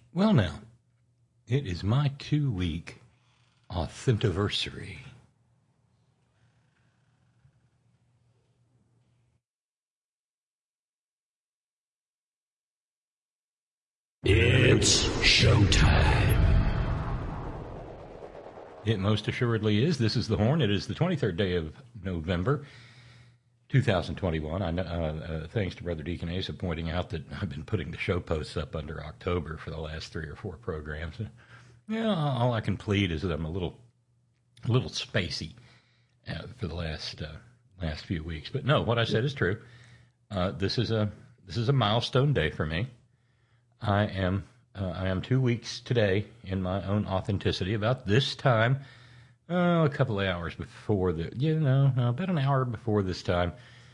Well, now, it is my 2-week authentiversary. It's showtime. It most assuredly is. This is The Horn. It is the 23rd day of November, 2021. I know, thanks to Brother Deacon Asa pointing out that I've been putting the show posts up under October for the last 3 or 4 programs. Yeah, all I can plead is that I'm a little spacey for the last few weeks. But no, what I said is true. This is a milestone day for me. I am 2 weeks today in my own authenticity. About this time, a couple of hours before about an hour before this time,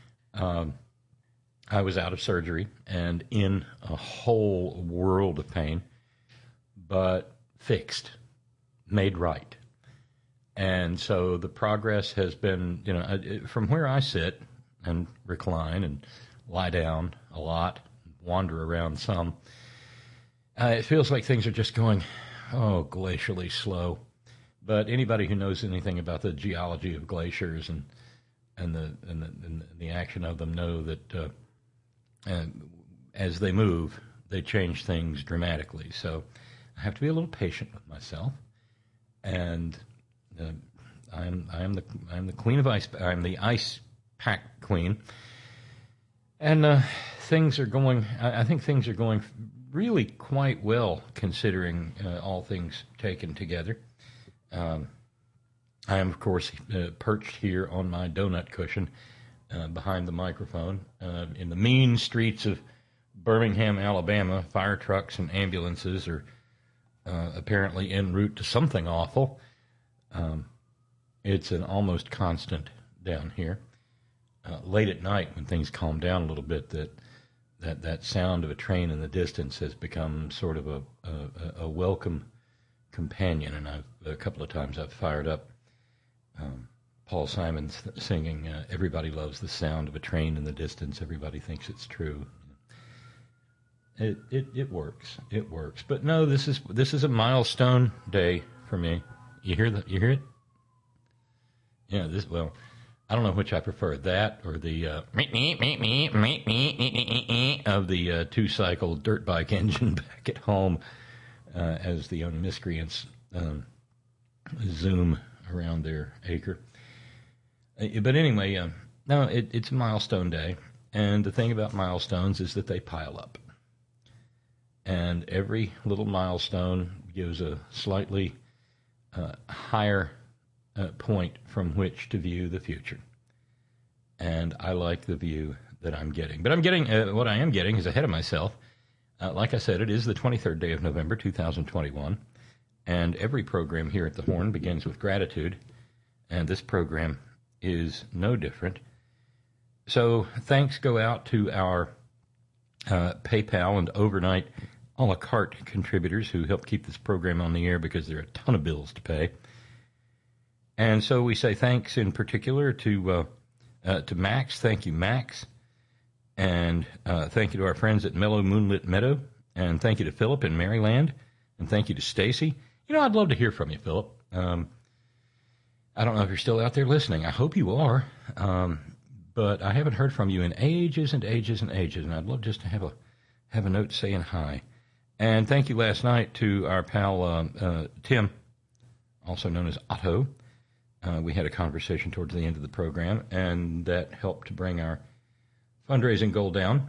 I was out of surgery and in a whole world of pain, but fixed, made right. And so the progress has been, from where I sit and recline and lie down a lot, wander around some, it feels like things are just going, glacially slow. But anybody who knows anything about the geology of glaciers and the action of them know that as they move, they change things dramatically. So I have to be a little patient with myself. And I am the queen of ice. I'm the ice pack queen. And things are going. I think things are going really quite well, considering all things taken together. I am, of course, perched here on my donut cushion behind the microphone in the mean streets of Birmingham, Alabama. Fire trucks and ambulances are apparently en route to something awful. It's an almost constant down here. Late at night, when things calm down a little bit, that sound of a train in the distance has become sort of a welcome companion. And a couple of times I've fired up Paul Simon singing, "Everybody loves the sound of a train in the distance. Everybody thinks it's true." It works. It works. But no, this is a milestone day for me. You hear that? You hear it? Yeah. I don't know which I prefer, that or the of the 2-cycle dirt bike engine back at home as the young miscreants zoom around their acre. But anyway, no, it's a milestone day. And the thing about milestones is that they pile up. And every little milestone gives a slightly higher point from which to view the future. And I like the view that I'm getting. But what I am getting is ahead of myself. Like I said, it is the 23rd day of November, 2021. And every program here at the Horn begins with gratitude. And this program is no different. So thanks go out to our PayPal and overnight a la carte contributors who help keep this program on the air, because there are a ton of bills to pay. And so we say thanks in particular to Max. Thank you, Max. And thank you to our friends at Mellow Moonlit Meadow. And thank you to Philip in Maryland. And thank you to Stacy. I'd love to hear from you, Philip. I don't know if you're still out there listening. I hope you are. But I haven't heard from you in ages and ages and ages. And I'd love just to have a note saying hi. And thank you last night to our pal Tim, also known as Otto. We had a conversation towards the end of the program, and that helped to bring our fundraising goal down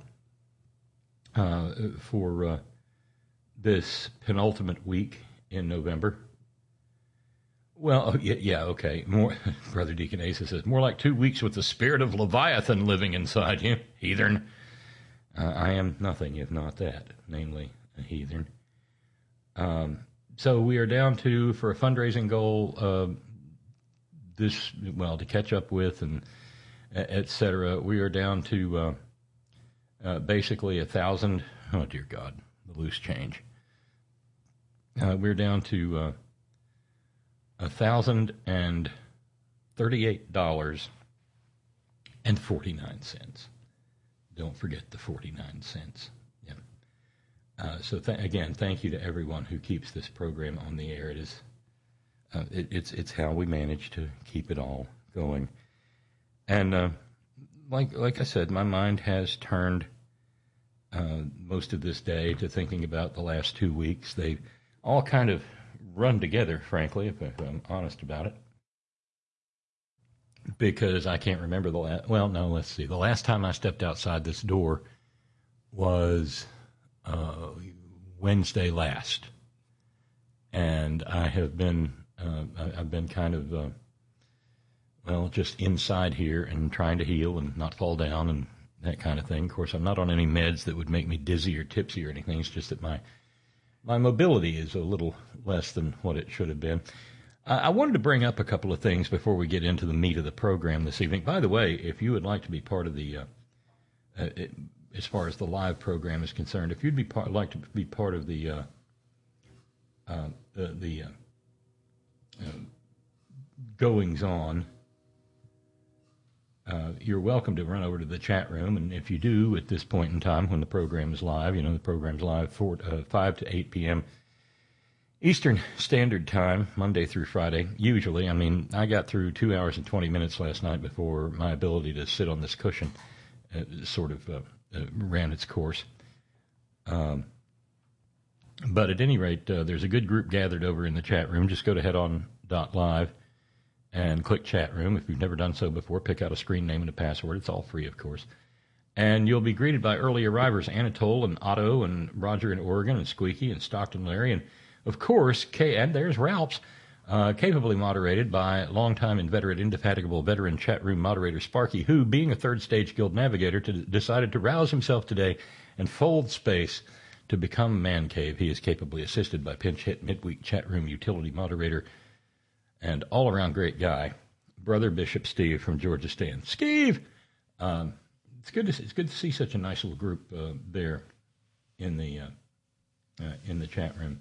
for this penultimate week in November. Well, yeah, okay. More, Brother Deacon Asa says, more like 2 weeks with the spirit of Leviathan living inside you, heathen. I am nothing if not that, namely a heathen. So we are down to, for a fundraising goal, to catch up with and et cetera, we are down to basically 1,000. Oh, dear God, the loose change. We're down to $1,038.49. Don't forget the 49 cents. Yeah. So again, thank you to everyone who keeps this program on the air. It is, it's how we manage to keep it all going. And like I said, my mind has turned most of this day to thinking about the last 2 weeks. They all kind of run together, frankly, if I'm honest about it. Because I can't remember the last. Well, no, let's see. The last time I stepped outside this door was Wednesday last, and I have been I've been kind of just inside here and trying to heal and not fall down and that kind of thing. Of course, I'm not on any meds that would make me dizzy or tipsy or anything. It's just that my mobility is a little less than what it should have been. I wanted to bring up a couple of things before we get into the meat of the program this evening. By the way, if you would like to be part of the as far as the live program is concerned, if you'd like to be part of the goings on, you're welcome to run over to the chat room. And if you do at this point in time when the program is live, the program's live 5 to 8 p.m. Eastern Standard Time, Monday through Friday, usually. I mean, I got through 2 hours and 20 minutes last night before my ability to sit on this cushion ran its course. But at any rate, there's a good group gathered over in the chat room. Just go to headon.live and click chat room. If you've never done so before, pick out a screen name and a password. It's all free, of course. And you'll be greeted by early arrivers, Anatole and Otto and Roger in Oregon and Squeaky and Stockton Larry. And, of course, and there's Ralph's, capably moderated by longtime inveterate, indefatigable veteran chat room moderator Sparky, who, being a third stage guild navigator, decided to rouse himself today and fold space to become Man Cave. He is capably assisted by pinch hit midweek chat room utility moderator and all-around great guy, Brother Bishop Steve from Georgia Stand. Steve! It's good to see such a nice little group there in the chat room.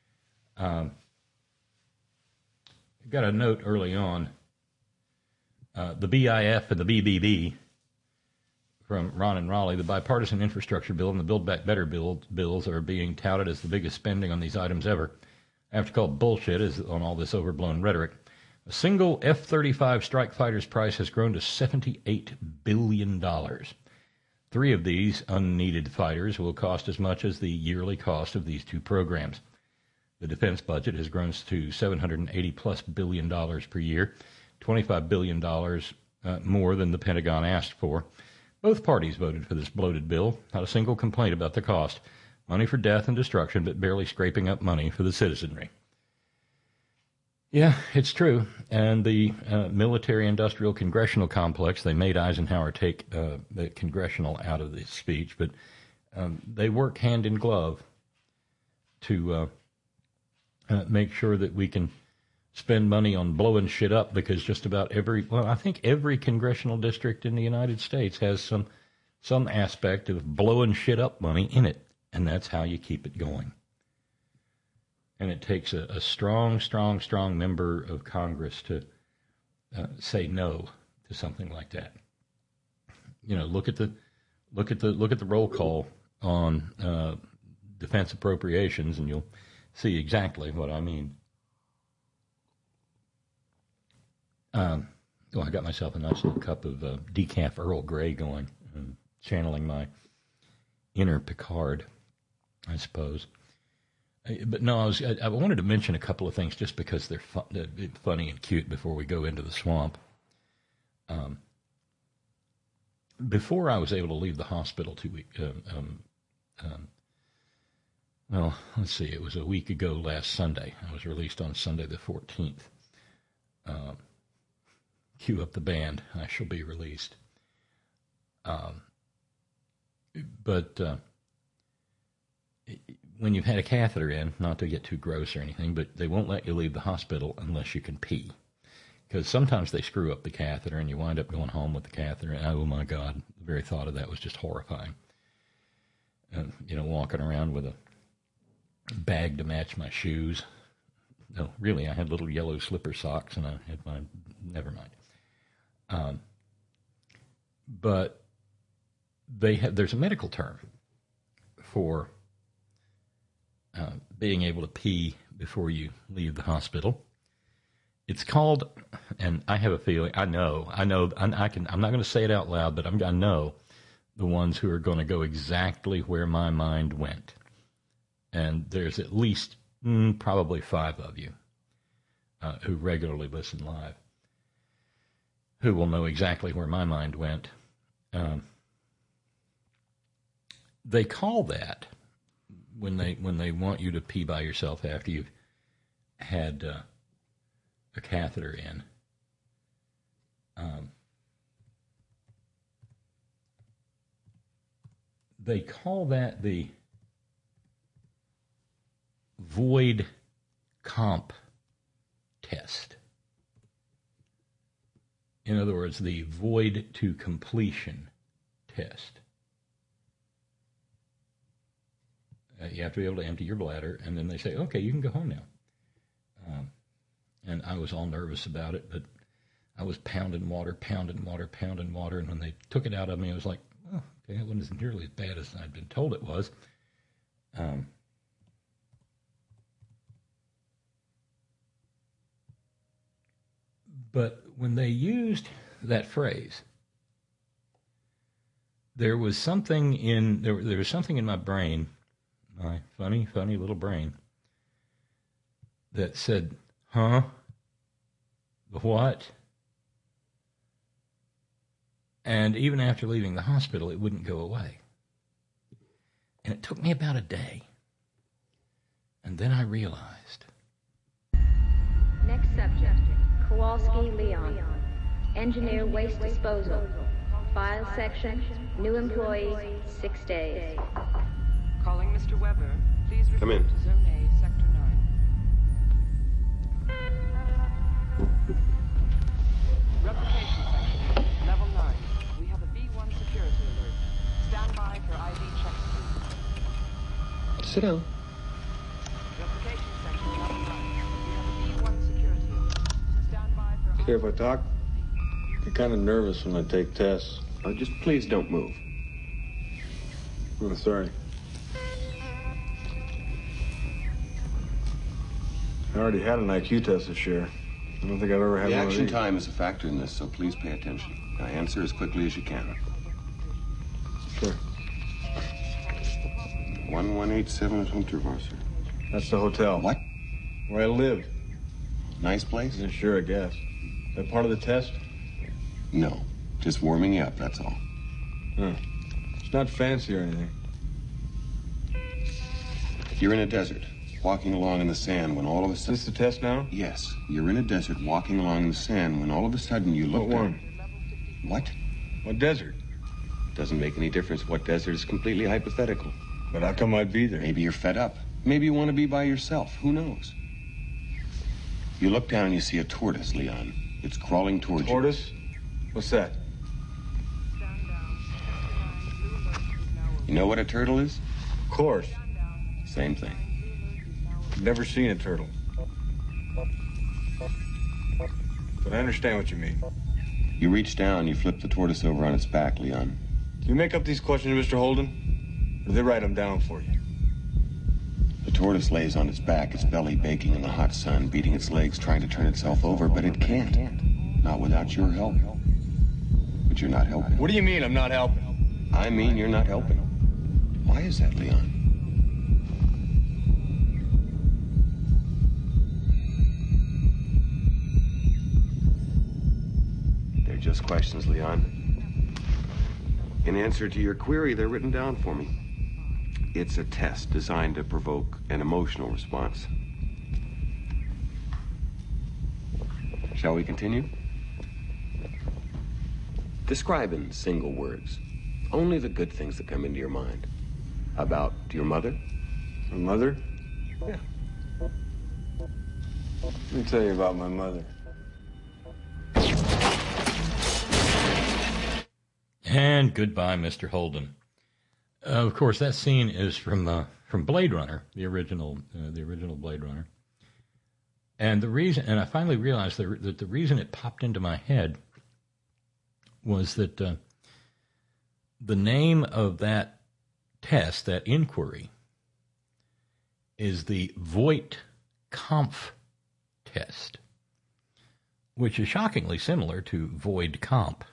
Got a note early on. The BIF and the BBB from Ron and Raleigh, the bipartisan infrastructure bill and the Build Back Better bills are being touted as the biggest spending on these items ever. I have to call bullshit on all this overblown rhetoric. A single F-35 strike fighter's price has grown to $78 billion. 3 of these unneeded fighters will cost as much as the yearly cost of these 2 programs. The defense budget has grown to $780+ billion per year, $25 billion more than the Pentagon asked for. Both parties voted for this bloated bill. Not a single complaint about the cost. Money for death and destruction, but barely scraping up money for the citizenry. Yeah, it's true. And the military-industrial congressional complex, they made Eisenhower take the congressional out of the speech, but they work hand in glove to make sure that we can spend money on blowing shit up, because just about I think every congressional district in the United States has some aspect of blowing shit up money in it, and that's how you keep it going. And it takes a strong member of Congress to say no to something like that. Look at the roll call on defense appropriations, and you'll see exactly what I mean. I got myself a nice little cup of decaf Earl Grey going, channeling my inner Picard, I suppose. But no, I wanted to mention a couple of things just because they're funny and cute before we go into the swamp. Before I was able to leave the hospital 2 weeks, well, let's see, it was a week ago last Sunday. I was released on Sunday the 14th. Cue up the band. I shall be released. But when you've had a catheter in, not to get too gross or anything, but they won't let you leave the hospital unless you can pee. Because sometimes they screw up the catheter and you wind up going home with the catheter. And oh my God, the very thought of that was just horrifying. Walking around with a bag to match my shoes. No, really, I had little yellow slipper socks, and I had my, never mind. But there's a medical term for being able to pee before you leave the hospital. It's called, and I have a feeling, I know, I'm not going to say it out loud, but I know the ones who are going to go exactly where my mind went. And there's at least probably 5 of you who regularly listen live who will know exactly where my mind went. They call that, when they want you to pee by yourself after you've had a catheter in, they call that the void comp test. In other words, the void to completion test. You have to be able to empty your bladder, and then they say, okay, you can go home now. And I was all nervous about it, but I was pounding water, and when they took it out of me, I was like, oh, okay, it wasn't nearly as bad as I'd been told it was. But when they used that phrase, there was something in my brain, my funny little brain, that said, huh? What? And even after leaving the hospital, it wouldn't go away. And it took me about a day. And then I realized. Next subject, Kowalski Leon, engineer waste disposal. File section, new employee, 6 days. Calling Mr. Weber. Please Come report in. to Zone A, Sector 9. Replication section, level 9. We have a B1 security alert. Stand by for ID checks. Sit down. Replication section, level 9. We have a B1 security alert. Stand by for Care if I talk? I get kind of nervous when I take tests. Just please don't move. Oh, sorry. I already had an IQ test this year. I don't think I've ever had one of Reaction these. time is a factor in this, so please pay attention. Now answer as quickly as you can. Sure. 1187 Unterwasser. That's the hotel. What? Where I lived. Nice place? Yeah, sure, I guess. Is that part of the test? No. Just warming you up, that's all. It's not fancy or anything. You're in a desert, walking along in the sand when all of a Is sudden... this the test now? Yes. You're in a desert, walking along in the sand when all of a sudden you look What down... one? What? What desert? Doesn't make any difference what desert. It's completely hypothetical. But how come I'd be there? Maybe you're fed up. Maybe you want to be by yourself. Who knows? You look down and you see a tortoise, Leon. It's crawling towards you. Tortoise? What's that? You know what a turtle is? Of course. Same thing. Never seen a turtle. But I understand what you mean. You reach down, you flip the tortoise over on its back, Leon. Do you make up these questions, Mr. Holden? Or do they write them down for you? The tortoise lays on its back, its belly baking in the hot sun, beating its legs, trying to turn itself over, but it can't. Not without your help. But you're not helping. What do you mean I'm not helping? I mean you're not helping. Why is that, Leon? They're just questions, Leon. In answer to your query, they're written down for me. It's a test designed to provoke an emotional response. Shall we continue? Describe in single words only the good things that come into your mind. About your mother? My mother? Yeah. Let me tell you about my mother. And goodbye, Mr. Holden. Of course, that scene is from Blade Runner, the original Blade Runner. And the reason, and I finally realized that the reason it popped into my head was that the name of that test, that inquiry, is the Voight-Kampff test, which is shockingly similar to Void-Comp.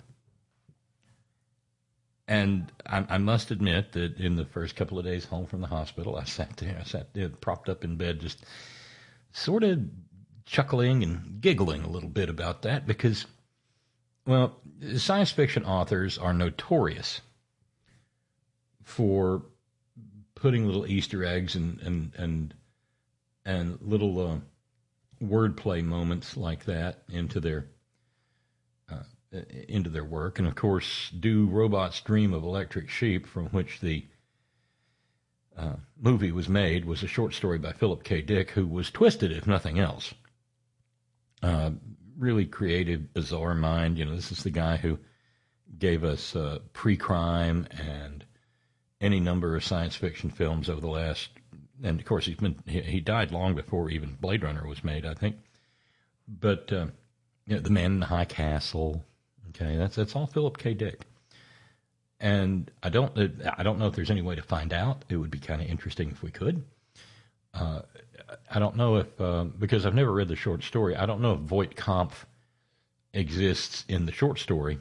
And I must admit that in the first couple of days home from the hospital, I sat there propped up in bed, just sort of chuckling and giggling a little bit about that because, well, science fiction authors are notorious for putting little Easter eggs and little wordplay moments like that into their work. And of course, Do Robots Dream of Electric Sheep, from which the movie was made, was a short story by Philip K. Dick, who was twisted, if nothing else. Really creative, bizarre mind. You know, this is the guy who gave us Pre-Crime and any number of science fiction films over the last, and of course he died long before even Blade Runner was made, I think. But you know, The Man in the High Castle. Okay, that's all Philip K. Dick. And I don't know if there's any way to find out. It would be kind of interesting if we could. I don't know if, because I've never read the short story, I don't know if Voight-Kampff exists in the short story,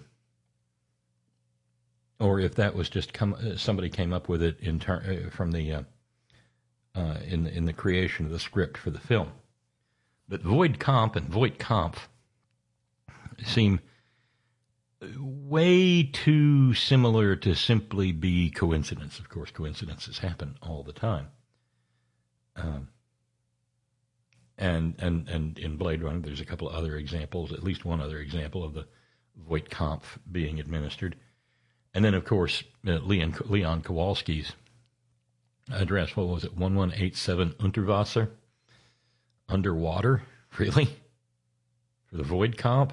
or if that was just somebody came up with it from the in the creation of the script for the film. But Void-Kampff and Voight-Kampff seem way too similar to simply be coincidence. Of course, coincidences happen all the time. And in Blade Runner, there's a couple of other examples, at least one other example of the Voight-Kampff being administered. And then, of course, Leon Kowalski's address, what was it, 1187 Unterwasser? Underwater? Really? For the Void-Kampff?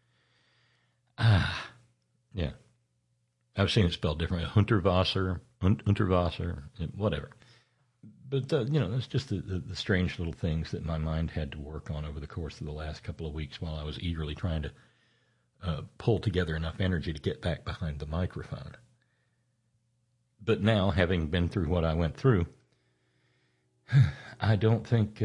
Yeah. I've seen it spelled differently. Unterwasser, whatever. But, you know, that's just the strange little things that my mind had to work on over the course of the last couple of weeks while I was eagerly trying to pull together enough energy to get back behind the microphone. But now, having been through what I went through, I don't think...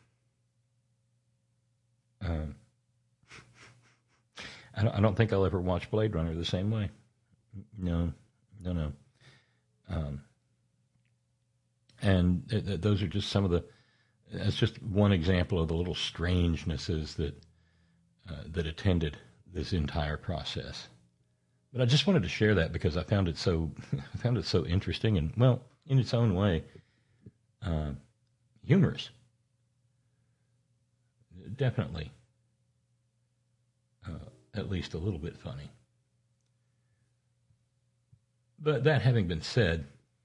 I don't think I'll ever watch Blade Runner the same way. No. And those are just some of the... That's just one example of the little strangenesses that attended this entire process. But I just wanted to share that because I found it so interesting and, well, in its own way, humorous. Definitely. At least a little bit funny. But that having been said,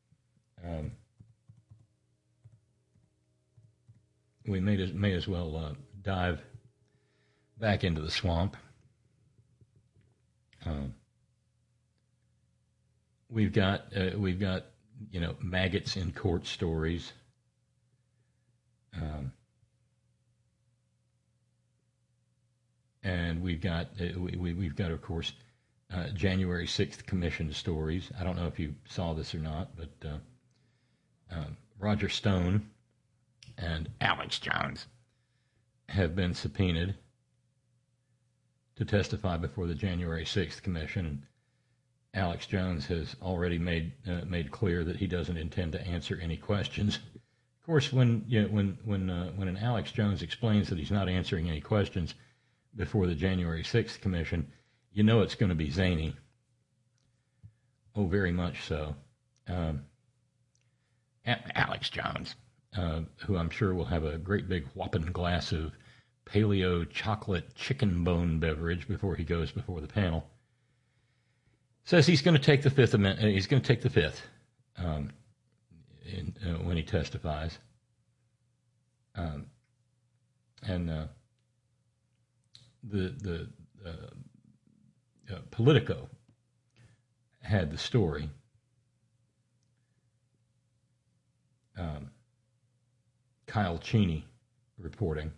we may as well dive back into the swamp. We've got you know, maggots in court stories. And we've got of course January 6th Commission stories. I don't know if you saw this or not, but Roger Stone and Alex Jones have been subpoenaed to testify before the January 6th Commission. And Alex Jones has already made clear that he doesn't intend to answer any questions. Of course, when an Alex Jones explains that he's not answering any questions before the January 6th Commission, you know it's going to be zany. Oh, very much so. Alex Jones, who I'm sure will have a great big whopping glass of paleo chocolate chicken bone beverage before he goes before the panel, says he's going to take the Fifth Amendment. He's going to take the Fifth when he testifies. The Politico had the story. Kyle Cheney reporting.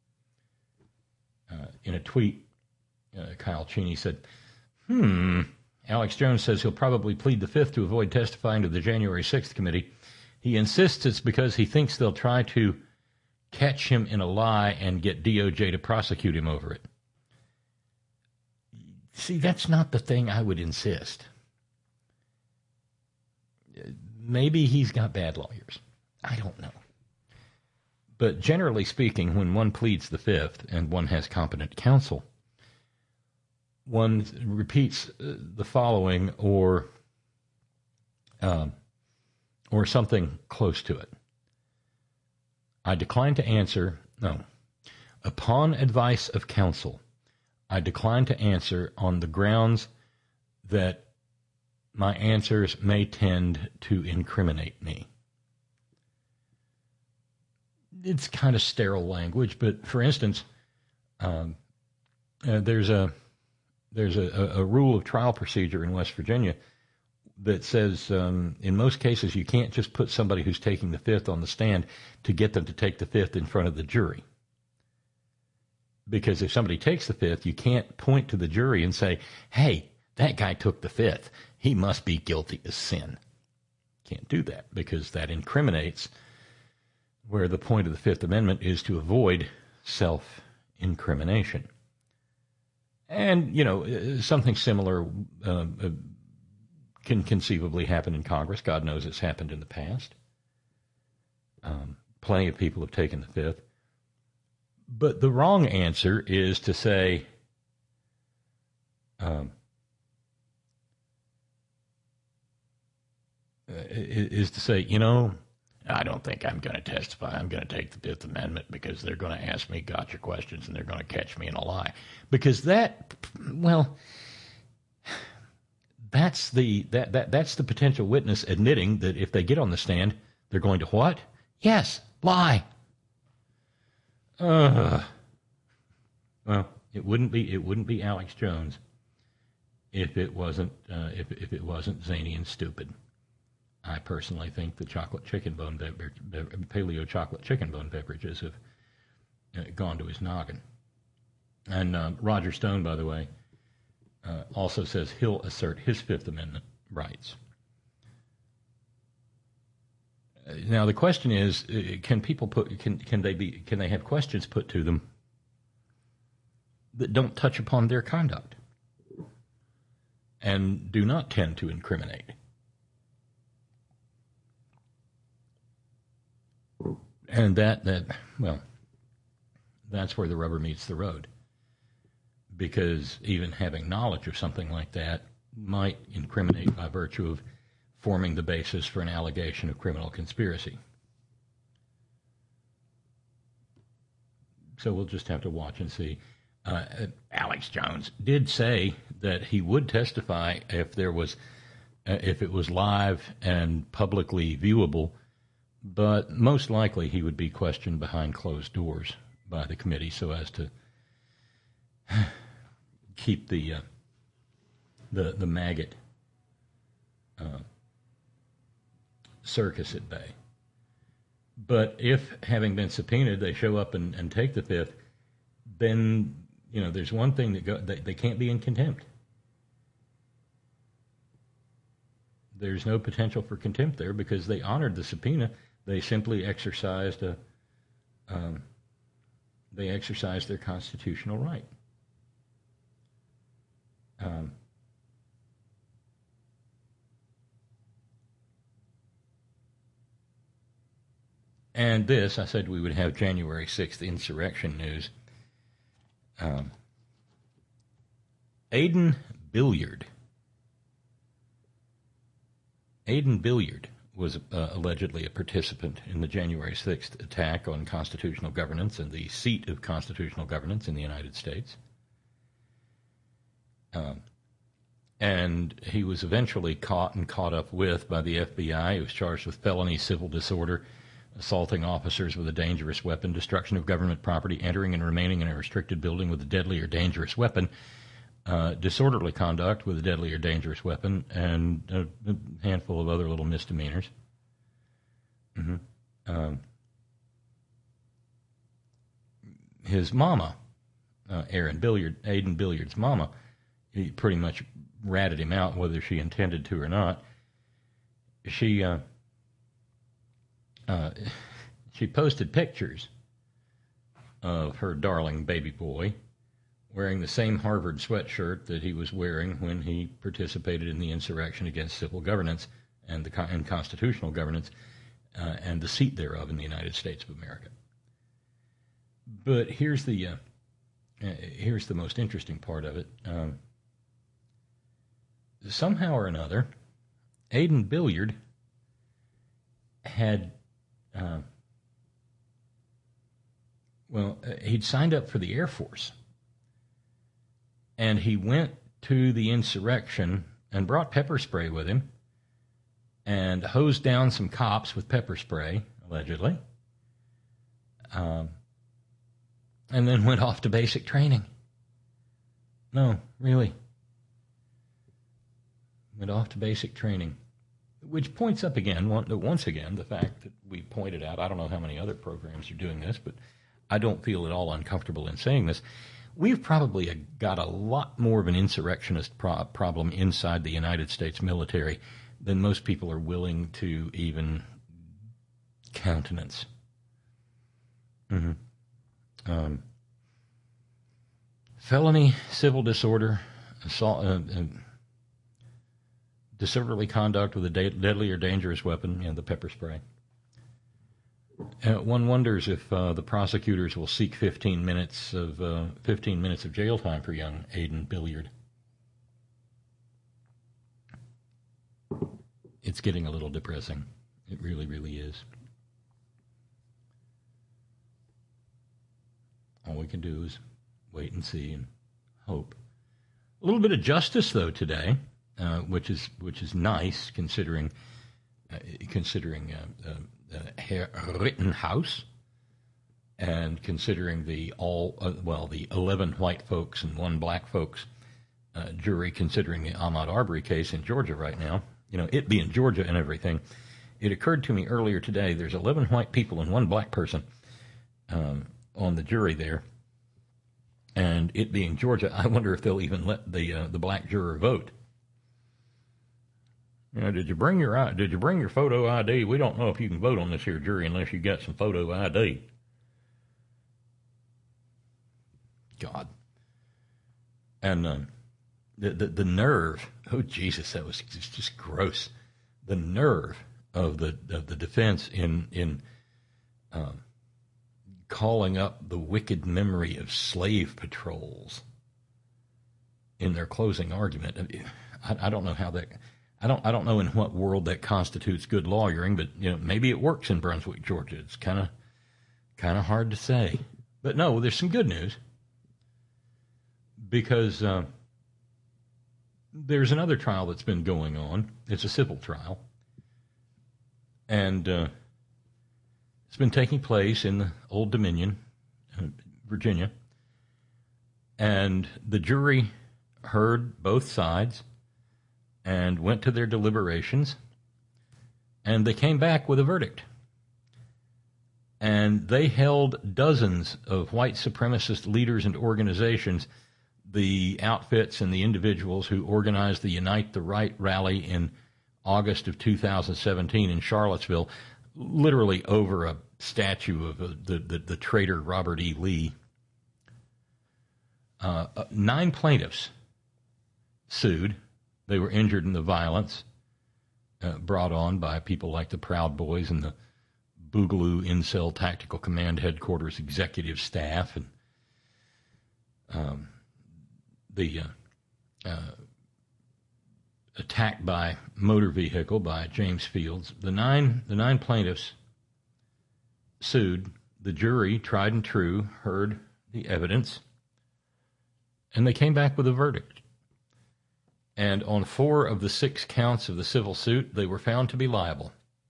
In a tweet, Kyle Cheney said, Alex Jones says he'll probably plead the Fifth to avoid testifying to the January 6th committee He insists it's because he thinks they'll try to catch him in a lie and get DOJ to prosecute him over it. See, that's not the thing I would insist. Maybe he's got bad lawyers. I don't know. But generally speaking, when one pleads the Fifth and one has competent counsel, one repeats the following or something close to it. I decline to answer, no. Upon advice of counsel, I decline to answer on the grounds that my answers may tend to incriminate me. It's kind of sterile language, but for instance, there's a rule of trial procedure in West Virginia that says in most cases you can't just put somebody who's taking the Fifth on the stand to get them to take the Fifth in front of the jury. Because if somebody takes the Fifth, you can't point to the jury and say, hey, that guy took the Fifth. He must be guilty as sin. Can't do that because that incriminates, where the point of the Fifth Amendment is to avoid self-incrimination. And, you know, something similar can conceivably happen in Congress. God knows it's happened in the past. Plenty of people have taken the Fifth. But the wrong answer is to say, you know, I don't think I'm going to testify. I'm going to take the Fifth Amendment because they're going to ask me gotcha questions and they're going to catch me in a lie. Because that's the potential witness admitting that if they get on the stand, they're going to what? Yes, lie. Well, it wouldn't be Alex Jones if it wasn't zany and stupid. I personally think the paleo chocolate chicken bone beverages have gone to his noggin. And Roger Stone, by the way, also says he'll assert his Fifth Amendment rights. Now the question is, can they have questions put to them that don't touch upon their conduct and do not tend to incriminate? And that's where the rubber meets the road. Because even having knowledge of something like that might incriminate by virtue of forming the basis for an allegation of criminal conspiracy. So we'll just have to watch and see. Alex Jones did say that he would testify if it was live and publicly viewable, but most likely he would be questioned behind closed doors by the committee so as to keep the maggot circus at bay. But if, having been subpoenaed, they show up and take the Fifth, then, you know, there's one thing that they can't be in contempt. There's no potential for contempt there because they honored the subpoena. They simply exercised their constitutional right. And this, I said we would have January 6th insurrection news. Aiden Billiard. Aiden Billiard was allegedly a participant in the January 6th attack on constitutional governance and the seat of constitutional governance in the United States. And he was eventually caught up with by the FBI. He was charged with felony civil disorder, assaulting officers with a dangerous weapon, destruction of government property, entering and remaining in a restricted building with a deadly or dangerous weapon, disorderly conduct with a deadly or dangerous weapon, and a handful of other little misdemeanors. His mama, Aiden Billiard's mama, he pretty much ratted him out, whether she intended to or not. She she posted pictures of her darling baby boy wearing the same Harvard sweatshirt that he was wearing when he participated in the insurrection against civil governance and constitutional governance and the seat thereof in the United States of America. But here's the most interesting part of it. Somehow or another, Aiden Billiard had, he'd signed up for the Air Force. And he went to the insurrection and brought pepper spray with him and hosed down some cops with pepper spray, allegedly. And then went off to basic training. No, really. Went off to basic training. Which points up again, once again, the fact that we pointed out, I don't know how many other programs are doing this, but I don't feel at all uncomfortable in saying this. We've probably got a lot more of an insurrectionist problem inside the United States military than most people are willing to even countenance. Felony, civil disorder, assault, disorderly conduct with a deadly or dangerous weapon, the pepper spray. One wonders if the prosecutors will seek 15 minutes of jail time for young Aiden Billiard. It's getting a little depressing. It really, really is. All we can do is wait and see and hope. A little bit of justice, though, today, which is nice considering Herr Rittenhouse, and considering the 11 white folks and 1 black folks jury, considering the Ahmaud Arbery case in Georgia right now, it being Georgia and everything, it occurred to me earlier today, there's 11 white people and 1 black person on the jury there, and it being Georgia, I wonder if they'll even let the black juror vote. Did you bring your photo ID? We don't know if you can vote on this here jury unless you got some photo ID. God. And the nerve. Oh Jesus, that was just gross. The nerve of the defense in calling up the wicked memory of slave patrols in their closing argument. I don't know how that. I don't know in what world that constitutes good lawyering, but maybe it works in Brunswick, Georgia. It's kind of hard to say. But no, there's some good news, because there's another trial that's been going on. It's a civil trial, and it's been taking place in the Old Dominion, Virginia, and the jury heard both sides and went to their deliberations, and they came back with a verdict. And they held dozens of white supremacist leaders and organizations, the outfits and the individuals who organized the Unite the Right rally in August of 2017 in Charlottesville, literally over a statue of the traitor Robert E. Lee. 9 plaintiffs sued. They were injured in the violence brought on by people like the Proud Boys and the Boogaloo Incel Tactical Command Headquarters executive staff, and the attack by motor vehicle by James Fields. The nine plaintiffs sued. The jury, tried and true, heard the evidence, and they came back with a verdict. And on 4 of the 6 counts of the civil suit, they were found to be liable.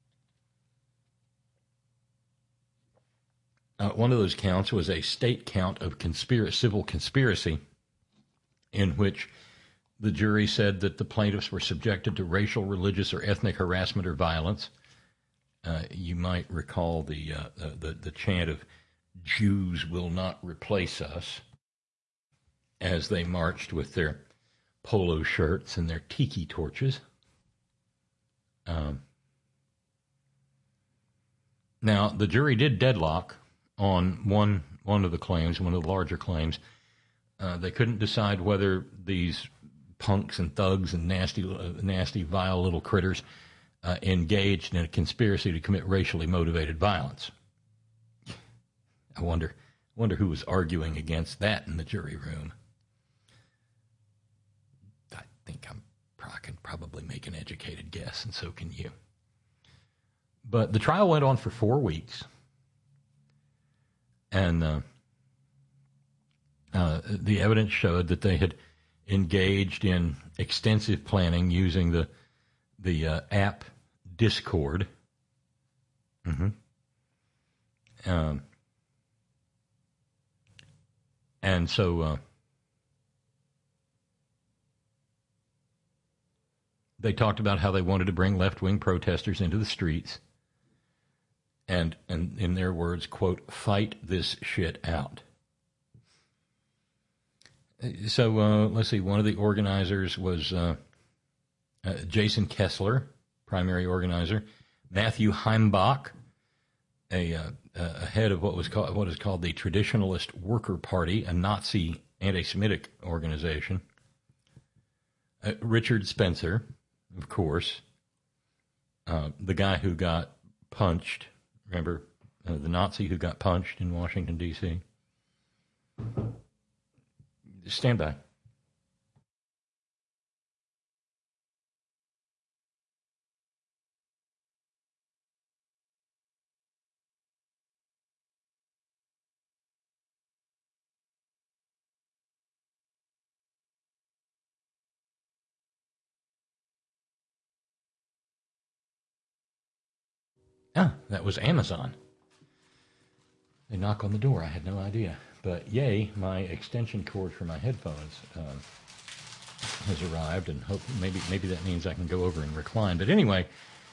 One of those counts was a state count of civil conspiracy, in which the jury said that the plaintiffs were subjected to racial, religious, or ethnic harassment or violence. You might recall the chant of "Jews will not replace us" as they marched with their polo shirts and their tiki torches. Now, the jury did deadlock on one of the claims, one of the larger claims. They couldn't decide whether these punks and thugs and nasty, vile little critters engaged in a conspiracy to commit racially motivated violence. I wonder who was arguing against that in the jury room. I think I can probably make an educated guess, and so can you. But the trial went on for 4 weeks, and the evidence showed that they had engaged in extensive planning using the app Discord. And so they talked about how they wanted to bring left-wing protesters into the streets and in their words, quote, fight this shit out. So let's see, one of the organizers was Jason Kessler, primary organizer, Matthew Heimbach, a head of what is called the Traditionalist Worker Party, a Nazi anti-Semitic organization, Richard Spencer, of course, the guy who got punched. Remember, the Nazi who got punched in Washington, D.C.? Stand by. Ah, that was Amazon. They knock on the door. I had no idea. But yay, my extension cord for my headphones has arrived, and hope maybe that means I can go over and recline. But anyway,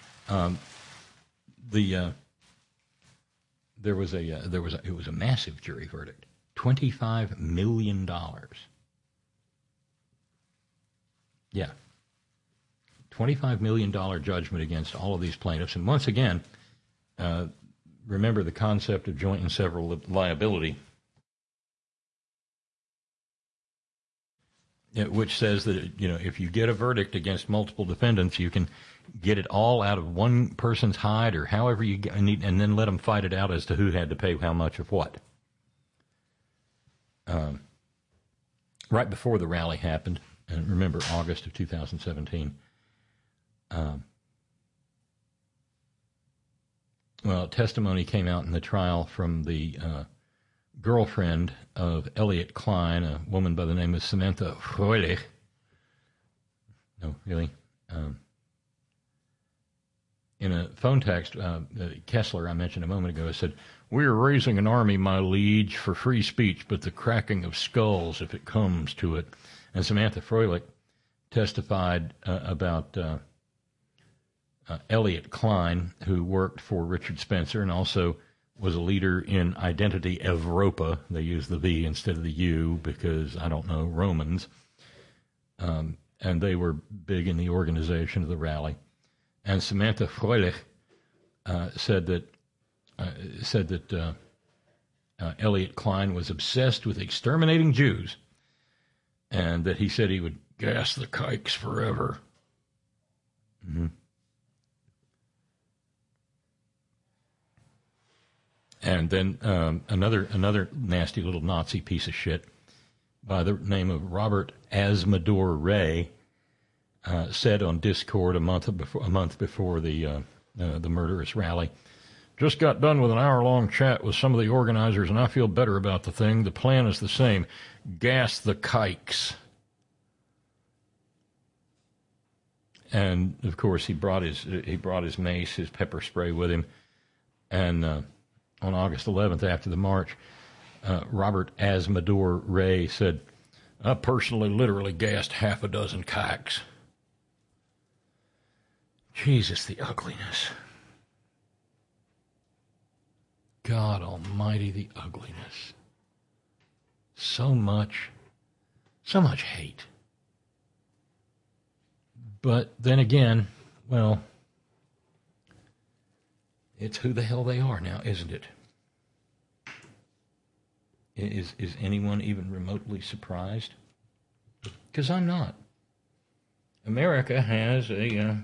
it was a massive jury verdict, $25 million. Yeah, $25 million judgment against all of these plaintiffs, and once again. Remember the concept of joint and several liability, which says that, if you get a verdict against multiple defendants, you can get it all out of one person's hide or however you need, and then let them fight it out as to who had to pay how much of what. Right before the rally happened, and remember August of 2017, well, testimony came out in the trial from the girlfriend of Elliot Klein, a woman by the name of Samantha Froelich. No, really? In a phone text, Kessler, I mentioned a moment ago, said, "We are raising an army, my liege, for free speech, but the cracking of skulls if it comes to it." And Samantha Froelich testified about Elliot Klein, who worked for Richard Spencer and also was a leader in Identity Evropa. They use the V instead of the U because, I don't know, Romans. And they were big in the organization of the rally. And Samantha Froelich said that Elliot Klein was obsessed with exterminating Jews, and that he said he would gas the kikes forever. Mm-hmm. And then another nasty little Nazi piece of shit by the name of Robert Asmodor Ray said on Discord a month before the murderous rally, "Just got done with an hour-long chat with some of the organizers, and I feel better about the thing. The plan is the same: gas the kikes." And of course, he brought his mace, his pepper spray with him, and. On August 11th, after the march, Robert Asmodor Ray said, "I personally literally gassed half a dozen kikes." Jesus, the ugliness. God almighty, the ugliness. So much hate. But then again, well, It's who the hell they are now, isn't it? Is anyone even remotely surprised? Because I'm not. America has a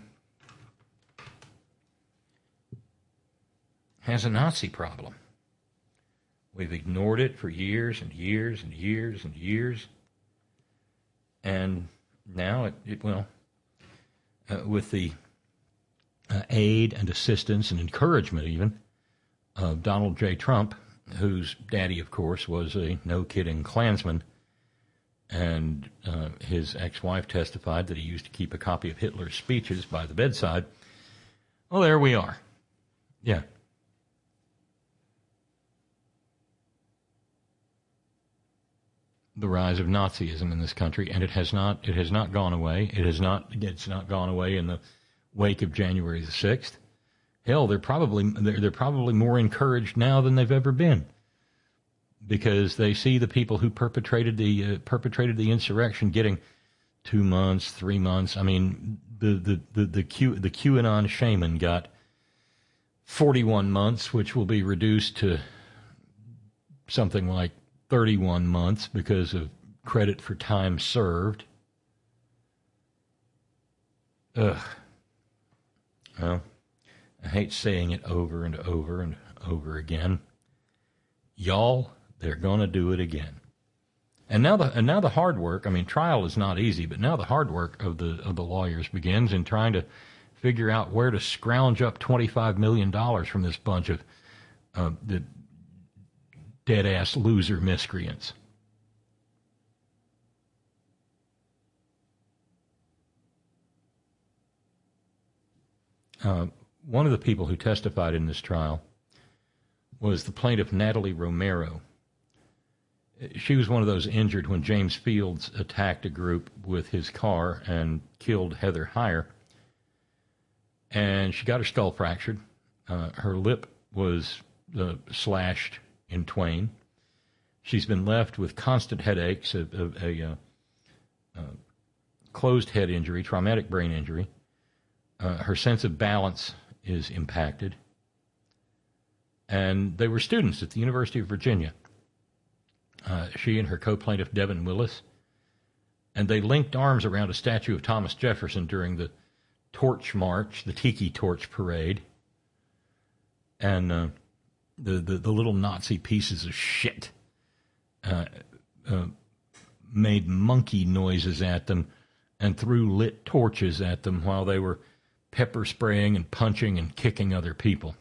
Nazi problem. We've ignored it for years and years and years and years. And now with the aid and assistance and encouragement even of Donald J. Trump, whose daddy, of course, was a no-kidding Klansman, and his ex-wife testified that he used to keep a copy of Hitler's speeches by the bedside. Well, there we are. Yeah. The rise of Nazism in this country, and it has not gone away. It's not gone away in the wake of January the 6th. Hell, they're probably more encouraged now than they've ever been, because they see the people who perpetrated the insurrection getting 2 months, 3 months. I mean, the QAnon shaman got 41 months, which will be reduced to something like 31 months because of credit for time served. Ugh. Well, I hate saying it over and over and over again. Y'all, they're going to do it again. And now the hard work, I mean, trial is not easy, but now the hard work of the lawyers begins in trying to figure out where to scrounge up $25 million from this bunch of the dead-ass loser miscreants. One of the people who testified in this trial was the plaintiff, Natalie Romero. She was one of those injured when James Fields attacked a group with his car and killed Heather Heyer. And she got her skull fractured. Her lip was slashed in twain. She's been left with constant headaches, a closed head injury, traumatic brain injury. Her sense of balance is impacted. And they were students at the University of Virginia. She and her co-plaintiff, Devin Willis. And they linked arms around a statue of Thomas Jefferson during the Torch March, the Tiki Torch Parade. And the little Nazi pieces of shit made monkey noises at them and threw lit torches at them while they were pepper spraying and punching and kicking other people.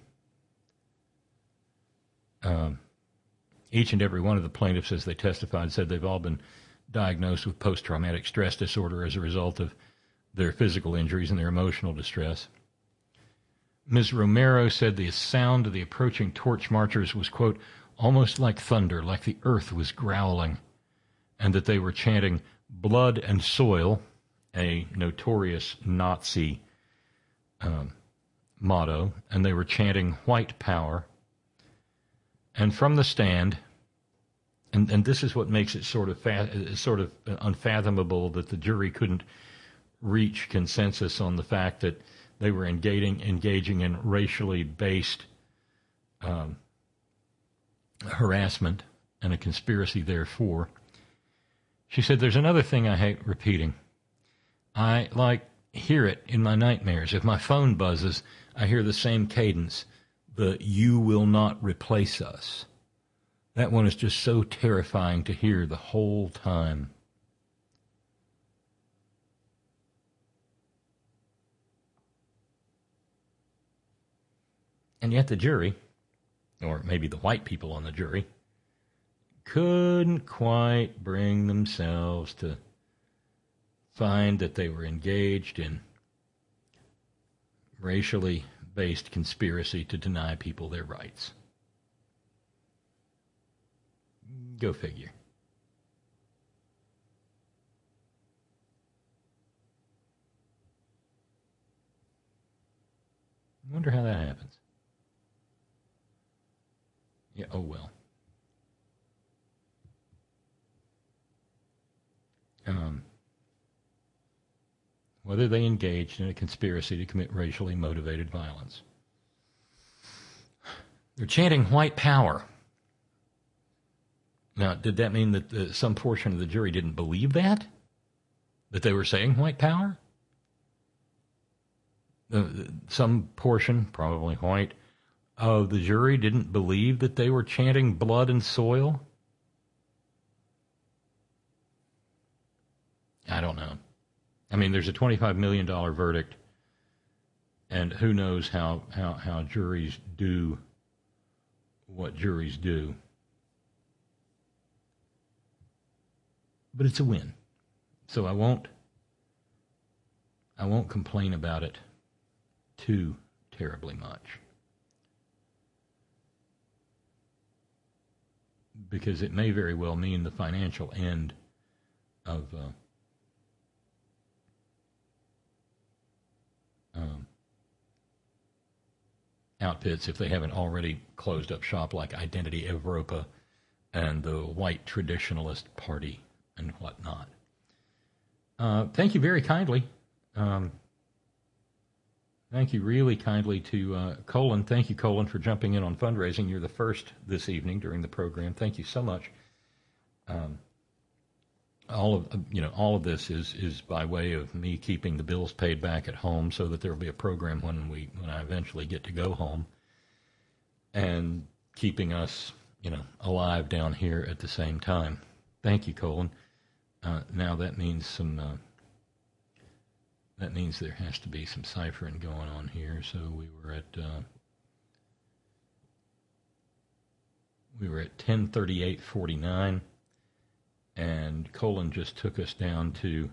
Each and every one of the plaintiffs, as they testified, said they've all been diagnosed with post-traumatic stress disorder as a result of their physical injuries and their emotional distress. Ms. Romero said the sound of the approaching torch marchers was, quote, almost like thunder, like the earth was growling, and that they were chanting blood and soil, a notorious Nazi motto, and they were chanting white power. And from the stand, and this is what makes it sort of unfathomable that the jury couldn't reach consensus on the fact that they were engaging in racially based harassment and a conspiracy therefore. She said, there's another thing I hate repeating. I hear it in my nightmares. If my phone buzzes, I hear the same cadence. The "you will not replace us." That one is just so terrifying to hear the whole time. And yet the jury, or maybe the white people on the jury, couldn't quite bring themselves to find that they were engaged in racially based conspiracy to deny people their rights. Go figure. I wonder how that happens. Yeah, oh well. Whether they engaged in a conspiracy to commit racially motivated violence. They're chanting white power. Now, did that mean that some portion of the jury didn't believe that? That they were saying white power? Some portion, probably white, of the jury didn't believe that they were chanting blood and soil? I don't know. I mean, there's a $25 million verdict, and who knows how juries do what juries do. But it's a win. So I won't complain about it too terribly much. Because it may very well mean the financial end of outfits, if they haven't already closed up shop, like Identity Evropa and the White Traditionalist Party and whatnot. Thank you very kindly. Thank you really kindly to Colin. Thank you, Colin, for jumping in on fundraising. You're the first this evening during the program. Thank you so much. All of this is by way of me keeping the bills paid back at home, so that there will be a program when I eventually get to go home, and keeping us alive down here at the same time. Thank you, Colin. Now that means there has to be some ciphering going on here. So we were at 10:38:49, and Colin just took us down to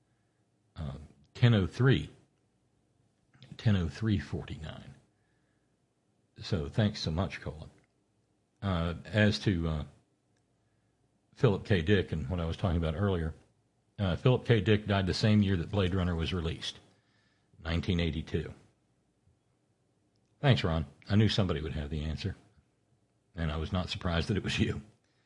10:03:49. So thanks so much, Colin. As to Philip K. Dick and what I was talking about earlier, Philip K. Dick died the same year that Blade Runner was released, 1982. Thanks, Ron. I knew somebody would have the answer, and I was not surprised that it was you.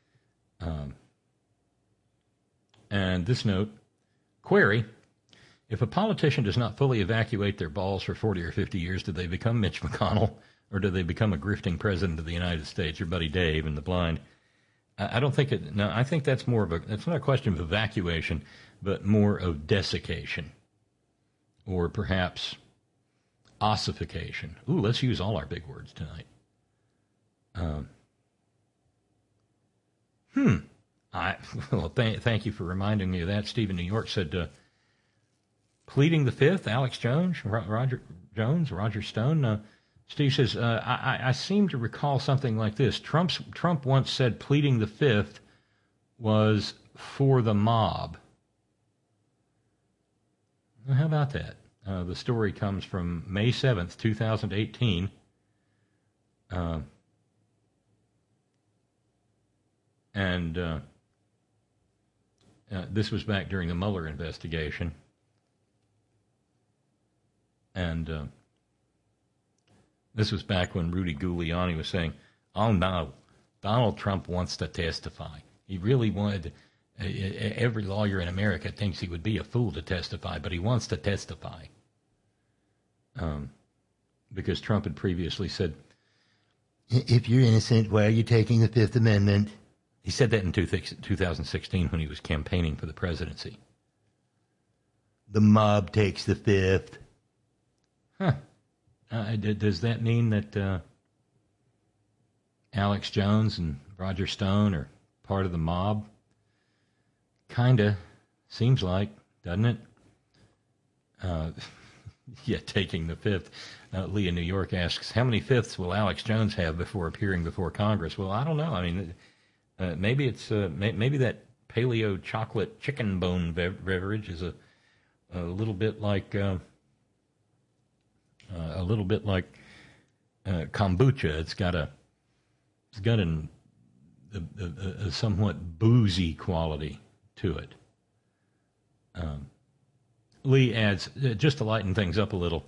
And this note, query, if a politician does not fully evacuate their balls for 40 or 50 years, do they become Mitch McConnell, or do they become a grifting president of the United States? Your buddy Dave in the blind. I don't think it. No, I think that's that's not a question of evacuation, but more of desiccation, or perhaps ossification. Ooh, let's use all our big words tonight. Thank you for reminding me of that. Steve in New York said, pleading the fifth, Alex Jones, Roger Stone. Steve says, I seem to recall something like this. Trump once said pleading the fifth was for the mob. Well, how about that? The story comes from May 7th, 2018. This was back during the Mueller investigation. And this was back when Rudy Giuliani was saying, oh, no, Donald Trump wants to testify. He really wanted, every lawyer in America thinks he would be a fool to testify, but he wants to testify. Because Trump had previously said, if you're innocent, why are you taking the Fifth Amendment? He said that in 2016 when he was campaigning for the presidency. The mob takes the fifth. Huh. Does that mean that Alex Jones and Roger Stone are part of the mob? Kinda. Seems like, doesn't it? Yeah, taking the fifth. Lee in New York asks, how many fifths will Alex Jones have before appearing before Congress? Well, I don't know. I mean, maybe it's maybe that paleo chocolate chicken bone beverage is a little bit like kombucha. It's got a somewhat boozy quality to it. Lee adds, just to lighten things up a little,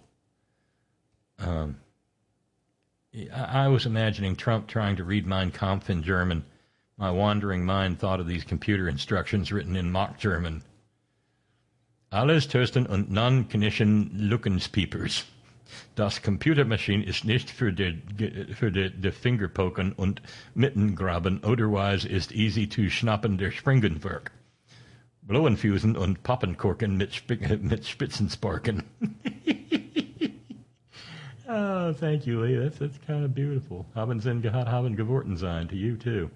I was imagining Trump trying to read Mein Kampf in German. My wandering mind thought of these computer instructions written in mock German. Alles testen und non-Condition Lückenspiepers. Das Computermaschine ist nicht für die Fingerpoken und Mittengraben, otherwise ist easy to schnappen der Springenwerk. Blowenfusen und Poppenkorken mit Spitzensparken. Oh, thank you, Lee. That's kind of beautiful. Haben Sie gehabt, haben geworten sein. To you, too.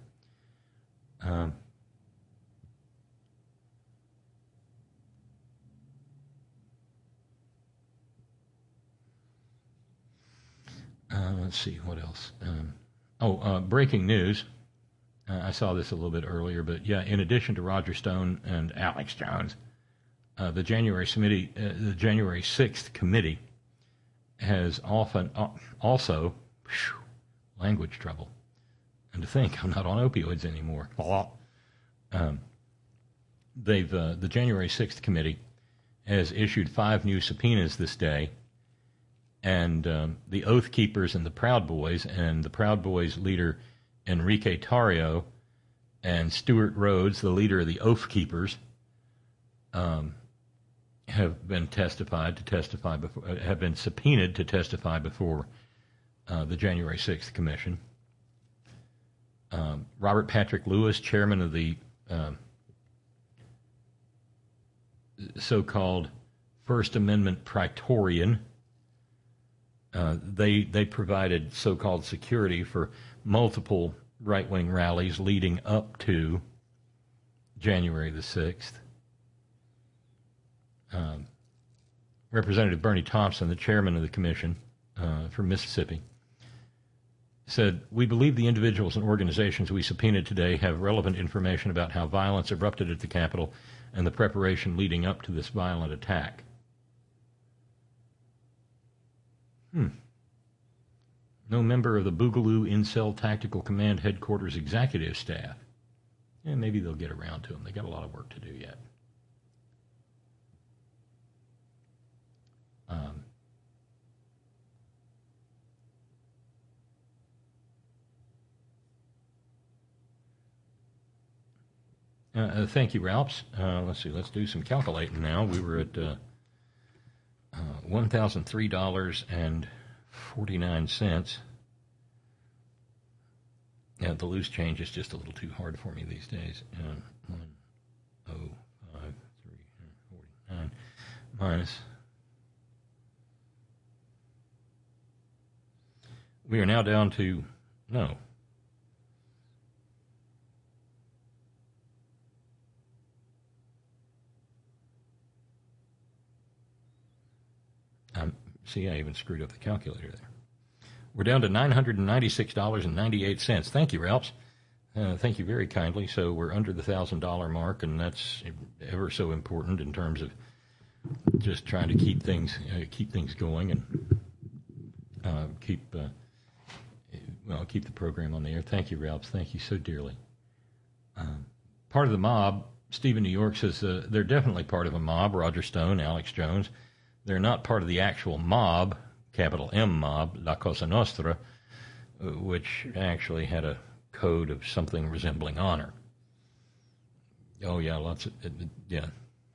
Let's see, what else? Breaking news. I saw this a little bit earlier, but yeah, in addition to Roger Stone and Alex Jones, the January 6th committee has also language trouble. And to think, I'm not on opioids anymore. The January 6th committee has issued 5 new subpoenas this day. And the Oath Keepers and the Proud Boys, and the Proud Boys leader Enrique Tarrio and Stuart Rhodes, the leader of the Oath Keepers, have been subpoenaed to testify before the January 6th Commission. Robert Patrick Lewis, chairman of the so-called First Amendment Praetorian. They provided so-called security for multiple right-wing rallies leading up to January the 6th. Representative Bernie Thompson, the chairman of the commission from Mississippi, said, "We believe the individuals and organizations we subpoenaed today have relevant information about how violence erupted at the Capitol and the preparation leading up to this violent attack." No member of the Boogaloo Incel Tactical Command Headquarters executive staff. Yeah, maybe they'll get around to them. They got a lot of work to do yet. Thank you, Ralphs. Let's see. Let's do some calculating now. We were at $1,003.49. Yeah, the loose change is just a little too hard for me these days. 1,053.49 minus. We are now down to no. See, I even screwed up the calculator there. We're down to $996.98. Thank you, Ralphs. Thank you very kindly. So we're under the $1,000 mark, and that's ever so important in terms of just trying to keep things going and keep the program on the air. Thank you, Ralphs. Thank you so dearly. Part of the mob, Stephen New York says they're definitely part of a mob. Roger Stone, Alex Jones. They're not part of the actual mob, capital M mob, La Cosa Nostra, which actually had a code of something resembling honor. Oh yeah, lots of yeah.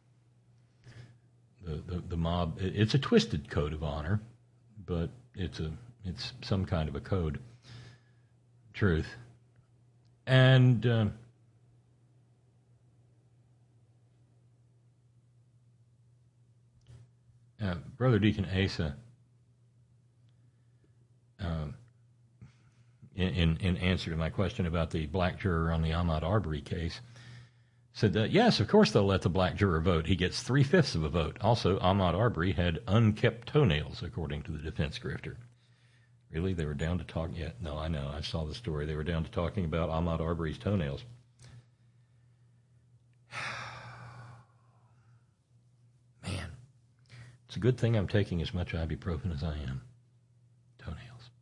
The mob, it's a twisted code of honor, but it's some kind of a code. Truth. And Brother Deacon Asa, in answer to my question about the black juror on the Ahmaud Arbery case, said that, yes, of course they'll let the black juror vote. He gets 3/5 of a vote. Also, Ahmaud Arbery had unkept toenails, according to the defense grifter. Really? They were down to talk? Yeah, no, I know. I saw the story. They were down to talking about Ahmaud Arbery's toenails. Man. It's a good thing I'm taking as much ibuprofen as I am. Toenails.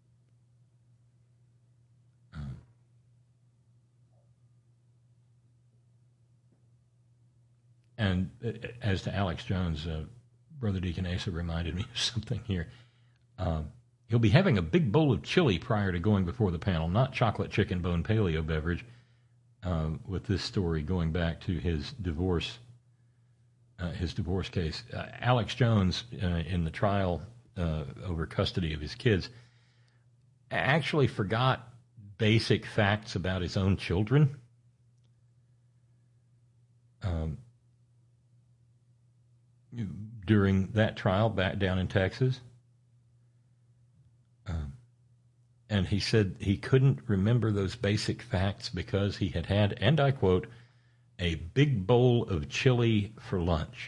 And as to Alex Jones, Brother Deacon Asa reminded me of something here. He'll be having a big bowl of chili prior to going before the panel, not chocolate chicken bone paleo beverage, with this story going back to his divorce case. Alex Jones, in the trial over custody of his kids, actually forgot basic facts about his own children. During that trial back down in Texas. And he said he couldn't remember those basic facts because he had had, and I quote, a big bowl of chili for lunch.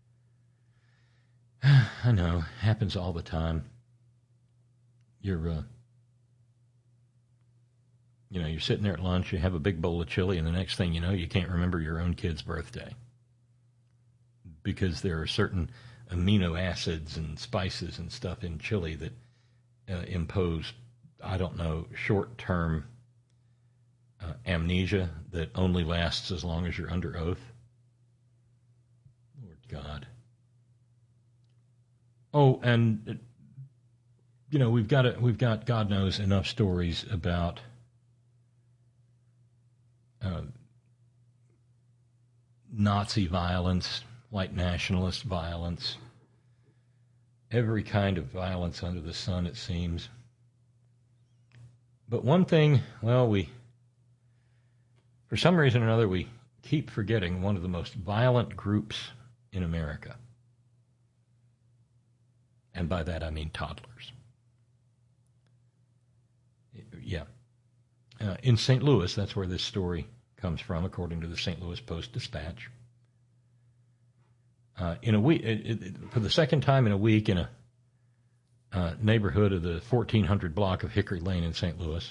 I know, happens all the time. You're sitting there at lunch, you have a big bowl of chili, and the next thing you know, you can't remember your own kid's birthday. Because there are certain amino acids and spices and stuff in chili that impose, I don't know, short-term amnesia that only lasts as long as you're under oath. Lord God. Oh, and we've got God knows enough stories about Nazi violence, white nationalist violence, every kind of violence under the sun, it seems. But one thing, for some reason or another, we keep forgetting one of the most violent groups in America. And by that I mean toddlers. Yeah. In St. Louis, that's where this story comes from, according to the St. Louis Post-Dispatch. In a week, for the second time in a week, in a neighborhood of the 1400 block of Hickory Lane in St. Louis,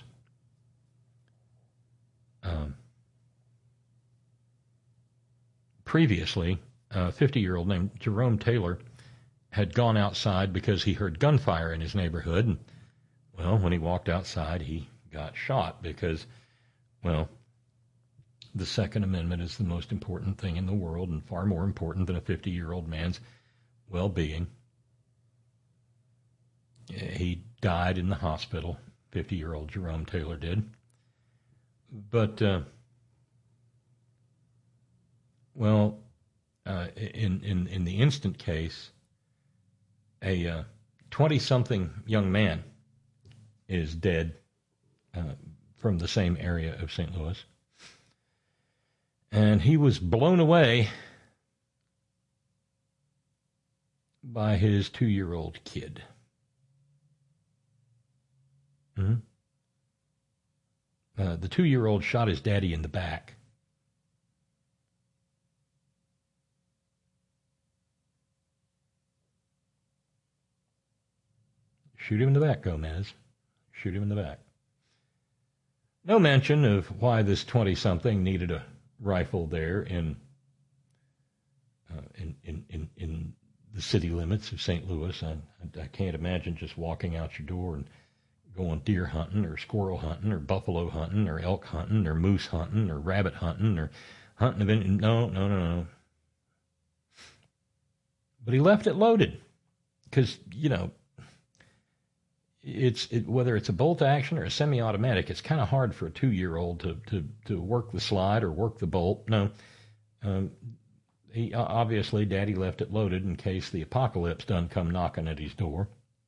previously, a 50-year-old named Jerome Taylor had gone outside because he heard gunfire in his neighborhood. And, when he walked outside, he got shot because, the Second Amendment is the most important thing in the world and far more important than a 50-year-old man's well-being. He died in the hospital, 50-year-old Jerome Taylor did. But, in the instant case, a 20-something young man is dead from the same area of St. Louis. And he was blown away by his 2-year-old kid. Mm-hmm. The 2-year-old shot his daddy in the back. Shoot him in the back, Gomez. Shoot him in the back. No mention of why this 20-something needed a rifle there in the city limits of St. Louis. I can't imagine just walking out your door and going deer hunting or squirrel hunting or buffalo hunting or elk hunting or moose hunting or rabbit hunting or hunting of any. No. But he left it loaded because, whether it's a bolt action or a semi-automatic, it's kind of hard for a 2-year-old to work the slide or work the bolt. No, he obviously, Daddy left it loaded in case the apocalypse done come knocking at his door.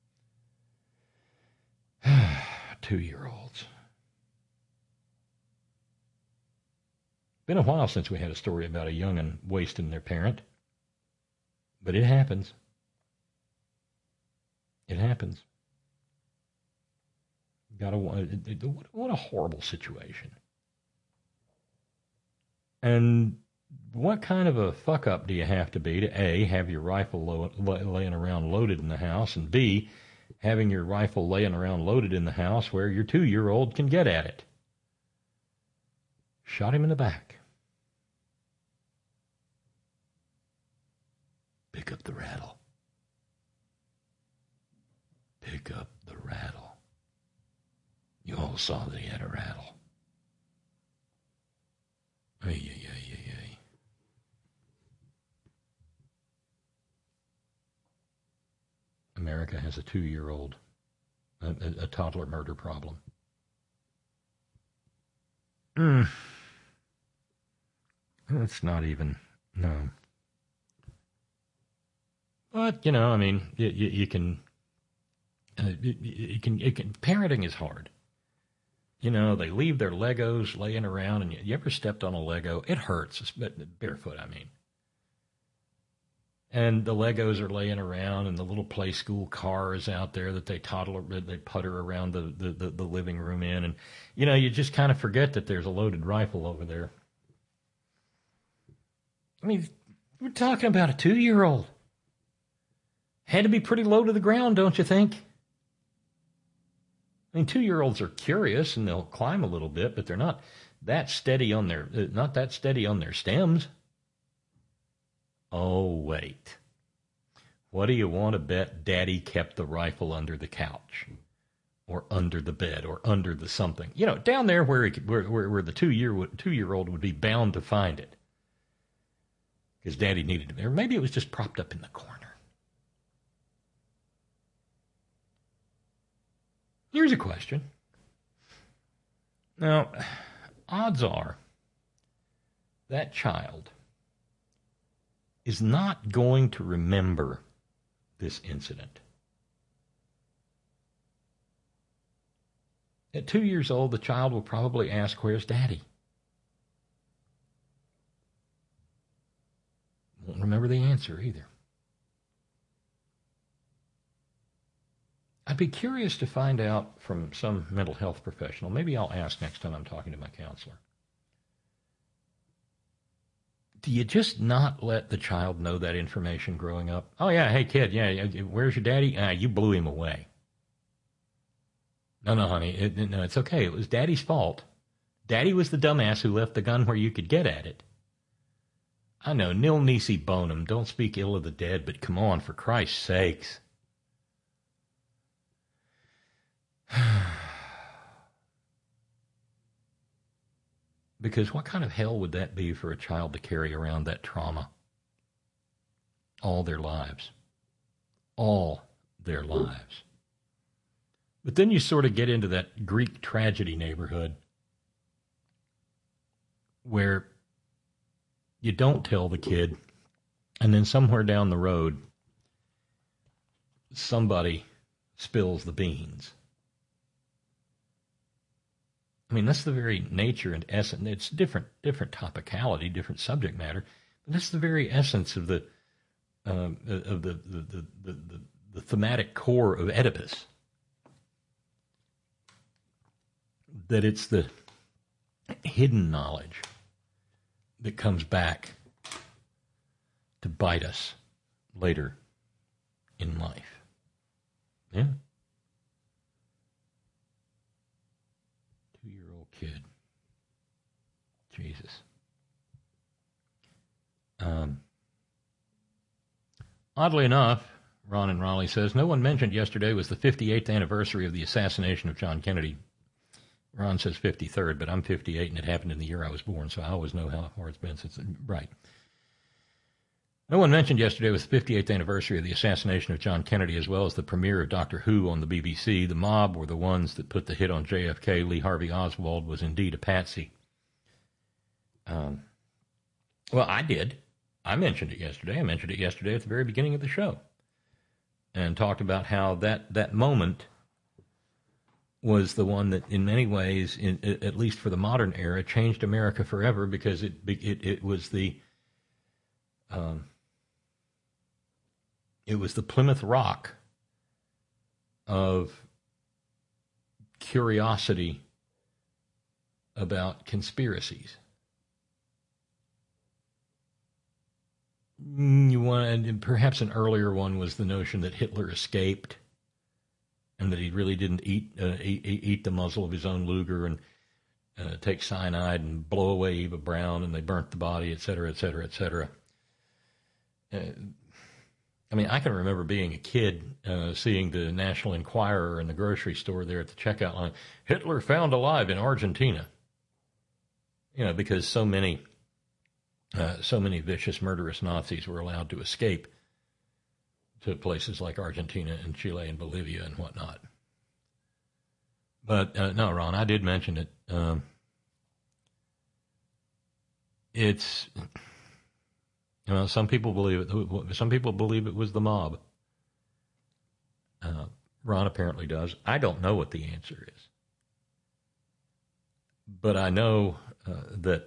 2-year-olds. Been a while since we had a story about a young'un wasting their parent, but it happens. It happens. What a horrible situation. And what kind of a fuck up do you have to be to A, have your rifle laying around loaded in the house, and B, having your rifle laying around loaded in the house where your 2-year-old can get at it? Shot him in the back. Pick up the rattle. Pick up the rattle. You all saw that he had a rattle. Ay. America has a 2-year-old, a toddler murder problem. That's not even, no. But, you can parenting is hard. You know, they leave their Legos laying around, and you ever stepped on a Lego? It hurts, barefoot, I mean. And the Legos are laying around, and the little play school car is out there that they putter around the living room in. And, you know, you just kind of forget that there's a loaded rifle over there. I mean, we're talking about a 2-year-old. Had to be pretty low to the ground, don't you think? I mean, 2-year-olds are curious, and they'll climb a little bit, but they're not that steady on their stems. Oh, wait. What do you want to bet Daddy kept the rifle under the couch or under the bed or under the something? You know, down there where the 2-year-old would be bound to find it. Because Daddy needed it. Or maybe it was just propped up in the corner. Here's a question. Now, odds are that child is not going to remember this incident. At 2 years old, the child will probably ask, "Where's Daddy?" Won't remember the answer either. I'd be curious to find out from some mental health professional. Maybe I'll ask next time I'm talking to my counselor. Do you just not let the child know that information growing up? Oh, yeah, hey, kid, yeah, where's your daddy? You blew him away. No, honey, no, it's okay. It was Daddy's fault. Daddy was the dumbass who left the gun where you could get at it. I know, nil nisi bonum, don't speak ill of the dead, but come on, for Christ's sakes. Because what kind of hell would that be for a child to carry around that trauma all their lives? All their lives. But then you sort of get into that Greek tragedy neighborhood where you don't tell the kid, and then somewhere down the road, somebody spills the beans. I mean, that's the very nature and essence. It's different topicality, different subject matter, but that's the very essence of the thematic core of Oedipus. That it's the hidden knowledge that comes back to bite us later in life. Yeah. 2-year-old kid. Jesus. Oddly enough, Ron in Raleigh says, no one mentioned yesterday was the 58th anniversary of the assassination of John Kennedy. Ron says 53rd, but I'm 58, and it happened in the year I was born, so I always know how far it's been since. Right. No one mentioned yesterday was the 58th anniversary of the assassination of John Kennedy, as well as the premiere of Doctor Who on the BBC. The mob were the ones that put the hit on JFK. Lee Harvey Oswald was indeed a patsy. Well, I did. I mentioned it yesterday. I mentioned it yesterday at the very beginning of the show, and talked about how that moment was the one that, in many ways, at least for the modern era, changed America forever, because it was the Plymouth Rock of curiosity about conspiracies. And perhaps an earlier one was the notion that Hitler escaped, and that he really didn't eat the muzzle of his own Luger and take cyanide and blow away Eva Braun, and they burnt the body, et cetera, et cetera, et cetera. I mean, I can remember being a kid seeing the National Enquirer in the grocery store there at the checkout line. Hitler found alive in Argentina. You know, because so many vicious, murderous Nazis were allowed to escape to places like Argentina and Chile and Bolivia and whatnot. But no, Ron, I did mention it. It's, you know, some people believe it. Some people believe it was the mob. Ron apparently does. I don't know what the answer is. But I know that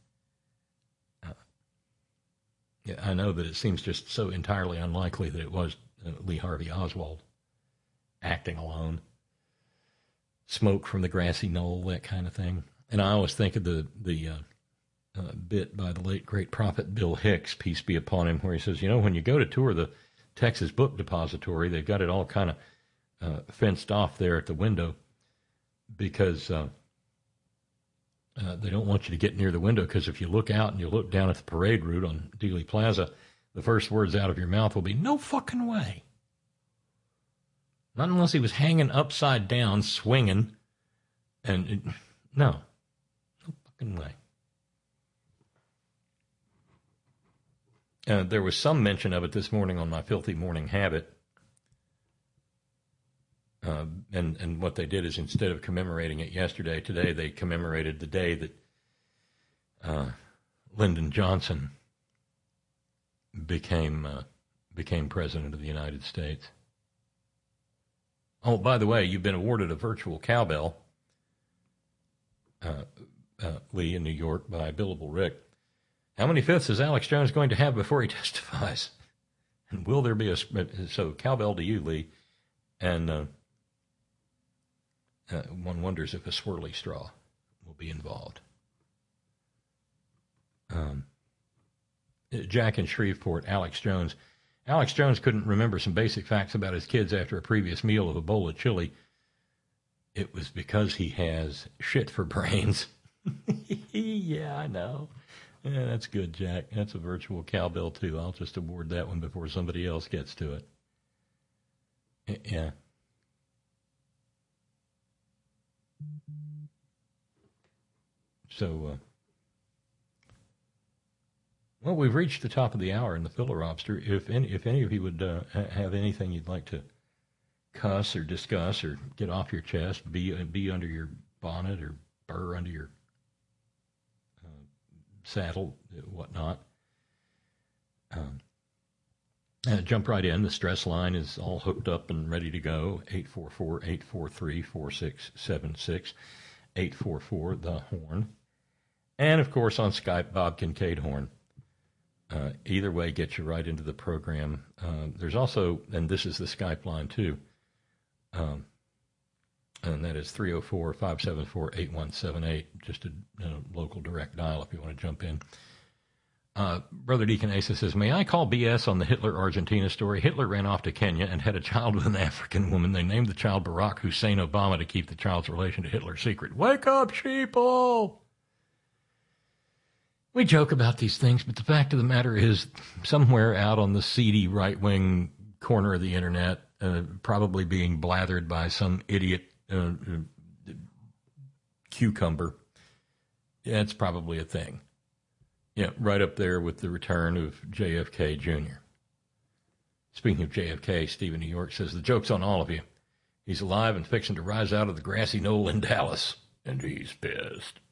it seems just so entirely unlikely that it was Lee Harvey Oswald acting alone. Smoke from the grassy knoll, that kind of thing. And I always think of the bit by the late great prophet Bill Hicks, peace be upon him, where he says, when you go to tour the Texas Book Depository, they've got it all kind of fenced off there at the window because they don't want you to get near the window, because if you look out and you look down at the parade route on Dealey Plaza, the first words out of your mouth will be, no fucking way. Not unless he was hanging upside down, swinging, and no fucking way. There was some mention of it this morning on my Filthy Morning Habit. And what they did is, instead of commemorating it yesterday, today they commemorated the day that Lyndon Johnson became president of the United States. Oh, by the way, you've been awarded a virtual cowbell, Lee, in New York by Billable Rick. How many fifths is Alex Jones going to have before he testifies? And will there be so cowbell to you, Lee, and one wonders if a swirly straw will be involved. Jack in Shreveport, Alex Jones. Alex Jones couldn't remember some basic facts about his kids after a previous meal of a bowl of chili. It was because he has shit for brains. Yeah, I know. Yeah, that's good, Jack. That's a virtual cowbell, too. I'll just award that one before somebody else gets to it. Yeah. So, well, we've reached the top of the hour in the Filler Lobster. If any of you would have anything you'd like to cuss or discuss or get off your chest, be under your bonnet or burr under your saddle, whatnot, jump right in. The stress line is all hooked up and ready to go. 844-843-4676. 844 the Horn. And, of course, on Skype, Bob Kincaid Horn. Either way gets you right into the program. There's also, and this is the Skype line too, and that is 304-574-8178, just a local direct dial if you want to jump in. Brother Deacon Asa says, may I call BS on the Hitler-Argentina story? Hitler ran off to Kenya and had a child with an African woman. They named the child Barack Hussein Obama to keep the child's relation to Hitler secret. Wake up, sheeple! We joke about these things, but the fact of the matter is, somewhere out on the seedy right-wing corner of the internet, probably being blathered by some idiot cucumber, it's probably a thing. Yeah, right up there with the return of JFK Jr. Speaking of JFK, Steve in New York says, the joke's on all of you. He's alive and fixing to rise out of the grassy knoll in Dallas, and he's pissed.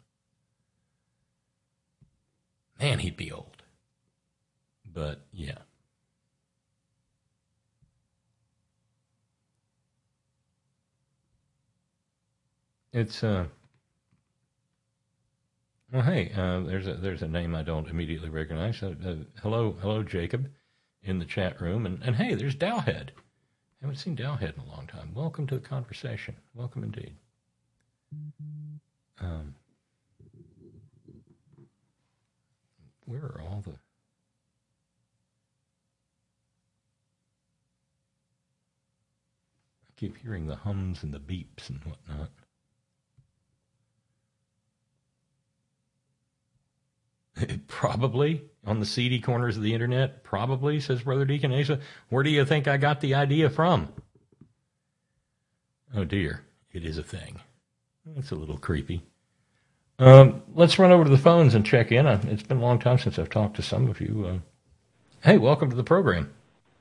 Man, he'd be old. But, yeah. It's, well, hey, there's a name I don't immediately recognize. Hello, Jacob, in the chat room. And hey, there's Dowhead. I haven't seen Dowhead in a long time. Welcome to the conversation. Welcome indeed. Where are all the... I keep hearing the hums and the beeps and whatnot. Probably on the seedy corners of the internet. Probably, says Brother Deacon Asa. Where do you think I got the idea from? Oh, dear. It is a thing. It's a little creepy. Let's run over to the phones and check in. It's been a long time since I've talked to some of you. Hey, welcome to the program.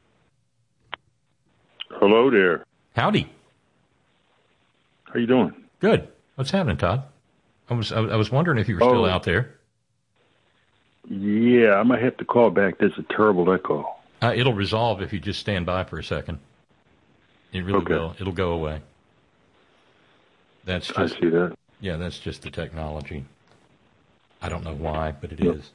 Hello there. Howdy. How you doing? Good. What's happening, Todd? I was wondering if you were still out there. Yeah, I might have to call back. There's a terrible echo. It'll resolve if you just stand by for a second. It really Okay. will. It'll go away. That's I just see that. yeah. That's just the technology. I don't know why, but it Yep. is.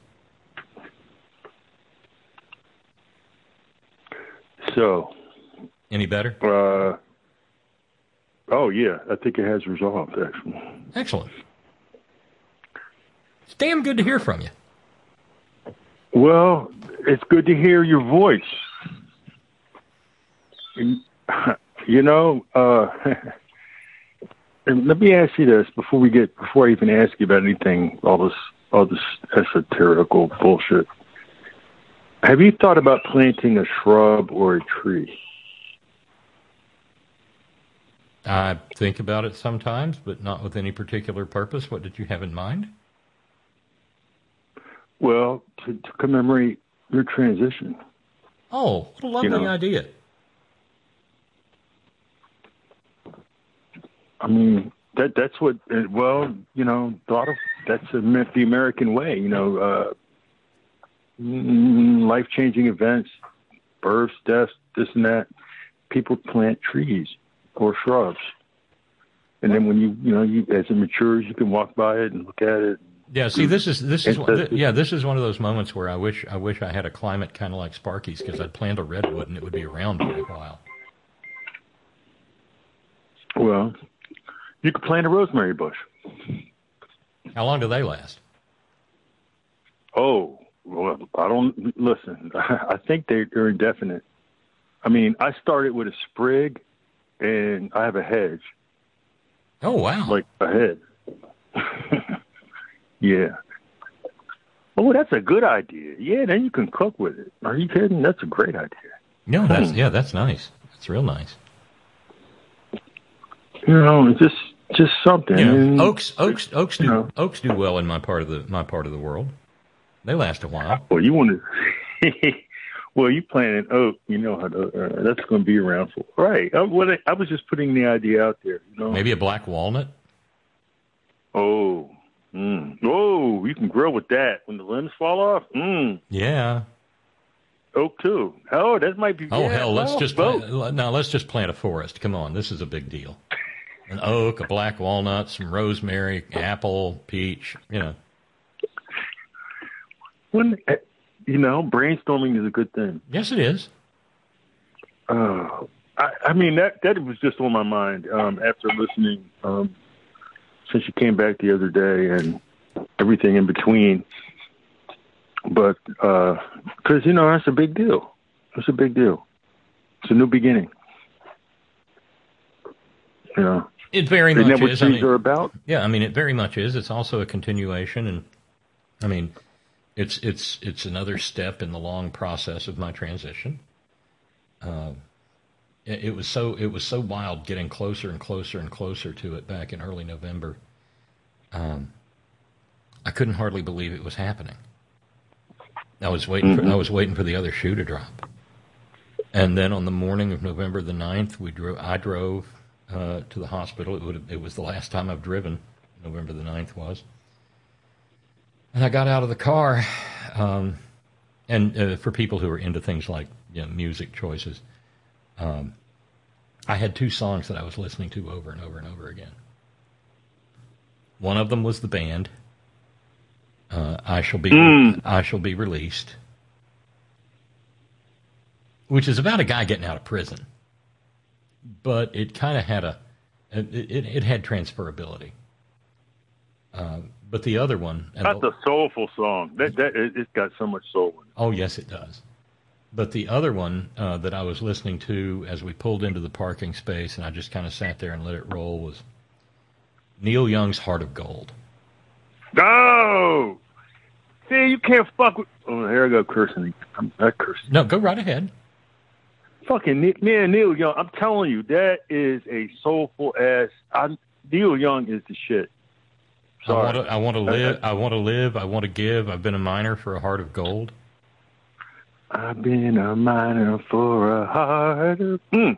So, Any better? oh yeah, I think it has resolved actually. Excellent. It's damn good to hear from you. Well, it's good to hear your voice. You know, and let me ask you this before I even ask you about anything, all this esoterical bullshit. Have you thought about planting a shrub or a tree? I think about it sometimes, but not with any particular purpose. What did you have in mind? Well, to commemorate your transition. Oh, what a lovely idea. I mean, that's what, well, you know, that's the American way, you know, life-changing events, births, deaths, this and that. People plant trees or shrubs. And then when you as it matures, you can walk by it and look at it. Yeah, see, this is one of those moments where I wish I had a climate kind of like Sparky's, because I'd plant a redwood and it would be around for a while. Well, you could plant a rosemary bush. How long do they last? Oh, well, I don't listen. I think they're indefinite. I mean, I started with a sprig, and I have a hedge. Oh wow! Like a hedge. Yeah. Oh, that's a good idea. Yeah, then you can cook with it. Are you kidding? That's a great idea. No, that's nice. That's real nice. You know, it's just something. You know, And, oaks do well in my part of the world. They last a while. Well, you want to. Well, you plant an oak, you know how that's going to be around for. Right. I was just putting the idea out there. You know. Maybe a black walnut. Oh. Oh, you can grill with that when the limbs fall off. Yeah. Oak too. Oh, that might be. Oh hell, let's just plant, plant a forest. Come on, this is a big deal. An oak, a black walnut, some rosemary, apple, peach. You know. Brainstorming is a good thing. Yes, it is. I mean that was just on my mind after listening. Since you came back the other day and everything in between. But, because, that's a big deal. It's a big deal. It's a new beginning. You know. It very much Isn't that what is. trees are about? Yeah, I mean, it very much is. It's also a continuation, and, I mean, it's another step in the long process of my transition. It was so wild getting closer and closer and closer to it back in early November. I couldn't hardly believe it was happening. I was waiting for the other shoe to drop. And then on the morning of November the 9th, I drove to the hospital. It was the last time I've driven. November the 9th was. And I got out of the car. And for people who are into things like music choices, I had two songs that I was listening to over and over and over again. One of them was the band, I Shall Be Released, which is about a guy getting out of prison. But it kind of had it had transferability. But the other one... That's a soulful song. It's got so much soul in it. Oh, yes, it does. But the other one that I was listening to as we pulled into the parking space, and I just kind of sat there and let it roll, was Neil Young's Heart of Gold. No! See, you can't fuck with... Oh, here I go cursing. I'm not cursing. No, go right ahead. Fucking Neil Young. I'm telling you, that is a soulful ass... Neil Young is the shit. Sorry. I want to live. I want to give. I've been a miner for a heart of gold. I've been a miner for a heart of...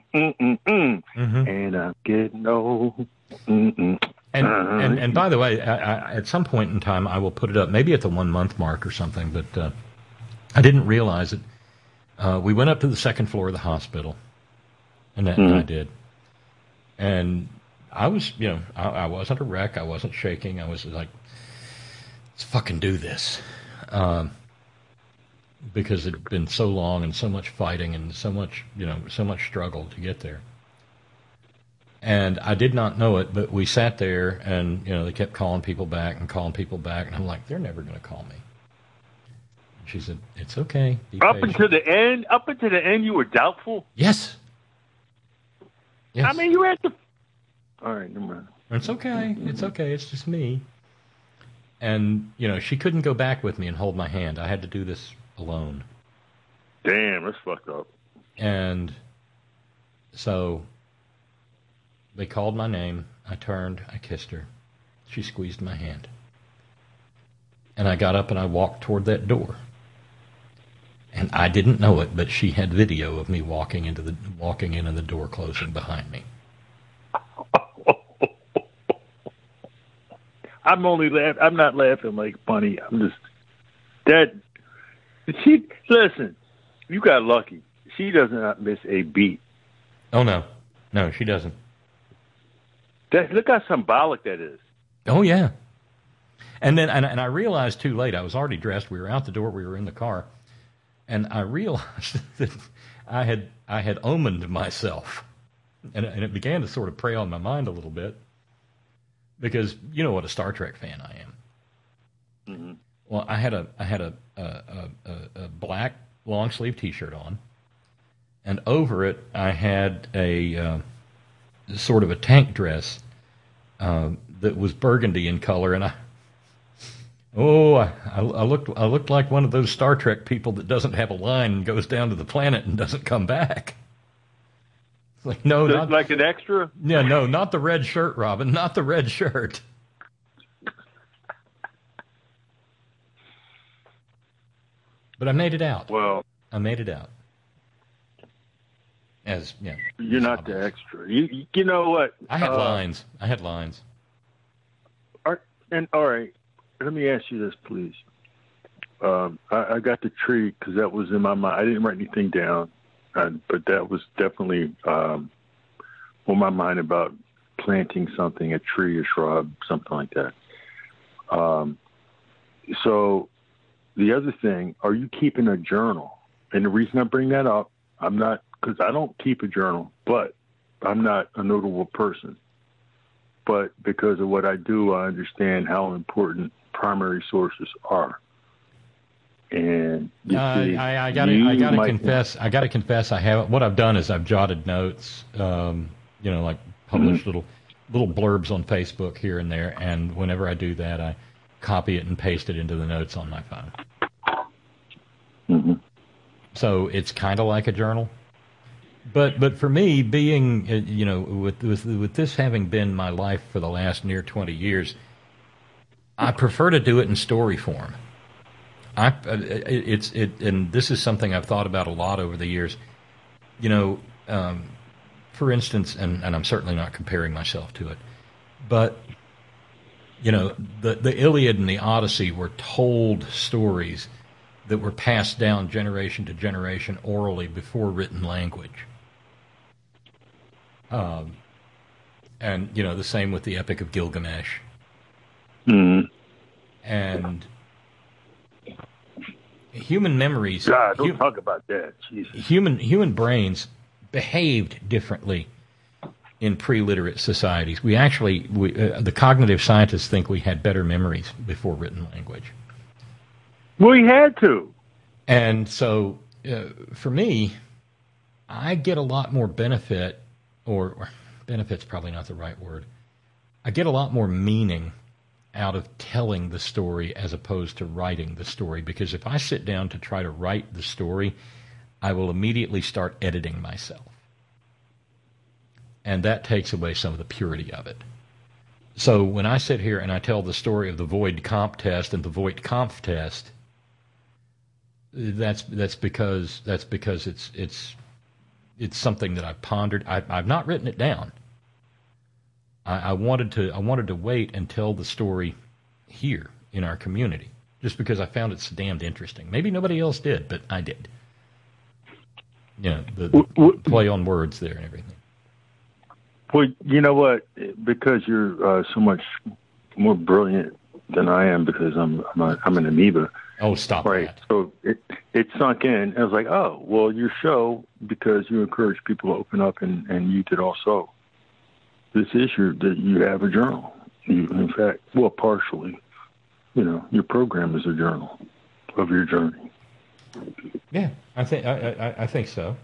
And I'm getting old. And by the way, at some point in time, I will put it up, maybe at the 1 month mark or something, but I didn't realize it. We went up to the second floor of the hospital, And that I did. And I was, I wasn't a wreck. I wasn't shaking. I was like, let's fucking do this. Because it had been so long and so much fighting and so much struggle to get there. And I did not know it, but we sat there and, they kept calling people back. And I'm like, they're never going to call me. And she said, it's okay. Up until the end, you were doubtful? Yes. I mean, you had to. All right, never mind. It's okay. It's okay. It's just me. And, she couldn't go back with me and hold my hand. I had to do this alone. Damn, that's fucked up. And so they called my name. I turned. I kissed her. She squeezed my hand. And I got up and I walked toward that door. And I didn't know it, but she had video of me walking in and the door closing behind me. I'm not laughing like funny. I'm just listen, you got lucky. She does not miss a beat. Oh no, she doesn't. Look how symbolic that is. Oh yeah. And then and I realized too late. I was already dressed. We were out the door. We were in the car, and I realized that I had omened myself, and it began to sort of prey on my mind a little bit. Because you know what a Star Trek fan I am. Mm-hmm. Well, I had a black long sleeve T-shirt on, and over it I had a sort of a tank dress that was burgundy in color, and I looked like one of those Star Trek people that doesn't have a line and goes down to the planet and doesn't come back. Like, no, not like an extra. Yeah, no, not the red shirt, Robin. Not the red shirt. But I made it out. Well, I made it out. You're not the extra. You know what? I had lines. All right. Let me ask you this, please. I got the tree because that was in my mind. I didn't write anything down. But that was definitely on my mind about planting something, a tree, a shrub, something like that. So the other thing, are you keeping a journal? And the reason I bring that up, because I don't keep a journal, but I'm not a notable person. But because of what I do, I understand how important primary sources are. And I gotta confess, I haven't. What I've done is I've jotted notes, like published little blurbs on Facebook here and there, and whenever I do that, I copy it and paste it into the notes on my phone. Mm-hmm. So it's kind of like a journal, but for me, being with this having been my life for the last near 20 years, I prefer to do it in story form. And this is something I've thought about a lot over the years. For instance, and I'm certainly not comparing myself to it, but the Iliad and the Odyssey were told stories that were passed down generation to generation orally before written language. And the same with the Epic of Gilgamesh. Mm-hmm. And human memories. God, don't talk about that. Jesus. Human brains behaved differently in pre-literate societies. The cognitive scientists think we had better memories before written language. We had to. And so, for me, I get a lot more benefit, or benefit's probably not the right word. I get a lot more meaning out of telling the story as opposed to writing the story. Because if I sit down to try to write the story, I will immediately start editing myself. And that takes away some of the purity of it. So when I sit here and I tell the story of the Voigt-Kampff test and the Voigt-Kampff test, that's because it's something that I've pondered. I've not written it down. I wanted to wait and tell the story here in our community, just because I found it so damned interesting. Maybe nobody else did, but I did. the play on words there and everything. Well, you know what? Because you're so much more brilliant than I am, because I'm an amoeba. Oh, stop right. that. So it sunk in. I was like, oh, well, your show, because you encourage people to open up, and you did also. This is that you have a journal. In fact, well, partially, your program is a journal of your journey. Yeah, I think so.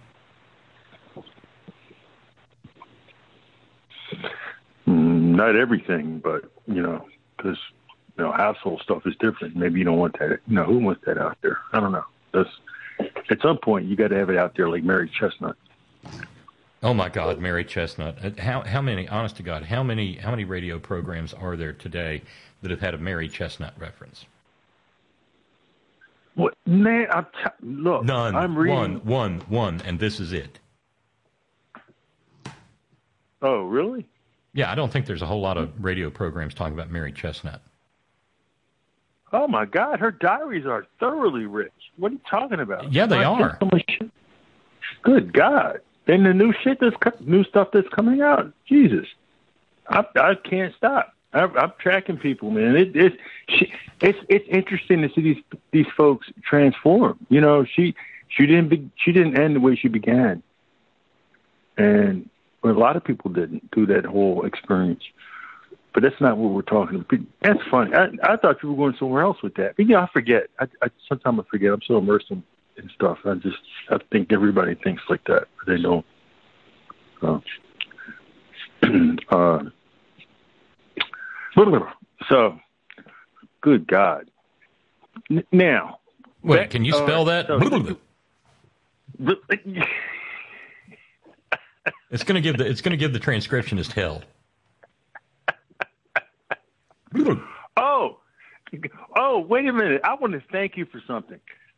Not everything, but because household stuff is different. Maybe you don't want that. Who wants that out there? I don't know. At some point you got to have it out there, like Mary Chestnut. Oh my God, Mary Chestnut! How many? Honest to God, how many radio programs are there today that have had a Mary Chestnut reference? What, man? Look, none. I'm reading One, and this is it. Oh, really? Yeah, I don't think there's a whole lot of radio programs talking about Mary Chestnut. Oh my God, her diaries are thoroughly rich. What are you talking about? Yeah, they are. Good God. And the new stuff that's coming out. Jesus. I can't stop. I'm tracking people, man. It's interesting to see these folks transform. She didn't end the way she began. And a lot of people didn't do that whole experience. But that's not what we're talking about. That's funny. I thought you were going somewhere else with that. But I forget. Sometimes I forget. I'm so immersed in stuff. I think everybody thinks like that, but they don't. So, good God. Now. Wait, can you spell that? It's going to give the transcriptionist hell. Oh, wait a minute. I want to thank you for something.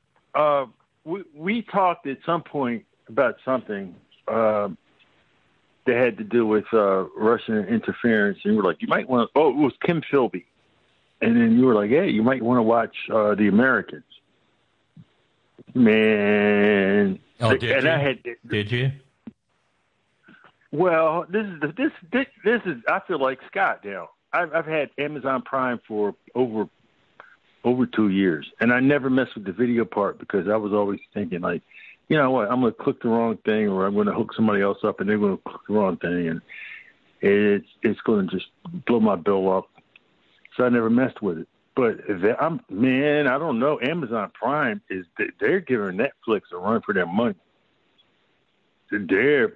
We talked at some point about something that had to do with Russian interference, and you were like, you might want to, it was Kim Philby. And then you were like, hey, you might want to watch The Americans. Man. Oh, did you? Well, this is. I feel like Scott now. I've had Amazon Prime for over 2 years, and I never messed with the video part because I was always thinking, like, you know what, I'm going to click the wrong thing, or I'm going to hook somebody else up, and they're going to click the wrong thing, and it's going to just blow my bill up. So I never messed with it. But I don't know. Amazon Prime they're giving Netflix a run for their money. I've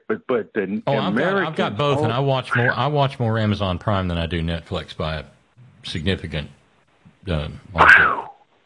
got both, and I watch more Amazon Prime than I do Netflix by a significant margin.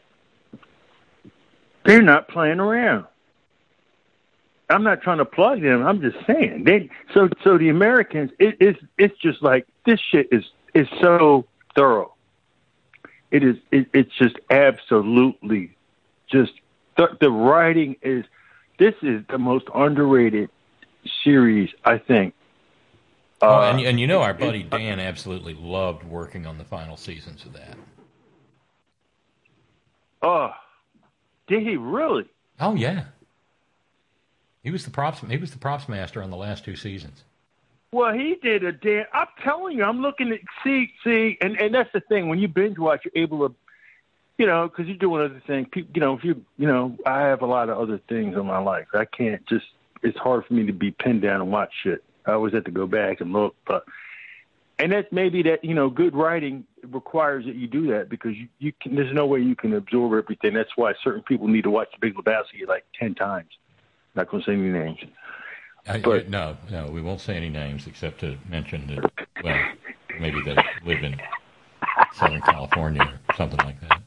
They're not playing around. I'm not trying to plug them. I'm just saying. So the Americans, it's just like, this shit is so thorough. It's just absolutely just the writing is. This is the most underrated series, I think. And you know, our buddy Dan absolutely loved working on the final seasons of that. Oh, did he really? Oh yeah. He was the props master on the last two seasons. Well, he did a damn. I'm telling you, I'm looking at see, and that's the thing. When you binge watch, you're able to, because you're doing other things. I have a lot of other things in my life. I can't just. It's hard for me to be pinned down and watch shit. I always have to go back and look, and that's maybe that good writing requires that you do that because you can. There's no way you can absorb everything. That's why certain people need to watch The Big Lebowski like 10 times. Not going to say any names. No, we won't say any names except to mention that, well, maybe they live in Southern California or something like that.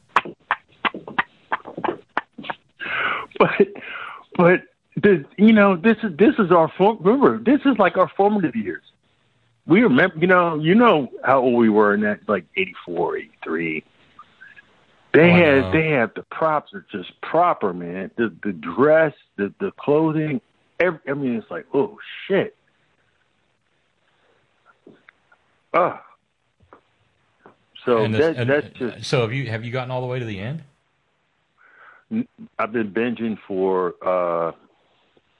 But this is our remember, this is like our formative years. We remember, you know how old we were in that, like 84, 83. They have the props are just proper, man. The dress, the clothing. It's like, oh shit. Oh. So that's just. So have you gotten all the way to the end? I've been binging for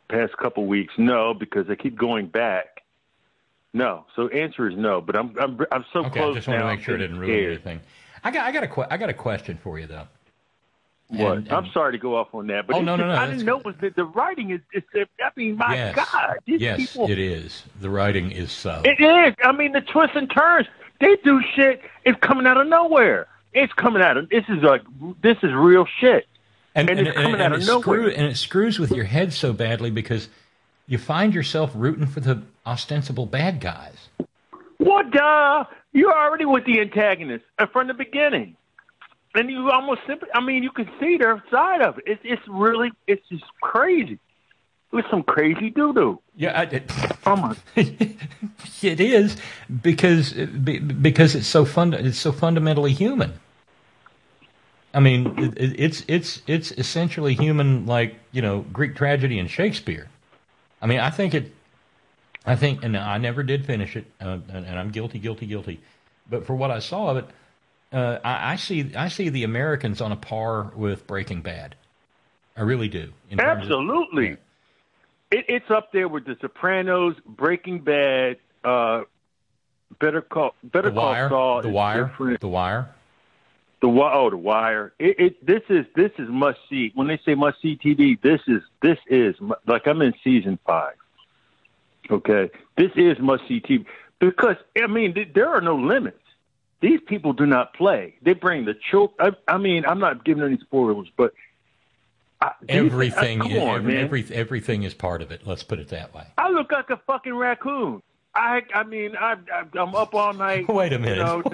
past couple weeks? No, because I keep going back. No. So answer is no. But I'm so okay, close. I just want to now, make sure it didn't ruin anything. I got a question for you though. What? I'm sorry to go off on that, but no. I didn't know the writing is. I mean, my God, these people. It is. The writing is so. It is. I mean, the twists and turns. They do shit. It's coming out of nowhere. It's coming out of. This is real shit. And it's coming out of nowhere. And it screws with your head so badly because you find yourself rooting for the ostensible bad guys. What? You're already with the antagonist from the beginning. And you almost simply, I mean, you can see their side of it. It's just crazy. It's some crazy doo-doo. Yeah, oh my. It is because it's so fundamentally human. I mean, it's essentially human, like, you know, Greek tragedy and Shakespeare. I mean, I think, and I never did finish it, and I'm guilty. But for what I saw of it. I see the Americans on a par with Breaking Bad. I really do. Absolutely. It's up there with The Sopranos, Breaking Bad, Better Call Saul. The Wire. The Wire. This is must see. When they say must see TV, this is like I'm in season 5. Okay, this is must see TV because I mean there are no limits. These people do not play. They bring the children. I mean, I'm not giving any spoilers, but everything is part of it. Let's put it that way. I look like a fucking raccoon. I'm up all night. Wait a minute.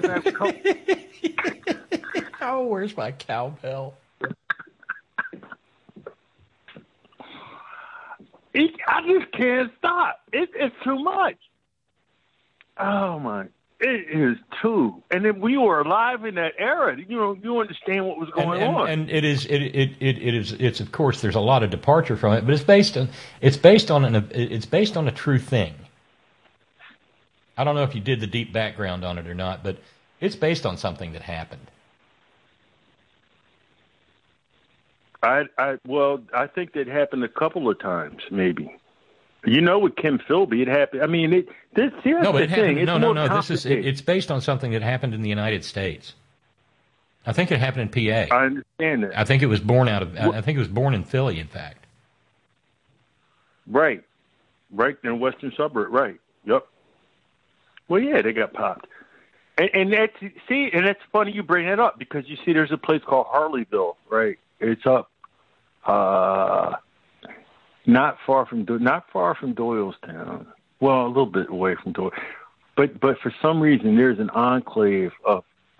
Oh, where's my cowbell? I just can't stop. It's too much. Oh my. It is too, and then we were alive in that era. You understand what was going on. And it's of course there's a lot of departure from it, but it's based on a true thing. I don't know if you did the deep background on it or not, but it's based on something that happened. I think that happened a couple of times, maybe. You know, with Kim Philby, it happened. I mean, here's the thing. It's based on something that happened in the United States. I think it happened in PA. I understand that. I think it was born in Philly, in fact. Right in a western suburb. Right. Yep. Well, yeah, they got popped, and that's funny you bring that up because you see, there's a place called Harleyville. Right. It's up. Not far from Doylestown. Well, a little bit away from Doyle, but for some reason there's an enclave of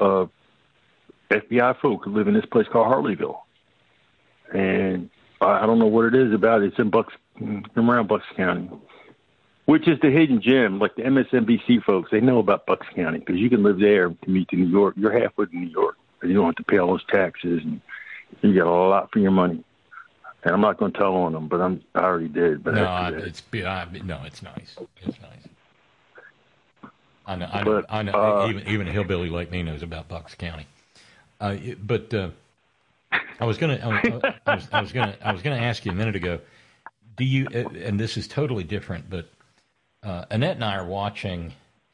FBI folk who live in this place called Harleyville, and I don't know what it is about it. It's around Bucks County, which is the hidden gem. Like the MSNBC folks, they know about Bucks County because you can live there and commute to New York. You're halfway to New York, and you don't have to pay all those taxes, and you get a lot for your money. And I'm not going to tell on them, but I already did. But it's nice. It's nice. I know. Even a hillbilly like me knows about Bucks County. But I was going to ask you a minute ago. Do you? And this is totally different, but Annette and I are watching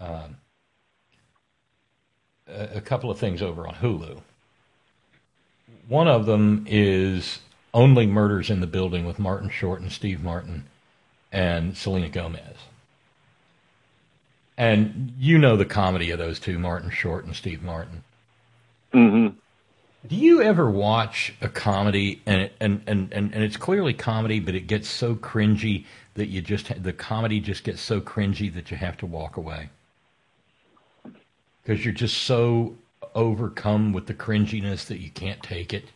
a couple of things over on Hulu. One of them is Only Murders in the Building with Martin Short and Steve Martin and Selena Gomez. And you know the comedy of those two, Martin Short and Steve Martin. Mm-hmm. Do you ever watch a comedy and it's clearly comedy, but it gets so cringy that the comedy just gets so cringy that you have to walk away? Because you're just so overcome with the cringiness that you can't take it?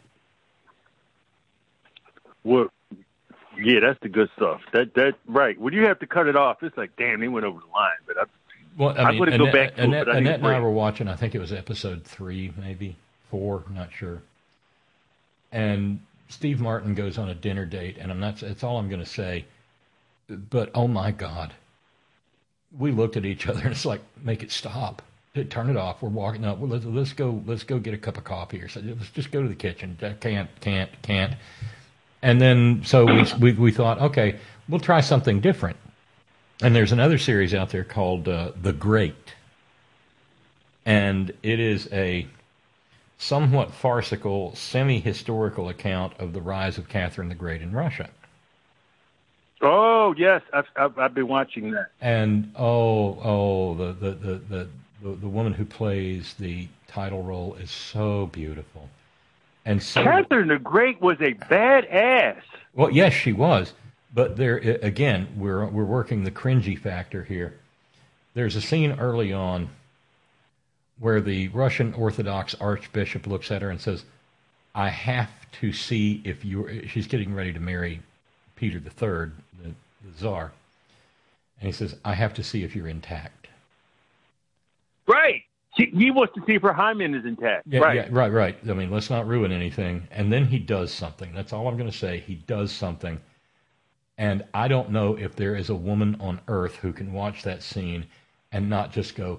Well, yeah, that's the good stuff. That right. When you have to cut it off, it's like, damn, they went over the line. But I'm going to go back to Annette, it. But Annette and I were watching, I think it was episode 3, maybe 4, not sure. And Steve Martin goes on a dinner date, and that's all I'm going to say. But, oh my God. We looked at each other, and it's like, make it stop. Turn it off. We're walking up. Well, let's go get a cup of coffee or something. Let's just go to the kitchen. Can't. And then, so we thought, okay, we'll try something different. And there's another series out there called The Great. And it is a somewhat farcical, semi-historical account of the rise of Catherine the Great in Russia. Oh yes, I've been watching that. And the woman who plays the title role is so beautiful. And so Catherine the Great was a badass. Well, yes, she was. But there again, we're working the cringy factor here. There's a scene early on where the Russian Orthodox Archbishop looks at her and says, "I have to see if you're." She's getting ready to marry Peter III, the Tsar, and he says, "I have to see if you're intact." Right. He wants to see if her hymen is intact. Yeah, right. Yeah, right. I mean, let's not ruin anything. And then he does something. That's all I'm going to say. He does something. And I don't know if there is a woman on earth who can watch that scene and not just go,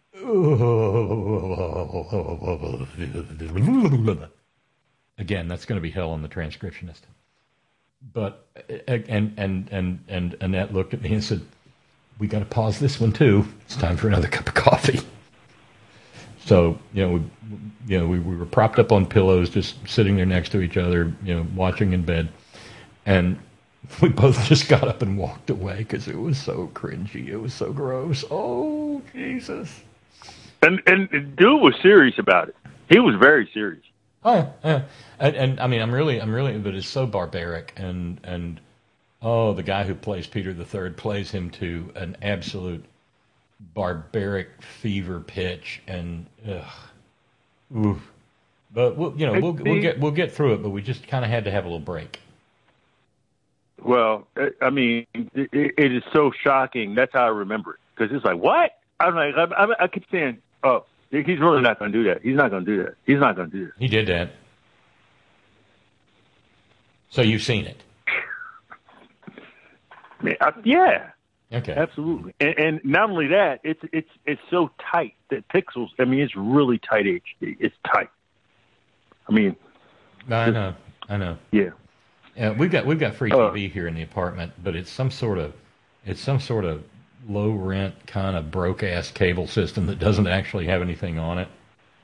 again, that's going to be hell on the transcriptionist. But, and Annette looked at me and said, "We got to pause this one too. It's time for another cup of coffee." So, we were propped up on pillows, just sitting there next to each other, watching in bed. And we both just got up and walked away because it was so cringy. It was so gross. Oh, Jesus. And dude was serious about it. He was very serious. Oh, yeah. And I mean, I'm really, but it's so barbaric. And the guy who plays Peter III plays him to an absolute barbaric fever pitch, and oof. But we'll get through it. But we just kind of had to have a little break. Well, I mean, it is so shocking. That's how I remember it, because it's like, what? I'm like, I keep saying, oh, he's really not going to do that. He's not going to do that. He's not going to do that. He did that. So you've seen it? Yeah. Okay. Absolutely. And not only that, it's so tight that pixels. I mean, it's really tight HD. It's tight. I mean, I know. Yeah. We've got free TV here in the apartment, but it's some sort of low rent kind of broke ass cable system that doesn't actually have anything on it.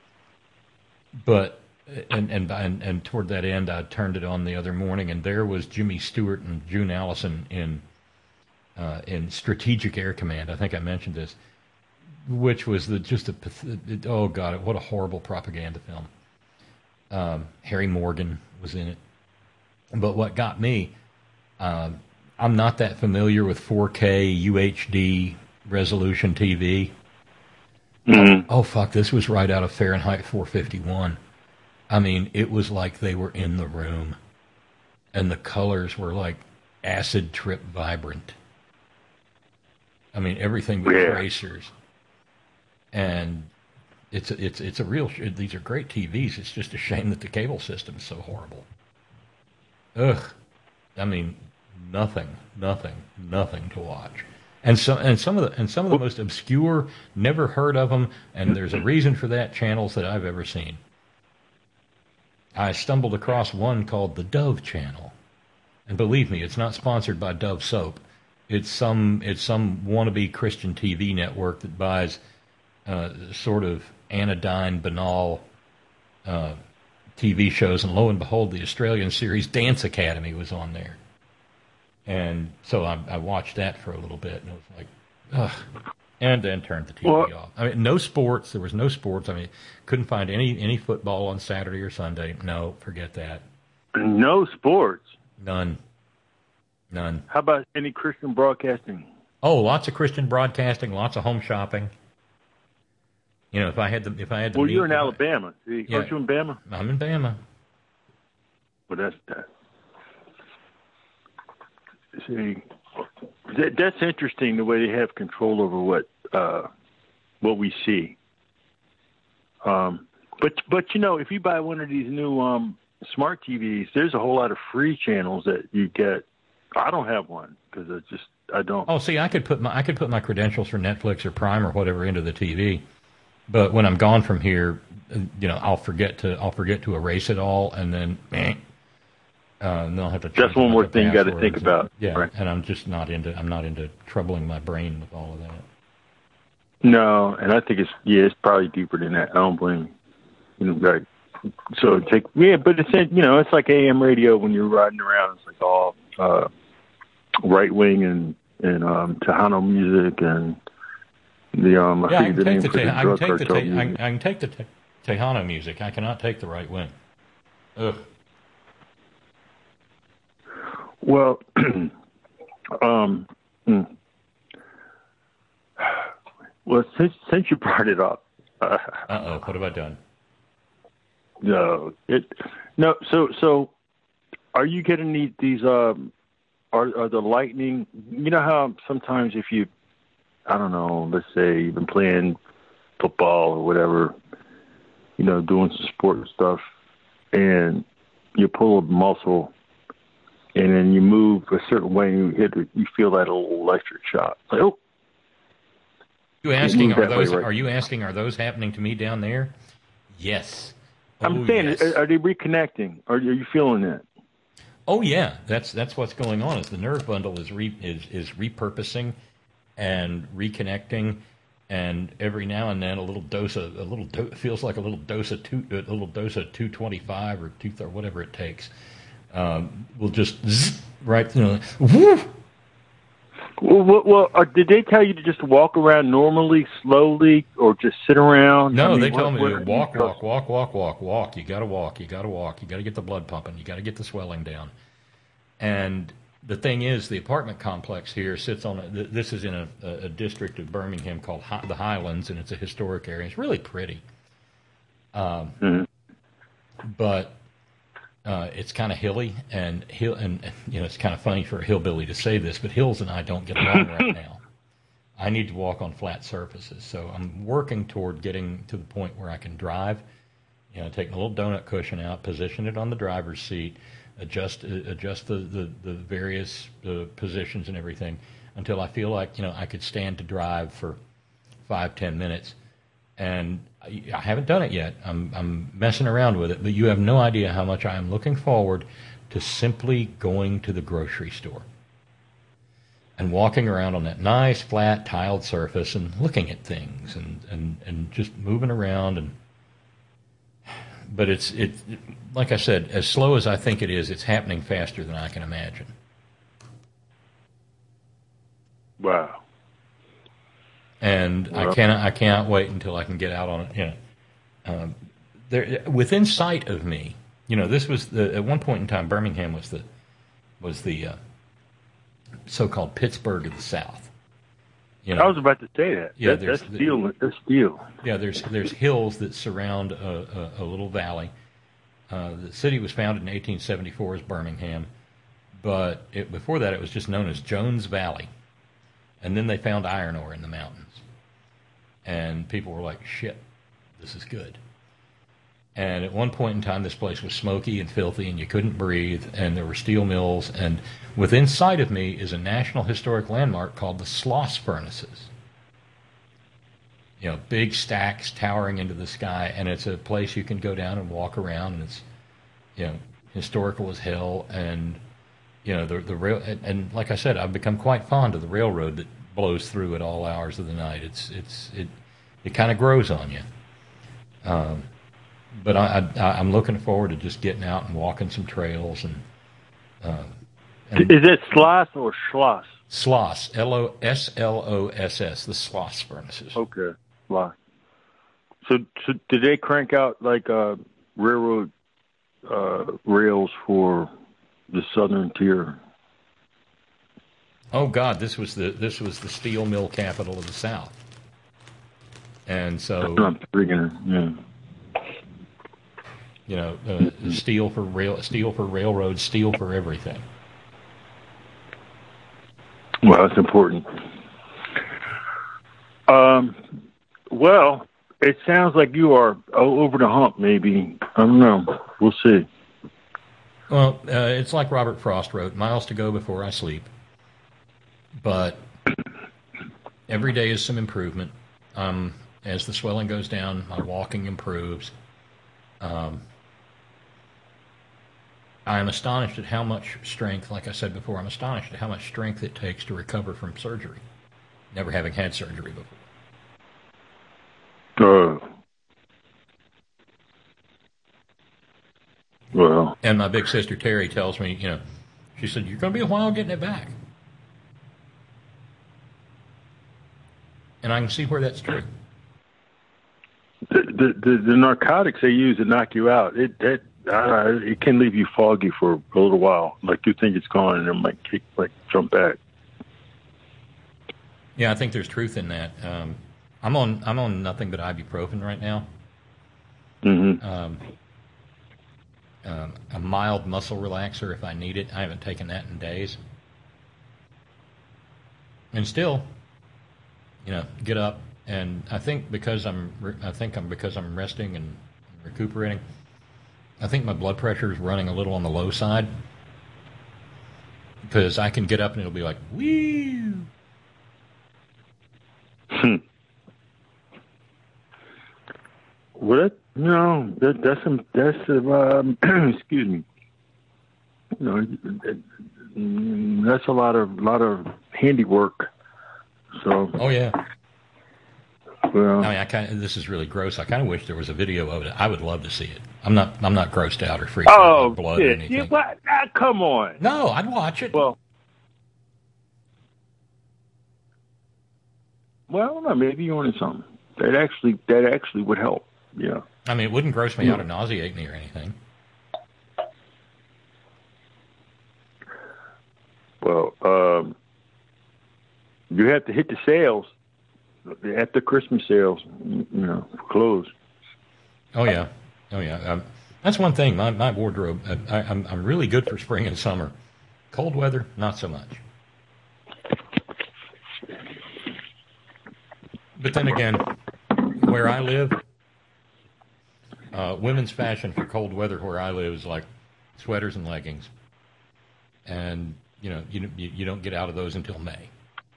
But and toward that end, I turned it on the other morning, and there was Jimmy Stewart and June Allison in Strategic Air Command. I think I mentioned this, which was oh God, what a horrible propaganda film. Harry Morgan was in it. But what got me, I'm not that familiar with 4K UHD resolution TV. Mm-hmm. Oh, fuck, this was right out of Fahrenheit 451. I mean, it was like they were in the room, and the colors were like acid trip vibrant. I mean, everything but tracers. And it's a real, these are great TVs. It's just a shame that the cable system's so horrible. Ugh, I mean, nothing to watch, and some of the most obscure, never heard of them, and there's a reason for that, channels that I've ever seen. I stumbled across one called the Dove Channel, and believe me, it's not sponsored by Dove soap. It's some wannabe Christian TV network that buys sort of anodyne, banal TV shows, and lo and behold, the Australian series Dance Academy was on there. And so I watched that for a little bit, and it was like, ugh. And then turned the TV off. I mean, no sports. There was no sports. I mean, couldn't find any football on Saturday or Sunday. No, forget that. No sports? None. How about any Christian broadcasting? Oh, lots of Christian broadcasting, lots of home shopping. You know, if I had the well, you're in Alabama. Aren't you in Bama? I'm in Bama. Well, that's that. See, that's interesting, the way they have control over what we see. But you know, if you buy one of these new smart TVs, there's a whole lot of free channels that you get. I don't have one because I don't. Oh, see, I could put my credentials for Netflix or Prime or whatever into the TV. But when I'm gone from here, you know, I'll forget to erase it all, and then And they'll have to. That's one more thing you got to think about. Yeah, right. And I'm just not into troubling my brain with all of that. No, and I think it's probably deeper than that. I don't blame you. Right. So but it's like AM radio when you're riding around. It's like all right wing and Tejano music and the I can take the Tejano music. I cannot take the right wing. Ugh. Well, well, since you brought it up, Uh-oh, what have I done? No. So, are you getting these? Are the lightning? You know how sometimes if you, I don't know, let's say you've been playing football or whatever, doing some sport stuff, and you pull a muscle, and then you move a certain way, and you hit it, you feel that little electric shock. Like, oh. Are you asking, are those happening to me down there? Yes. I'm saying, yes. Are they reconnecting? Are you feeling that? Oh yeah, that's what's going on. Is the nerve bundle is repurposing and reconnecting, and every now and then feels like a little dose of 225 or whatever it takes. Will just right woo. Well, did they tell you to just walk around normally, slowly, or just sit around? No, they told me to walk. You got to walk. You got to get the blood pumping. You got to get the swelling down. And the thing is, the apartment complex here sits on this is in a district of Birmingham called the Highlands, and it's a historic area. It's really pretty. But it's kind of hilly, and it's kind of funny for a hillbilly to say this, but Hills and I don't get along right now. I need to walk on flat surfaces, so I'm working toward getting to the point where I can drive. Take a little donut cushion out, position it on the driver's seat, adjust the various positions and everything until I feel like I could stand to drive for 5-10 minutes. And I haven't done it yet. I'm messing around with it, but you have no idea how much I am looking forward to simply going to the grocery store and walking around on that nice flat tiled surface and looking at things and just moving around. But it's like I said, as slow as I think it is, it's happening faster than I can imagine. Wow. And I cannot wait until I can get out on it. There, within sight of me, this was at one point in time, Birmingham was the so-called Pittsburgh of the South. I was about to say that. Yeah, that's steel. Yeah, there's hills that surround a little valley. The city was founded in 1874 as Birmingham, but before that it was just known as Jones Valley. And then they found iron ore in the mountains. And people were like, shit, this is good. And at one point in time, this place was smoky and filthy, and you couldn't breathe, and there were steel mills. And within sight of me is a National Historic Landmark called the Schloss Furnaces. Big stacks towering into the sky, and it's a place you can go down and walk around, and it's, historical as hell. And the rail, and like I said, I've become quite fond of the railroad that blows through at all hours of the night. It kind of grows on you. But I'm looking forward to just getting out and walking some trails and is it Schloss or Schloss? Schloss, Sloss, the Schloss Furnaces. Okay, Schloss. So did they crank out like railroad rails for the southern tier? Oh God, this was the steel mill capital of the South, and so I'm freaking steel for railroads, steel for everything. Well, that's important. Well, it sounds like you are over the hump. Maybe, I don't know. We'll see. Well, it's like Robert Frost wrote, "Miles to go before I sleep." But every day is some improvement. As the swelling goes down, my walking improves. I'm astonished at how much strength, like I said before, I'm astonished at how much strength it takes to recover from surgery, never having had surgery before. Well. And my big sister Terry tells me, she said, you're going to be a while getting it back. And I can see where that's true. The narcotics they use to knock you out, it can leave you foggy for a little while. Like you think it's gone, and it might jump back. Yeah, I think there's truth in that. I'm on nothing but ibuprofen right now. Mm-hmm. A mild muscle relaxer if I need it. I haven't taken that in days. And still, get up. And I think because I'm resting and recuperating, I think my blood pressure is running a little on the low side. Because I can get up and it'll be like, woo. Well, that's excuse me. That's a lot of handiwork. So. Oh yeah. Well, I mean, this is really gross. I kind of wish there was a video of it. I would love to see it. I'm not grossed out or freaked out by blood or anything. Yeah, what? Come on. No, I'd watch it. Well, maybe you wanted something. That actually would help. Yeah. I mean, it wouldn't gross me out or nauseate me or anything. Well, you have to hit the sales. At the Christmas sales, clothes. Oh yeah. That's one thing. My wardrobe. I'm really good for spring and summer. Cold weather, not so much. But then again, where I live, women's fashion for cold weather where I live is like sweaters and leggings, and you don't get out of those until May.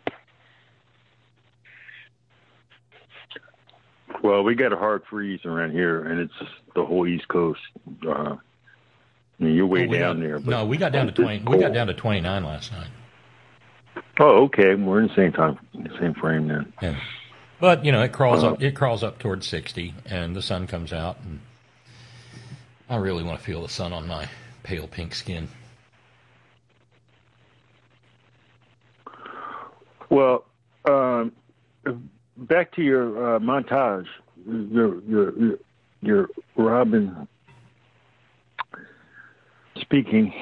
Well, we got a hard freeze around here, and it's just the whole East Coast. You're way down there. But no, we got down to 20. We got down to 29 last night. Oh, okay. We're in the same frame then. Yeah, but it crawls up. It crawls up towards 60, and the sun comes out, and I really want to feel the sun on my pale pink skin. Well, back to your montage, your Robin speaking.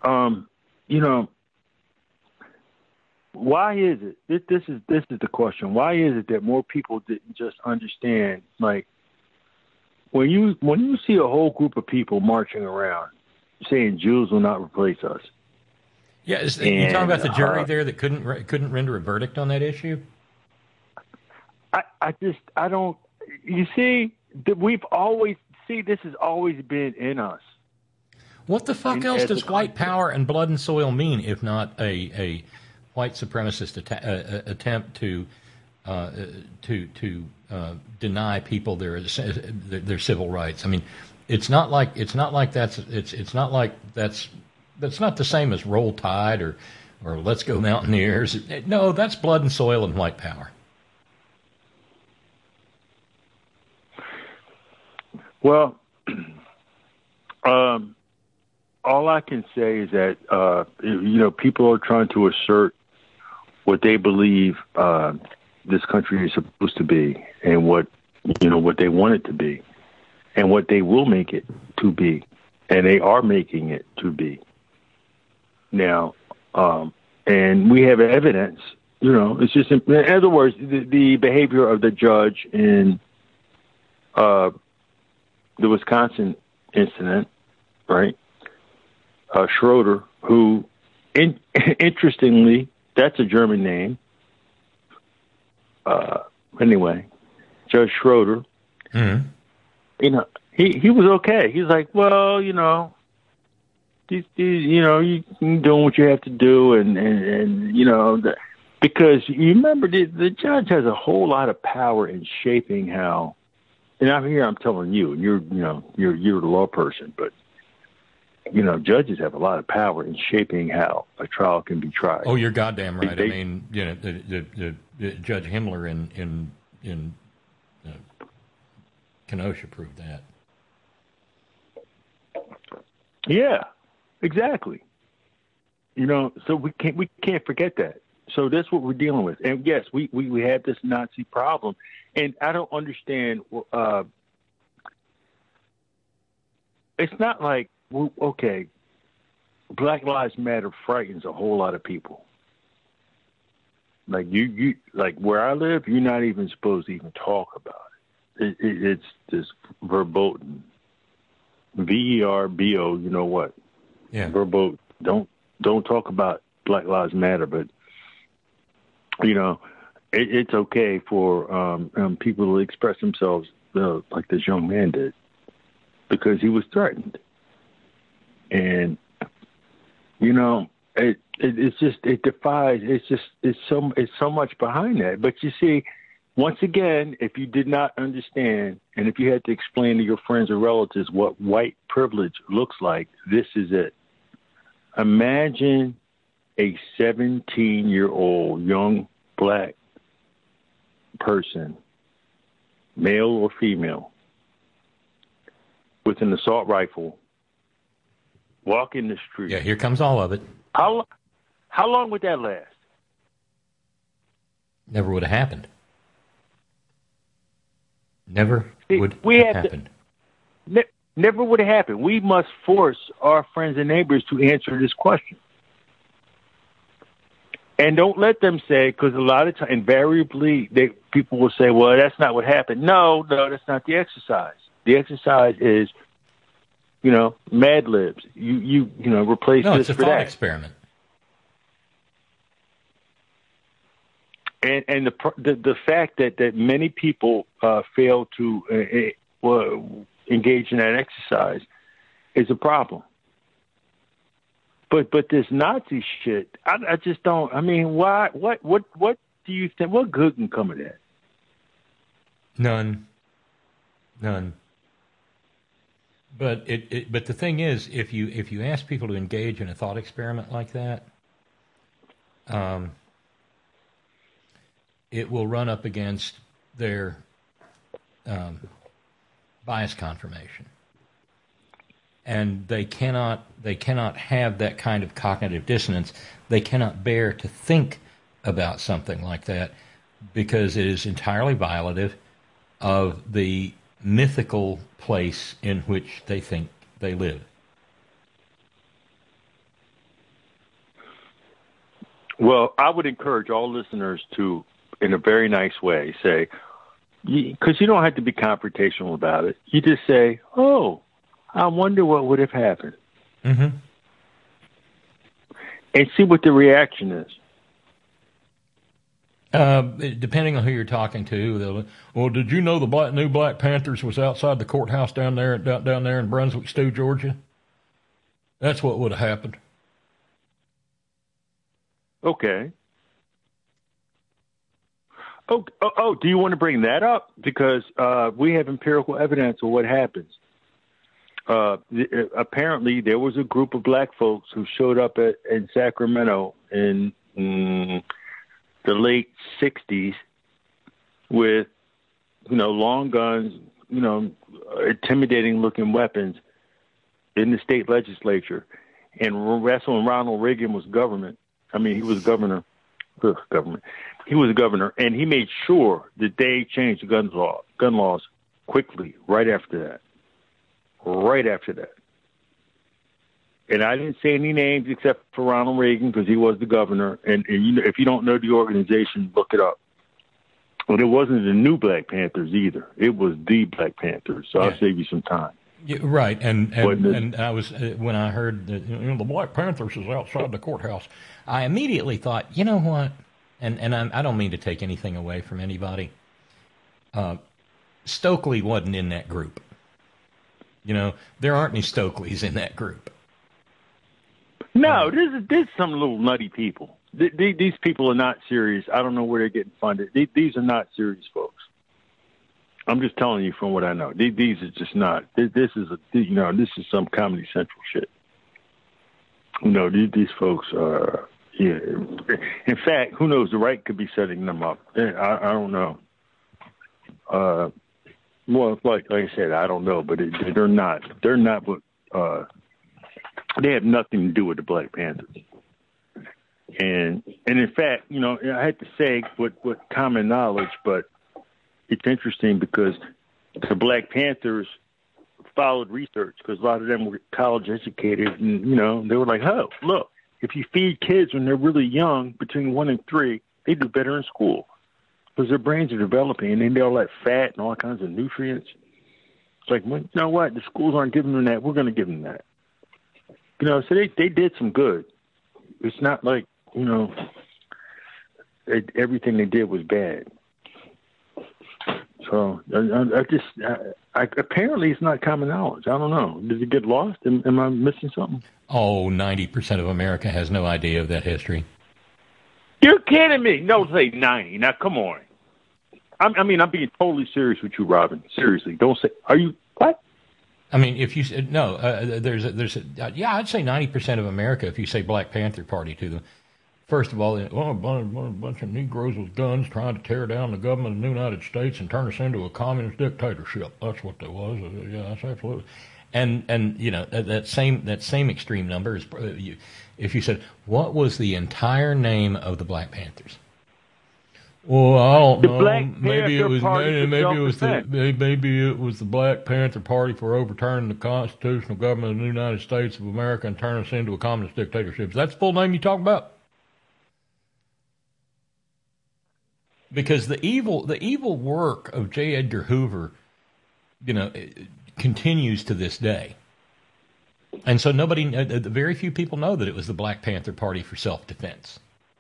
Why is it? This is the question. Why is it that more people didn't just understand? Like when you see a whole group of people marching around saying Jews will not replace us. Yeah, you talking about the jury there that couldn't render a verdict on that issue? I don't. You see, this has always been in us. What the fuck else does white power and blood and soil mean if not a white supremacist attempt to deny people their civil rights? I mean, it's not like that's not the same as Roll Tide or Let's Go Mountaineers. No, that's blood and soil and white power. Well, all I can say is that people are trying to assert what they believe this country is supposed to be, and what they want it to be, and what they will make it to be, and they are making it to be. Now, and we have evidence. It's just, in other words, the behavior of the judge in the Wisconsin incident, right? Schroeder, who, interestingly, that's a German name. Anyway, Judge Schroeder. Mm-hmm. He was okay. He's like, well, you're doing what you have to do, and because you remember the judge has a whole lot of power in shaping how. And I'm telling you, and you're the law person, but judges have a lot of power in shaping how a trial can be tried. Oh, you're goddamn right. I mean, the Judge Himmler in Kenosha proved that. Yeah, exactly. So we can't forget that. So that's what we're dealing with. And yes, we have this Nazi problem, and I don't understand. It's not like, okay, Black Lives Matter frightens a whole lot of people. Like you like where I live, you're not even supposed to even talk about it. It's just verboten. VERBO, you know what? Yeah. Verboten. Don't talk about Black Lives Matter, but it's okay for people to express themselves like this young man did, because he was threatened. And it's so much behind that. But you see, once again, if you did not understand, and if you had to explain to your friends or relatives what white privilege looks like, this is it. Imagine a 17-year-old young black person, male or female, with an assault rifle, walking the street. Yeah, here comes all of it. How long would that last? Never would have happened. Never would have happened. Never would have happened. We must force our friends and neighbors to answer this question. And don't let them say, because a lot of times, invariably, people will say, well, that's not what happened. No, that's not the exercise. The exercise is, Mad Libs. You replace no, this it's a for thought that. experiment. And the fact that many people fail to engage in that exercise is a problem. But this Nazi shit, I just don't. I mean, why? What do you think? What good can come of that? None. But but the thing is, if you ask people to engage in a thought experiment like that, it will run up against their bias confirmation, and they cannot have that kind of cognitive dissonance. They cannot bear to think about something like that because it is entirely violative of the mythical place in which they think they live. Well, I would encourage all listeners to, in a very nice way, say, because you don't have to be confrontational about it. You just say, oh, I wonder what would have happened. Mm-hmm. And see what the reaction is. Depending on who you're talking to, well, did you know the new Black Panthers was outside the courthouse down there in Brunswick Stew, Georgia? That's what would have happened. Okay. Oh, do you want to bring that up? Because we have empirical evidence of what happens. Apparently, there was a group of black folks who showed up in Sacramento in the late 60s with, long guns, intimidating-looking weapons in the state legislature. And that's when Ronald Reagan was he was governor. He was a governor, and he made sure that they changed the gun laws quickly right after that. And I didn't say any names except for Ronald Reagan because he was the governor. And if you don't know the organization, look it up. But it wasn't the new Black Panthers either. It was the Black Panthers. So I'll save you some time. Yeah, right. And I was when I heard that the Black Panthers is outside the courthouse, I immediately thought, you know what? And I don't mean to take anything away from anybody. Stokely wasn't in that group. There aren't any Stokeleys in that group. No, there's some little nutty people. These people are not serious. I don't know where they're getting funded. These are not serious folks. I'm just telling you from what I know. These are just not. This is some Comedy Central shit. these folks are. Yeah. In fact, who knows? The right could be setting them up. I don't know. Well, like I said, I don't know, but they're not. They're not what. They have nothing to do with the Black Panthers. And in fact, I had to say what common knowledge, but it's interesting because the Black Panthers followed research because a lot of them were college educated, and they were like, "Oh, look, if you feed kids when they're really young, between 1 and 3, they do better in school because their brains are developing, and they need all that fat and all kinds of nutrients." It's like, well, you know what? The schools aren't giving them that. We're going to give them that. So they did some good. It's not like everything they did was bad. So apparently it's not common knowledge. I don't know. Did it get lost? Am I missing something? Oh, 90% of America has no idea of that history. You're kidding me. Don't say 90. Now, come on. I'm being totally serious with you, Robin. Seriously. Don't say, are you, what? I mean, if you said, no, I'd say 90% of America if you say Black Panther Party to them. First of all, a bunch of Negroes with guns trying to tear down the government of the United States and turn us into a communist dictatorship. That's what they was. Yeah, that's absolutely. And that same extreme number is if you said, what was the entire name of the Black Panthers? Well, I don't know. Maybe it was the Black Panther Party for overturning the constitutional government of the United States of America and turning us into a communist dictatorship. That's the full name you talk about? Because the evil work of J. Edgar Hoover, continues to this day. And so very few people know that it was the Black Panther Party for self-defense.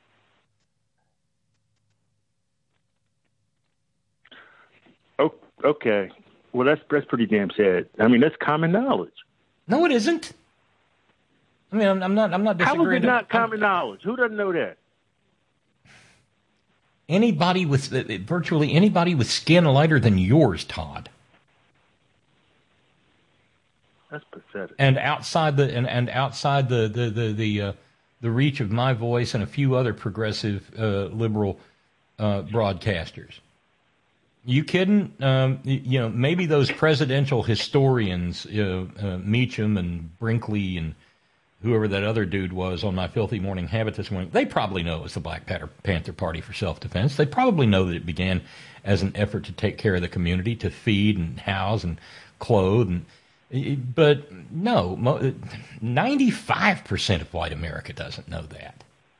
Oh, okay. Well, that's pretty damn sad. I mean, that's common knowledge. No, it isn't. I mean, I'm not disagreeing. How is it not common knowledge? Who doesn't know that? Virtually anybody with skin lighter than yours, Todd. That's pathetic. And outside the reach of my voice and a few other progressive liberal broadcasters. You kidding? Maybe those presidential historians, Meacham and Brinkley and whoever that other dude was on My Filthy Morning Habit this morning, they probably know it was the Black Panther Party for self-defense. They probably know that it began as an effort to take care of the community, to feed and house and clothe. But no, 95% of white America doesn't know that.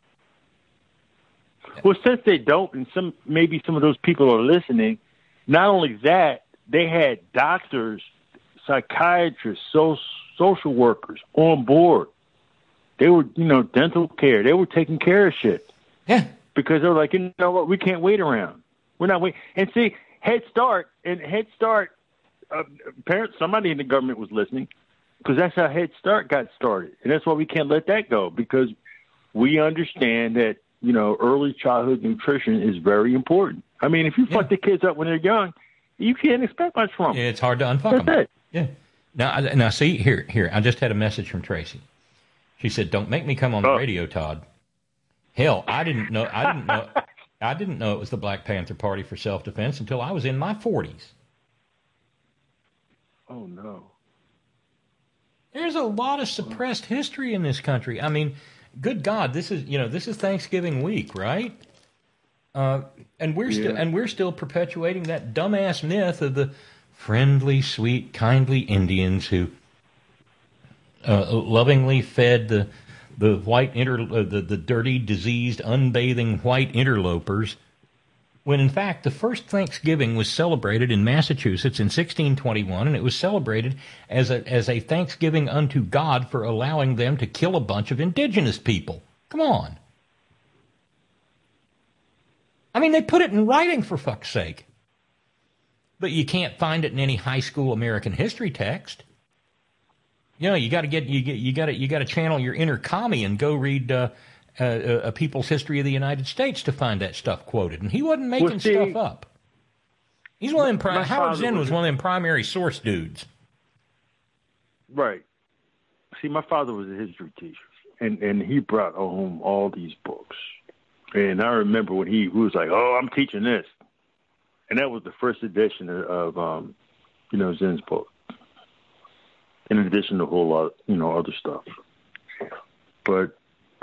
Well, since they don't, and maybe some of those people are listening, not only that, they had doctors, psychiatrists, social workers on board. They were, dental care. They were taking care of shit. Yeah. Because they were like, you know what, we can't wait around. We're not waiting. And see, Head Start, apparently somebody in the government was listening because that's how Head Start got started. And that's why we can't let that go because we understand that, early childhood nutrition is very important. I mean, if you fuck the kids up when they're young, you can't expect much from them. Yeah, it's hard to unfuck them. Yeah. Now, see, here, I just had a message from Tracy. She said, "Don't make me come on the radio, Todd." Hell, I didn't know it was the Black Panther Party for self-defense until I was in my 40s. Oh no. There's a lot of suppressed history in this country. I mean, good God, this is Thanksgiving week, right? And we're still perpetuating that dumbass myth of the friendly, sweet, kindly Indians who lovingly fed the the dirty, diseased, unbathing white interlopers, when in fact the first Thanksgiving was celebrated in Massachusetts in 1621, and it was celebrated as a thanksgiving unto God for allowing them to kill a bunch of indigenous people. Come on. I mean, they put it in writing, for fuck's sake. But you can't find it in any high school American history text. You got to channel your inner commie and go read A People's History of the United States to find that stuff quoted. And he wasn't making stuff up. He's one of them. Howard Zinn was one of them primary source dudes. Right. See, my father was a history teacher, and he brought home all these books. And I remember when he was like, "Oh, I'm teaching this," and that was the first edition of Zen's book. In addition to a whole lot, other stuff. But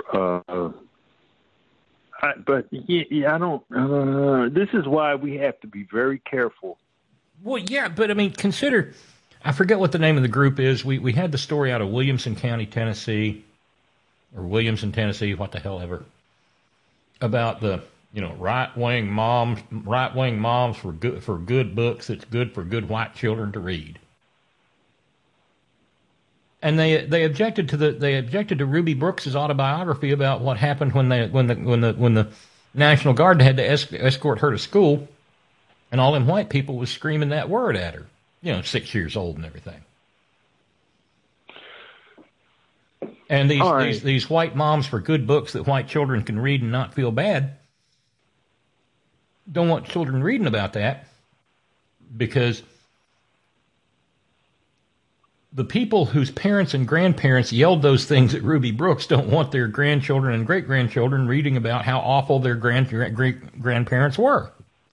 I don't. This is why we have to be very careful. Well, yeah, but I mean, consider. I forget what the name of the group is. We had the story out of Williamson County, Tennessee, or Williamson, Tennessee, what the hell ever, about the right wing moms for good books that's good for good white children to read. And they objected to Ruby Brooks's autobiography about what happened when the National Guard had to escort her to school, and all them white people was screaming that word at her. 6 years old and everything. And these white moms for good books that white children can read and not feel bad don't want children reading about that, because the people whose parents and grandparents yelled those things at Ruby Brooks don't want their grandchildren and great-grandchildren reading about how awful their great-grandparents were.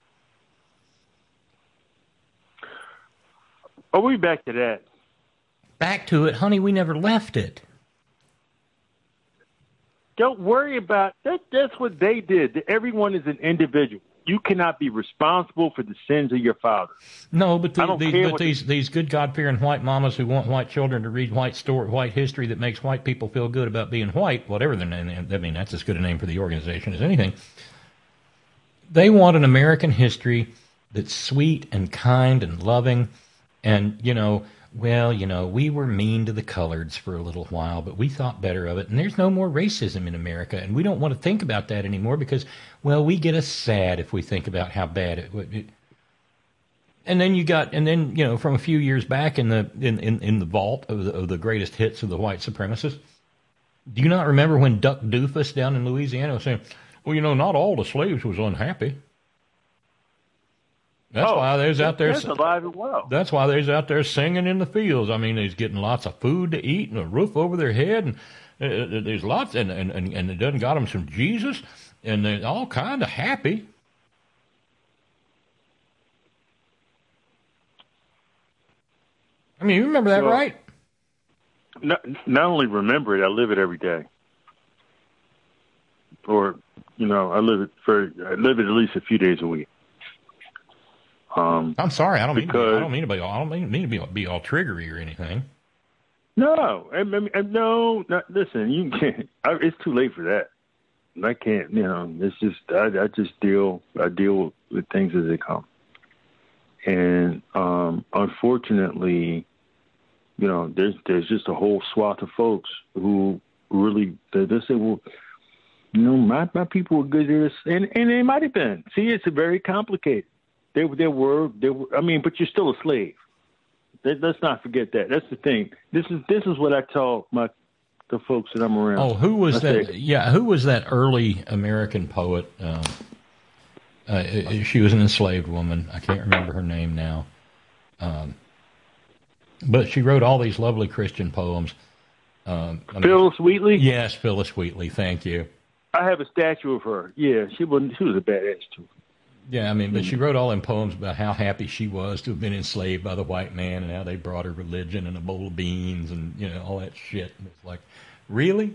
Are we back to that? Back to it, honey, we never left it. Don't worry about that. That's what they did. Everyone is an individual. You cannot be responsible for the sins of your father. No, but these good God-fearing white mamas who want white children to read white history that makes white people feel good about being white, whatever their name, I mean, that's as good a name for the organization as anything. They want an American history that's sweet and kind and loving. And, we were mean to the coloreds for a little while, but we thought better of it. And there's no more racism in America. And we don't want to think about that anymore because, we get us sad if we think about how bad it would. And then from a few years back in the vault of the greatest hits of the white supremacists, do you not remember when Duck Doofus down in Louisiana was saying, not all the slaves was unhappy. That's why there's out there. That's alive and well. That's why there's out there singing in the fields. I mean, they's getting lots of food to eat and a roof over their head, and there's lots, and it doesn't got them some Jesus, and they're all kind of happy. I mean, you remember that, right? Not only remember it, I live it every day. Or, I live it at least a few days a week. I'm sorry, I don't mean to be all triggery or anything. No, no. Listen, you can't. It's too late for that. I can't. It's just I just deal with things as they come, and unfortunately, there's just a whole swath of folks who really they say, well, my people were good at this, and they might have been. See, it's very complicated. They were. I mean, but you're still a slave. Let's not forget that. That's the thing. This is what I tell the folks that I'm around. Oh, who was that? Yeah, who was that early American poet? She was an enslaved woman. I can't remember her name now. But she wrote all these lovely Christian poems. Phyllis Wheatley? Yes, Phyllis Wheatley. Thank you. I have a statue of her. Yeah, she was a badass too. Yeah, I mean, but she wrote all them poems about how happy she was to have been enslaved by the white man and how they brought her religion and a bowl of beans and, all that shit. And it's like, really?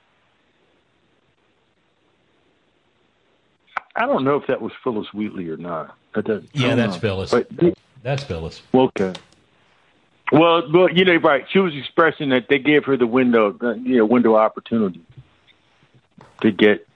I don't know if that was Phyllis Wheatley or not. That's Phyllis. That's Phyllis. Okay. Well, right. She was expressing that they gave her the window opportunity to get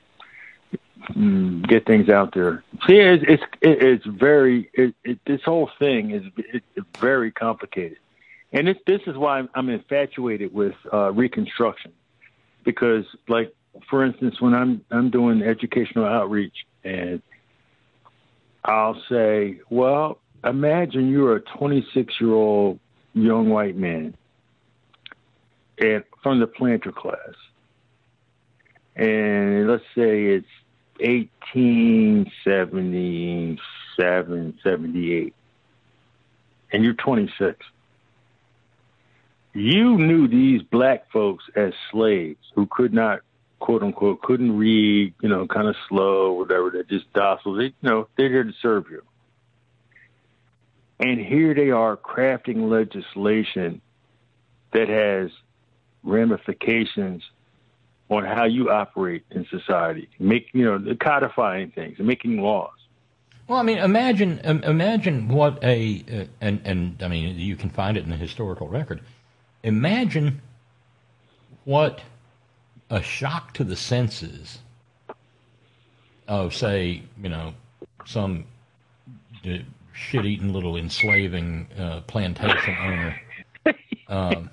things out there. See, it's very this whole thing is very complicated, and this is why I'm infatuated with Reconstruction, because, like, for instance, when I'm doing educational outreach, and I'll say, well, imagine you're a 26-year-old young white man, and from the planter class, and let's say it's 1877, 78, and you're 26. you knew these black folks as slaves who could not, quote unquote, couldn't read, kind of slow, whatever. They're just docile. They're here to serve you. And here they are crafting legislation that has ramifications on how you operate in society, codifying things and making laws. Well, I mean, imagine what and I mean, you can find it in the historical record. Imagine what a shock to the senses of, say, some shit-eating little enslaving plantation owner.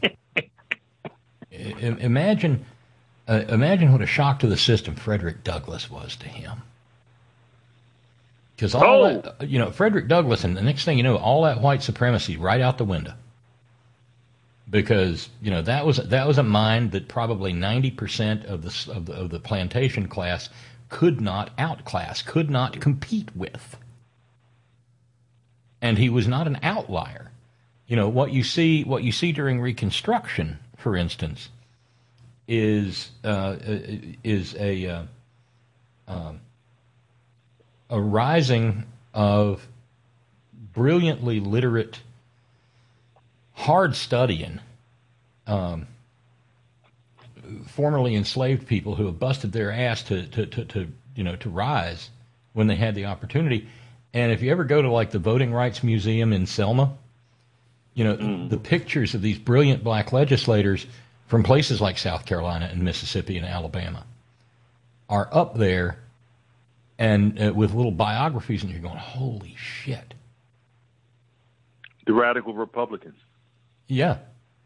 Imagine what a shock to the system Frederick Douglass was to him. Because Frederick Douglass, and the next thing you know, all that white supremacy right out the window. Because that was a mind that probably 90% of the plantation class could not outclass, could not compete with. And he was not an outlier. What you see during Reconstruction, for instance, is a rising of brilliantly literate, hard studying, formerly enslaved people who have busted their ass to rise when they had the opportunity. And if you ever go to like the Voting Rights Museum in Selma, the pictures of these brilliant black legislators from places like South Carolina and Mississippi and Alabama are up there, and with little biographies, and you're going, holy shit. The radical Republicans. Yeah.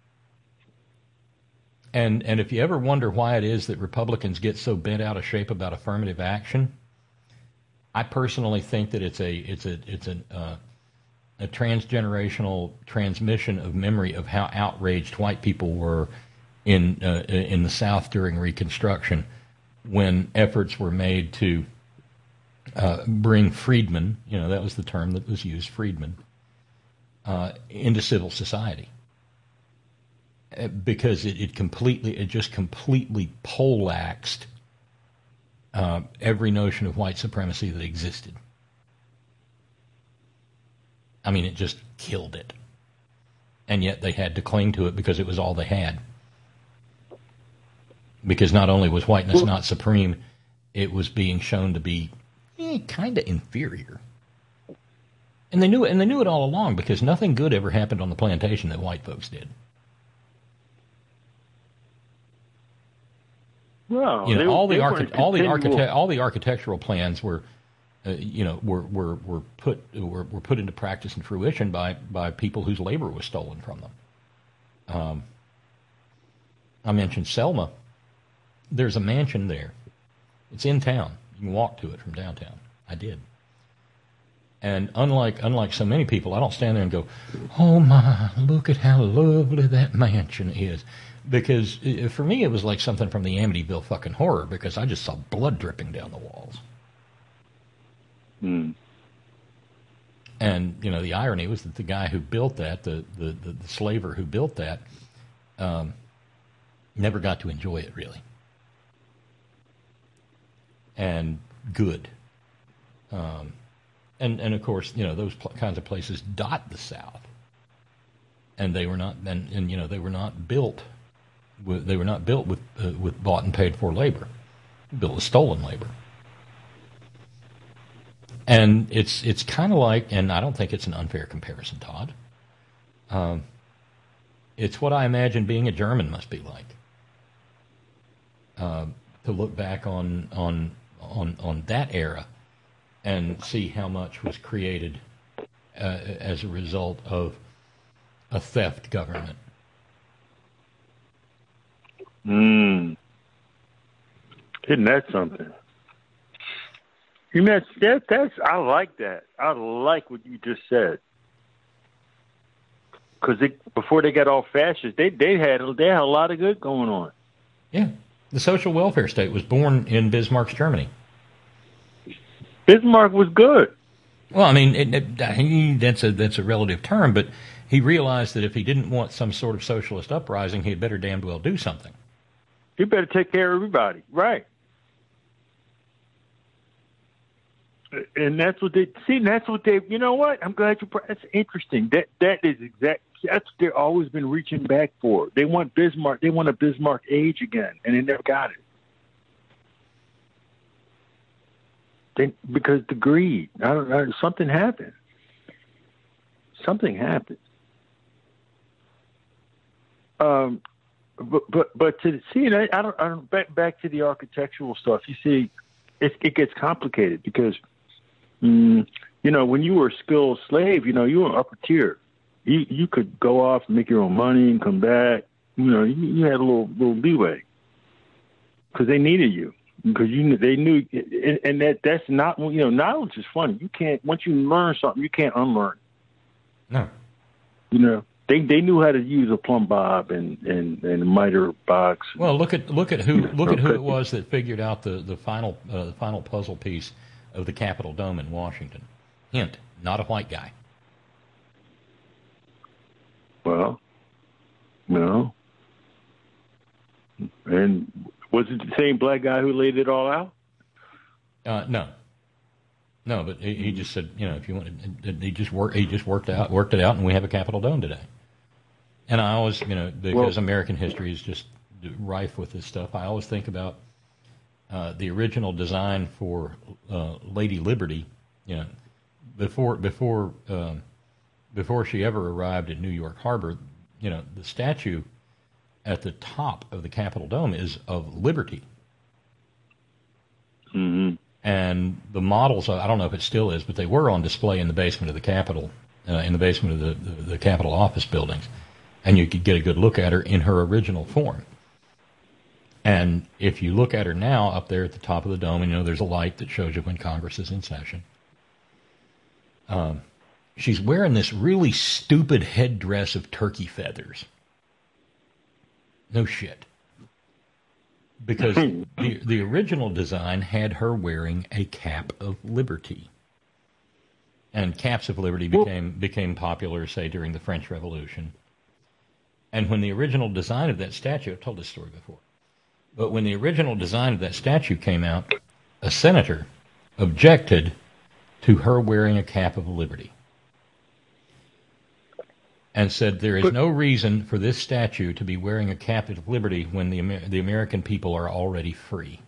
And if you ever wonder why it is that Republicans get so bent out of shape about affirmative action, I personally think that it's a transgenerational transmission of memory of how outraged white people were in the South during Reconstruction, when efforts were made to bring freedmen, that was the term that was used, freedmen, into civil society, because it just completely poleaxed every notion of white supremacy that existed. I mean, it just killed it. And yet they had to cling to it because it was all they had. Because not only was whiteness not supreme, it was being shown to be kind of inferior. And they knew it all along, because nothing good ever happened on the plantation that white folks did. Well, all the architectural plans were put into practice and fruition by people whose labor was stolen from them. I mentioned Selma. There's a mansion there. It's in town. You can walk to it from downtown. I did. And unlike so many people, I don't stand there and go, "Oh my, look at how lovely that mansion is," because for me it was like something from the Amityville fucking Horror, because I just saw blood dripping down the walls. Mm. And the irony was that the guy who built that, the slaver who built that, never got to enjoy it really. And good. And of course, those kinds of places dot the South, and they were not, and they were not built with bought and paid for labor, built with stolen labor. And it's kind of like, and I don't think it's an unfair comparison, Todd. It's what I imagine being a German must be like. To look back on that era and see how much was created as a result of a theft government. Isn't that something? That's I like that. I like what you just said. Because before they got all fascist, they had a lot of good going on. Yeah, the social welfare state was born in Bismarck's Germany. Bismarck was good. Well, I mean, that's a relative term, but he realized that if he didn't want some sort of socialist uprising, he had better damned well do something. You better take care of everybody, right? And that's what they see. And that's what they. You know what? I'm glad you. That's interesting. That is exact. That's what they've always been reaching back for. They want Bismarck. They want a Bismarck age again, and they never got it. Because the greed. I don't know. Something happened. Something happened. But to see it, I don't. Back to the architectural stuff. You see, it gets complicated because. You know, when you were a skilled slave, you know, you were upper tier. You could go off and make your own money and come back. You know, you had a little leeway because they needed you because they knew, and that's not, you know, knowledge is funny. You can't, once you learn something, you can't unlearn. No. You know, they knew how to use a plumb bob and a miter box. Well, look at who it was that figured out the final puzzle piece of the Capitol Dome in Washington. Hint, not a white guy. Well, no. And was it the same black guy who laid it all out? No, but he just said, you know, if you want, he just worked it out, and we have a Capitol Dome today. And I always, you know, because American history is just rife with this stuff, I always think about the original design for Lady Liberty, you know, before she ever arrived at New York Harbor, you know, the statue at the top of the Capitol Dome is of liberty. Mm-hmm. And the models, I don't know if it still is, but they were on display in the basement of the Capitol, in the basement of the Capitol office buildings, and you could get a good look at her in her original form. And if you look at her now up there at the top of the dome, and you know there's a light that shows you when Congress is in session. She's wearing this really stupid headdress of turkey feathers. No shit. Because the original design had her wearing a cap of liberty. And caps of liberty became popular, say, during the French Revolution. And when the original design of that statue, I've told this story before, but when the original design of that statue came out, a senator objected to her wearing a cap of liberty and said there is no reason for this statue to be wearing a cap of liberty when the American people are already free.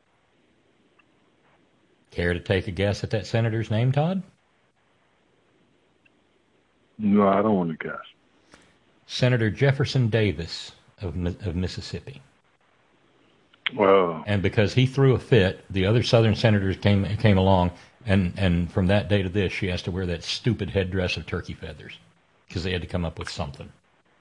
Care to take a guess at that senator's name, Todd? No, I don't want to guess. Senator Jefferson Davis of Mississippi. Wow. And because he threw a fit, the other Southern senators came along, and from that day to this, she has to wear that stupid headdress of turkey feathers because they had to come up with something.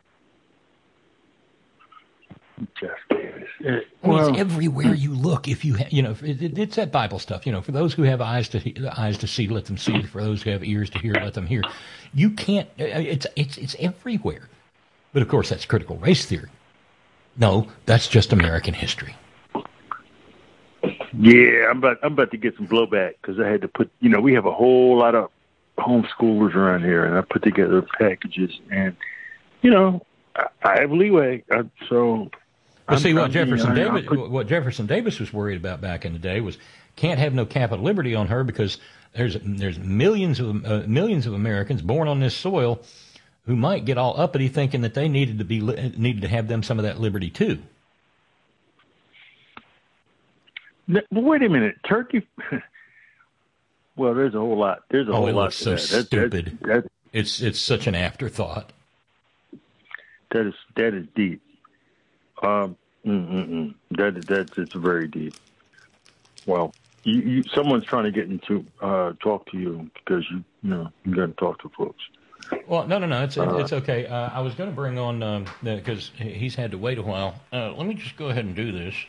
Jeff Davis. Well, it's everywhere you look. If you you know, it's that Bible stuff. You know, for those who have eyes to see, let them see. For those who have ears to hear, let them hear. You can't. It's everywhere. But of course, that's critical race theory. No, that's just American history. Yeah, I'm about to get some blowback because I had to put. You know, we have a whole lot of homeschoolers around here, and I put together packages, and you know, I have leeway. So, well, see what Jefferson Davis was worried about back in the day was can't have no cap of liberty on her because there's millions of Americans born on this soil who might get all uppity thinking that they needed to have them some of that liberty too. Wait a minute, Turkey. Well, there's a whole lot. There's a whole lot. Looks so stupid. It's such an afterthought. That is deep. That's very deep. Well, someone's trying to get into talk to you because you got to talk to folks. Well, no, it's okay. I was going to bring on because he's had to wait a while. Let me just go ahead and do this.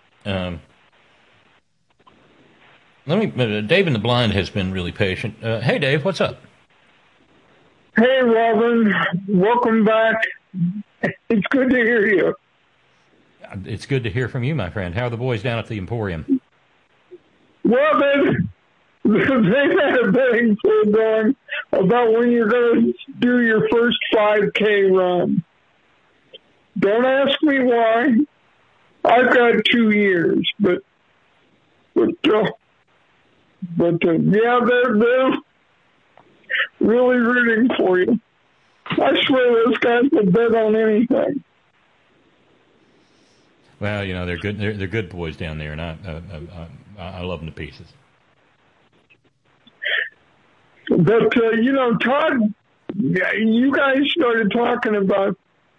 Dave in the Blind has been really patient. Hey, Dave, what's up? Hey, Robin. Welcome back. It's good to hear you. It's good to hear from you, my friend. How are the boys down at the Emporium? Well, they've had a betting pool going about when you're going to do your first 5K run. Don't ask me why. I've got 2 years, but yeah, they're really rooting for you. I swear those guys will bet on anything. Well, you know, they're good. They're good boys down there, and I love them to pieces. But you know, Todd, you guys started talking about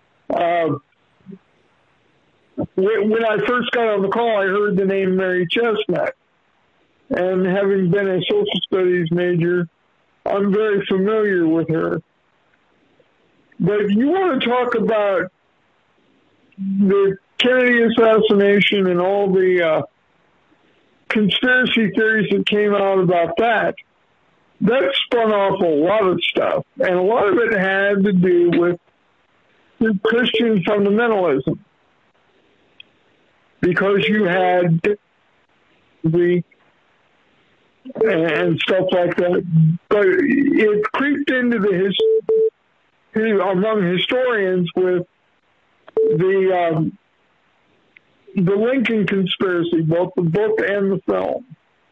when I first got on the call. I heard the name Mary Chestnut, and having been a social studies major, I'm very familiar with her. But you want to talk about the Kennedy assassination and all the conspiracy theories that came out about that. That spun off a lot of stuff, and a lot of it had to do with Christian fundamentalism, because you had and stuff like that. But it creeped into among historians with the Lincoln conspiracy, both the book and the film.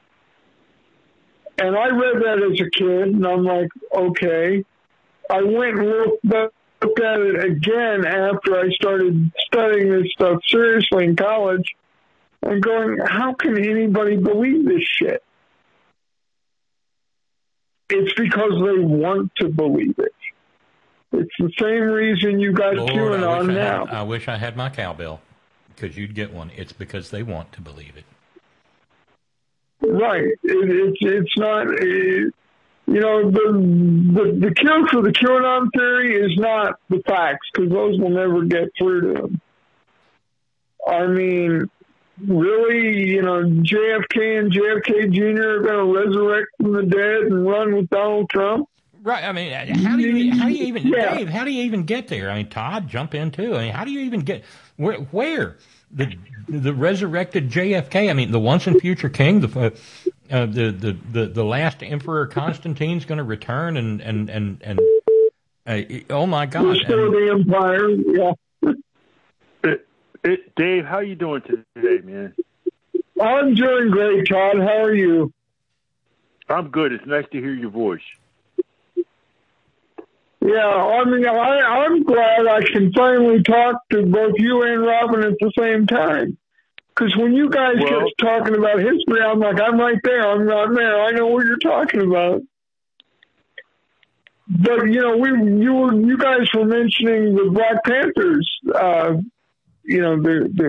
And I read that as a kid, and I'm like, okay. I went and looked at it again after I started studying this stuff seriously in college, and going, how can anybody believe this shit? It's because they want to believe it. It's the same reason you got QAnon now. I wish I had my cowbell, because you'd get one. It's because they want to believe it. Right. It's not, you know, the cure for the QAnon theory is not the facts, because those will never get through to them. I mean, really, you know, JFK and JFK Jr. are going to resurrect from the dead and run with Donald Trump? Right. I mean, how do you even, Dave, how do you even get there? I mean, Todd, jump in too. I mean, how do you even get, where? The resurrected JFK. I mean, the once and future king. The last emperor Constantine's going to return and oh my God! Restore the empire. Yeah. Dave, how you doing today, man? I'm doing great, Todd. How are you? I'm good. It's nice to hear your voice. Yeah, I mean, I'm glad I can finally talk to both you and Robin at the same time. Because when you guys get talking about history, I'm like, I'm right there. I'm not there. I know what you're talking about. But, you know, you guys were mentioning the Black Panthers, you know,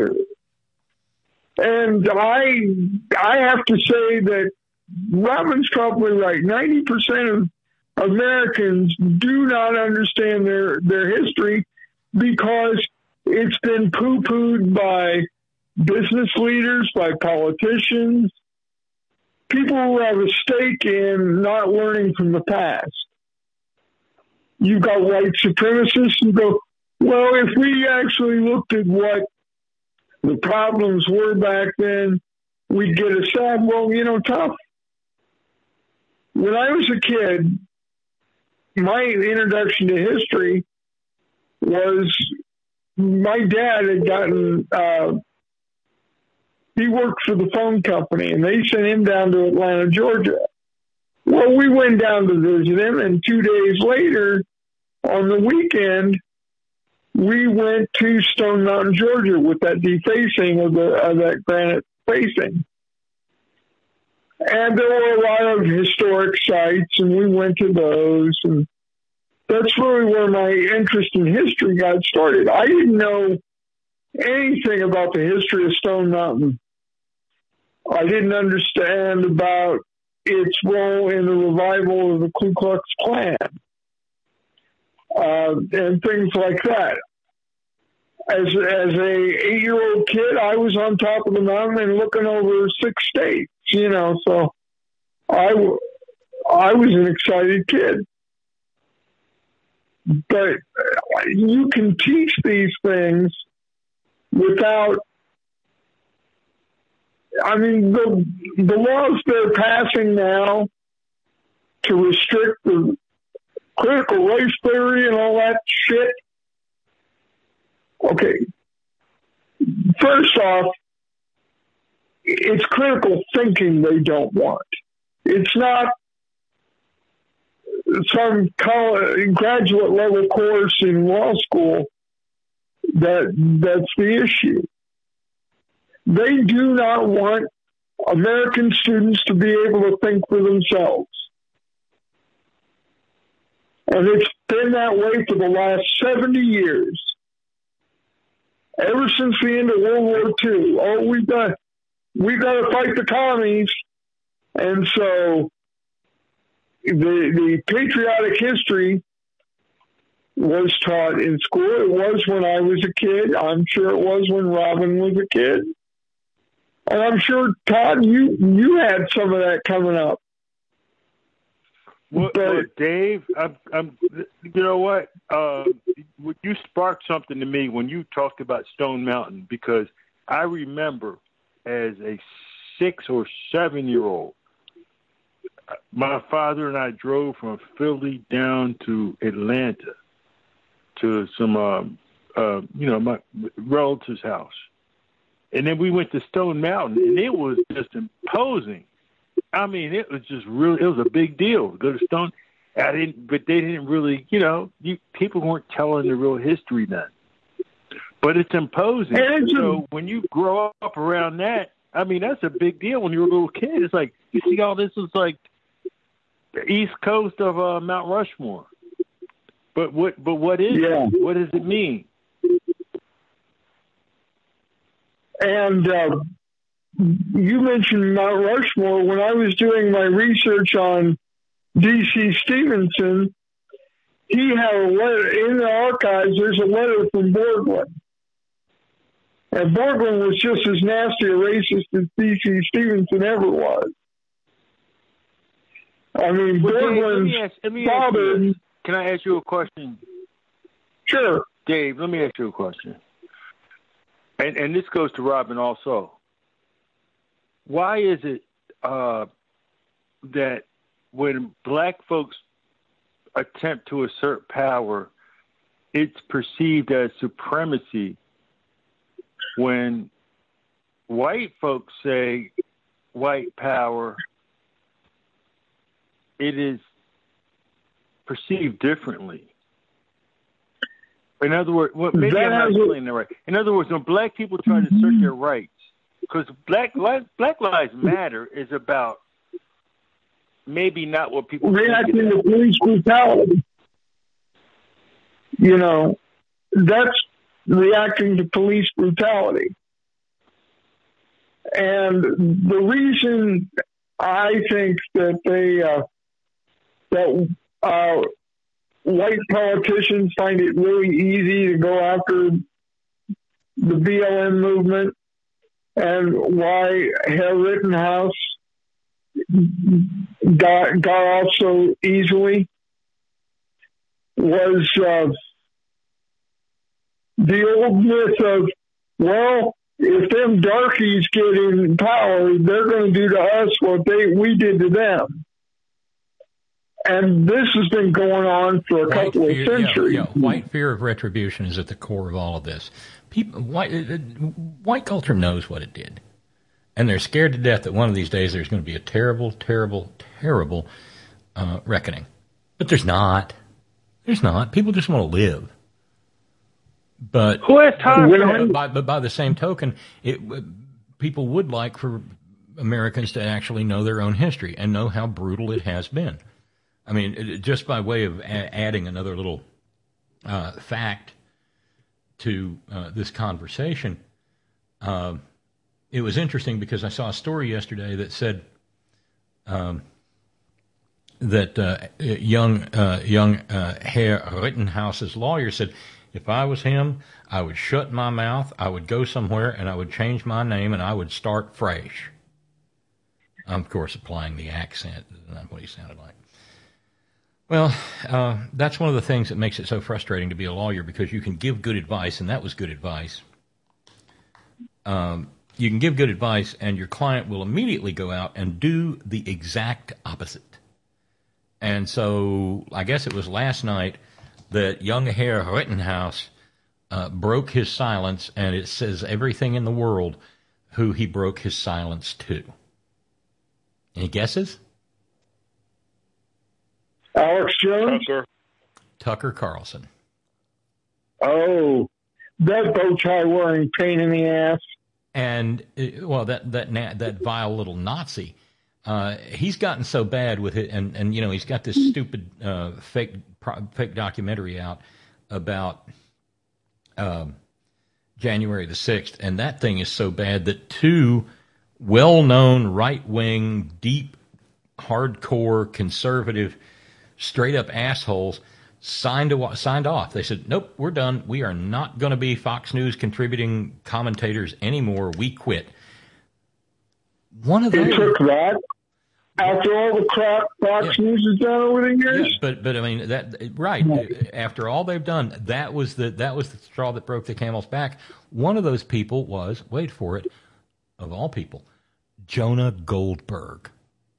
and I have to say that Robin's probably right. 90% of Americans do not understand their history because it's been poo-pooed by business leaders, by politicians, people who have a stake in not learning from the past. You've got white supremacists who go, well, if we actually looked at what the problems were back then, we'd get a sad, well, you know, tough. When I was a kid, my introduction to history was my dad had gotten, he worked for the phone company, and they sent him down to Atlanta, Georgia. Well, we went down to visit him, and 2 days later, on the weekend, we went to Stone Mountain, Georgia, with that defacing of that granite facing. And there were a lot of historic sites, and we went to those. And that's really where my interest in history got started. I didn't know anything about the history of Stone Mountain. I didn't understand about its role in the revival of the Ku Klux Klan and things like that. As a 8-year-old kid, I was on top of the mountain and looking over 6 states, you know, so I was an excited kid. But you can teach these things without I mean, the laws they're passing now to restrict the critical race theory and all that shit. Okay. First off, it's critical thinking they don't want. It's not some graduate level course in law school that's the issue. They do not want American students to be able to think for themselves. And it's been that way for the last 70 years. Ever since the end of World War II. Oh, we got to fight the commies. And so the patriotic history was taught in school. It was when I was a kid. I'm sure it was when Robin was a kid. And I'm sure, Todd, you had some of that coming up. Well, Dave, I'm. You know what? You sparked something to me when you talked about Stone Mountain, because I remember as a 6 or 7 year old, my father and I drove from Philly down to Atlanta to some, my relative's house, and then we went to Stone Mountain, and it was just imposing. I mean, it was just really, it was a big deal to go to Stone. But they didn't really, people weren't telling the real history then. But it's imposing. So when you grow up around that, I mean, that's a big deal when you're a little kid. It's like, you see all this is like the east coast of Mount Rushmore. But what is it? What does it mean? And you mentioned Mount Rushmore. When I was doing my research on D.C. Stevenson, he had a letter in the archives. There's a letter from Borglum. And Borglum was just as nasty a racist as D.C. Stevenson ever was. I mean, Borglum's father... Can I ask you a question? Sure. Dave, let me ask you a question. And this goes to Robin also. Why is it that when black folks attempt to assert power, it's perceived as supremacy? When white folks say white power, it is perceived differently. In other words, maybe I'm not explaining that right. In other words, when black people try to assert their rights, because Black Lives Matter is about maybe not what people reacting to police brutality. That's reacting to police brutality. And the reason I think that white politicians find it really easy to go after the BLM movement, and why Herr Rittenhouse got off so easily, was the old myth of, well, if them darkies get in power, they're going to do to us what we did to them. And this has been going on for a couple of centuries. White fear of retribution is at the core of all of this. White culture knows what it did. And they're scared to death that one of these days there's going to be a terrible, terrible, terrible reckoning. But there's not. There's not. People just want to live. But who has time for that? But by the same token, people would like for Americans to actually know their own history and know how brutal it has been. I mean, just by way of adding another little fact to this conversation, it was interesting because I saw a story yesterday that said that young Herr Rittenhouse's lawyer said, if I was him, I would shut my mouth, I would go somewhere, and I would change my name, and I would start fresh. I'm, of course, applying the accent. That's what he sounded like. Well, that's one of the things that makes it so frustrating to be a lawyer, because you can give good advice, and that was good advice. you can give good advice, and your client will immediately go out and do the exact opposite. And so I guess it was last night that young Herr Rittenhouse broke his silence, and it says everything in the world who he broke his silence to. Any guesses? Alex Jones? Tucker. Tucker Carlson. Oh, that bow tie wearing pain in the ass. And, well, that vile little Nazi, he's gotten so bad with it, and you know, he's got this stupid fake documentary out about January the 6th, and that thing is so bad that two well-known right-wing, deep, hardcore, conservative, straight-up assholes signed off. They said, nope, we're done. We are not going to be Fox News contributing commentators anymore. We quit. One of those. It took that after all the crap Fox News has done over the years. Yeah, but I mean that right after all they've done, that was the straw that broke the camel's back. One of those people was, wait for it, of all people, Jonah Goldberg.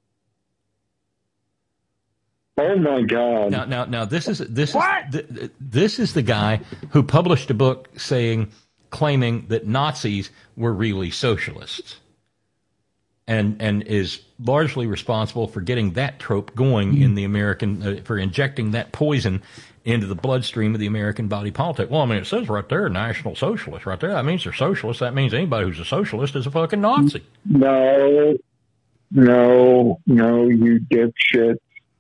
Oh my God! Now this is the guy who published a book claiming that Nazis were really socialists, and is largely responsible for getting that trope going in the American, for injecting that poison into the bloodstream of the American body politic. Well, I mean, it says right there, National Socialist, right there. That means they're socialists. That means anybody who's a socialist is a fucking Nazi. No, you dipshit.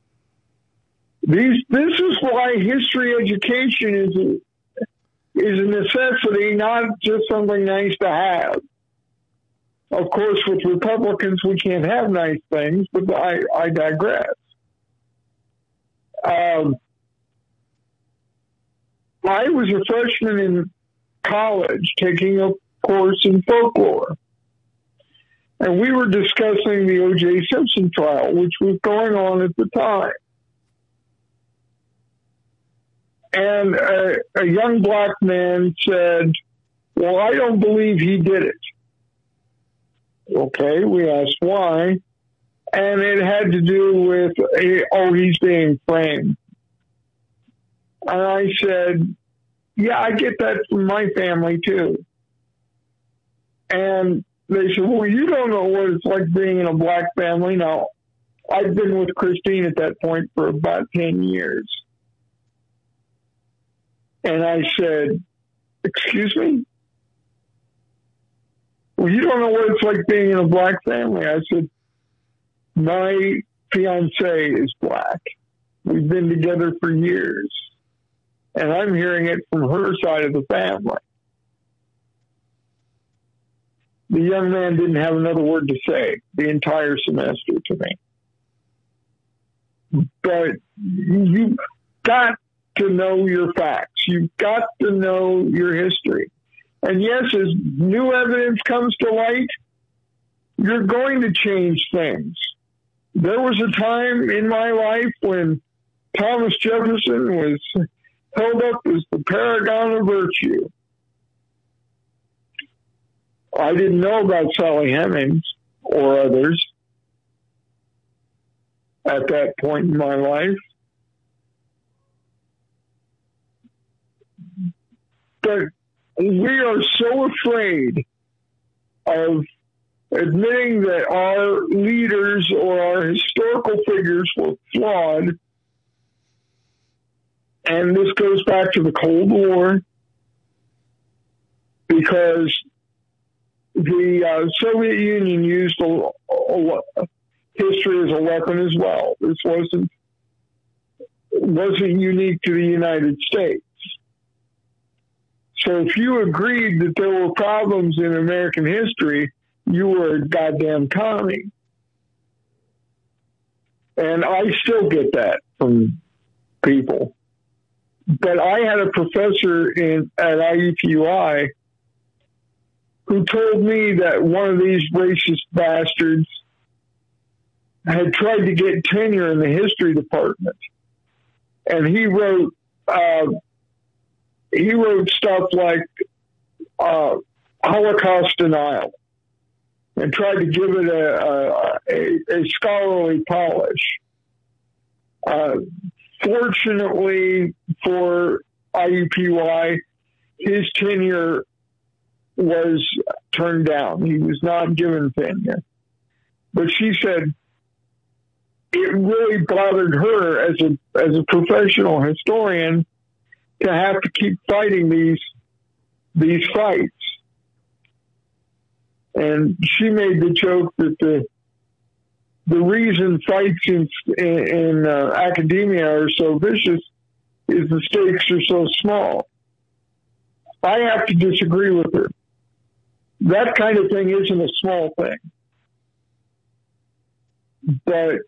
This is why history education is a necessity, not just something nice to have. Of course, with Republicans, we can't have nice things, but I digress. I was a freshman in college taking a course in folklore, and we were discussing the O.J. Simpson trial, which was going on at the time. And a young black man said, well, I don't believe he did it. Okay, we asked why. And it had to do with, he's being framed. And I said, yeah, I get that from my family too. And they said, well, you don't know what it's like being in a black family. Now, I'd been with Christine at that point for about 10 years. And I said, excuse me? Well, you don't know what it's like being in a black family. I said, my fiance is black. We've been together for years. And I'm hearing it from her side of the family. The young man didn't have another word to say the entire semester to me. But you've got to know your facts. You've got to know your history. And yes, as new evidence comes to light, you're going to change things. There was a time in my life when Thomas Jefferson was held up as the paragon of virtue. I didn't know about Sally Hemings or others at that point in my life. But we are so afraid of admitting that our leaders or our historical figures were flawed. And this goes back to the Cold War, because the Soviet Union used history as a weapon as well. This wasn't unique to the United States. So if you agreed that there were problems in American history, you were a goddamn commie. And I still get that from people. But I had a professor at IUPUI who told me that one of these racist bastards had tried to get tenure in the history department. And he wrote stuff like Holocaust denial. and tried to give it a scholarly polish. Fortunately for IUPUI, his tenure was turned down. He was not given tenure. But she said it really bothered her as a professional historian to have to keep fighting these fights. And she made the joke that the reason fights in academia are so vicious is the stakes are so small. I have to disagree with her. That kind of thing isn't a small thing. But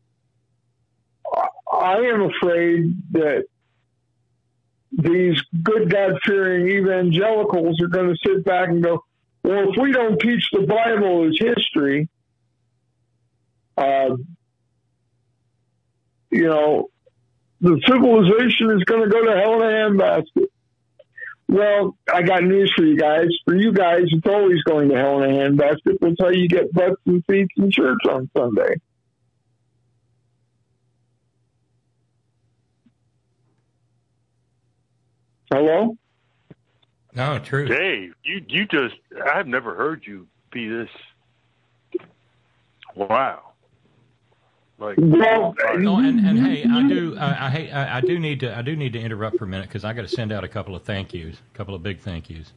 I am afraid that these good God-fearing evangelicals are going to sit back and go, well, if we don't teach the Bible as history, the civilization is going to go to hell in a handbasket. Well, I got news for you guys. For you guys, it's always going to hell in a handbasket. That's how you get butts and seats in church on Sunday. Hello? No, true. Dave, you just, I've never heard you be this. Wow. Like, well, and hey, I do need to interrupt for a minute because I got to send out a couple of thank yous, a couple of big thank yous.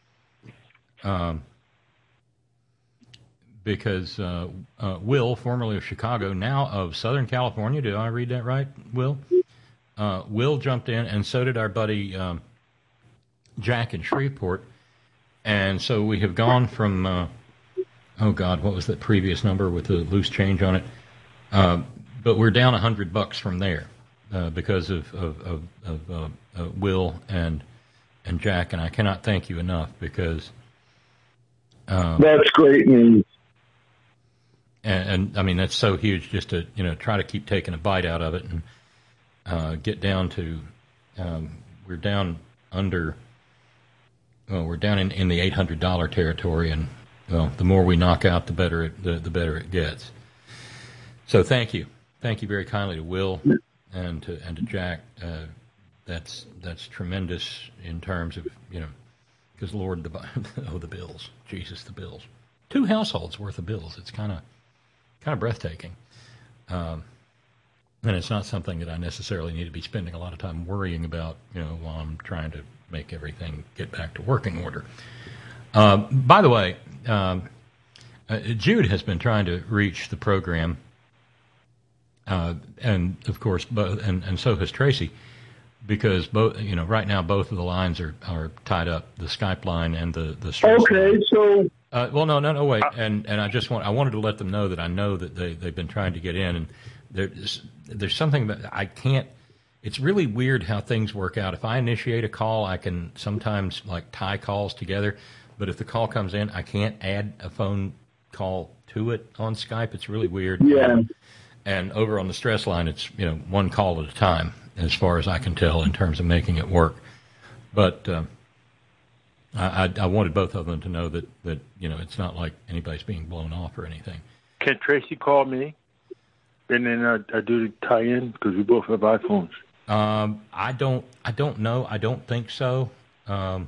Because Will, formerly of Chicago, now of Southern California, did I read that right, Will? Will jumped in, and so did our buddy Jack in Shreveport. And so we have gone from, oh God, what was that previous number with the loose change on it? But we're down $100 from there because of Will and Jack, and I cannot thank you enough because that's great news. And I mean that's so huge just to try to keep taking a bite out of it and get down to we're down under. Well, we're down in the $800 territory, and well, the more we knock out, the better it gets. So thank you very kindly to Will and to Jack. That's tremendous in terms of because Lord, the bills, Jesus, the bills, 2 households worth of bills. It's kind of breathtaking, and it's not something that I necessarily need to be spending a lot of time worrying about. While I'm trying to make everything get back to working order. By the way, Jude has been trying to reach the program. And of course, and so has Tracy, because both, right now both of the lines are tied up, the Skype line and the stress okay, line. so. Well, no, wait, and I wanted to let them know that I know that they've been trying to get in, and there's something that I can't. It's really weird how things work out. If I initiate a call, I can sometimes tie calls together, but if the call comes in, I can't add a phone call to it on Skype. It's really weird. Yeah. And over on the stress line, it's one call at a time, as far as I can tell, in terms of making it work. But I wanted both of them to know that it's not like anybody's being blown off or anything. Can Tracy call me, and then I do the tie-in because we both have iPhones? I don't know. I don't think so. Well,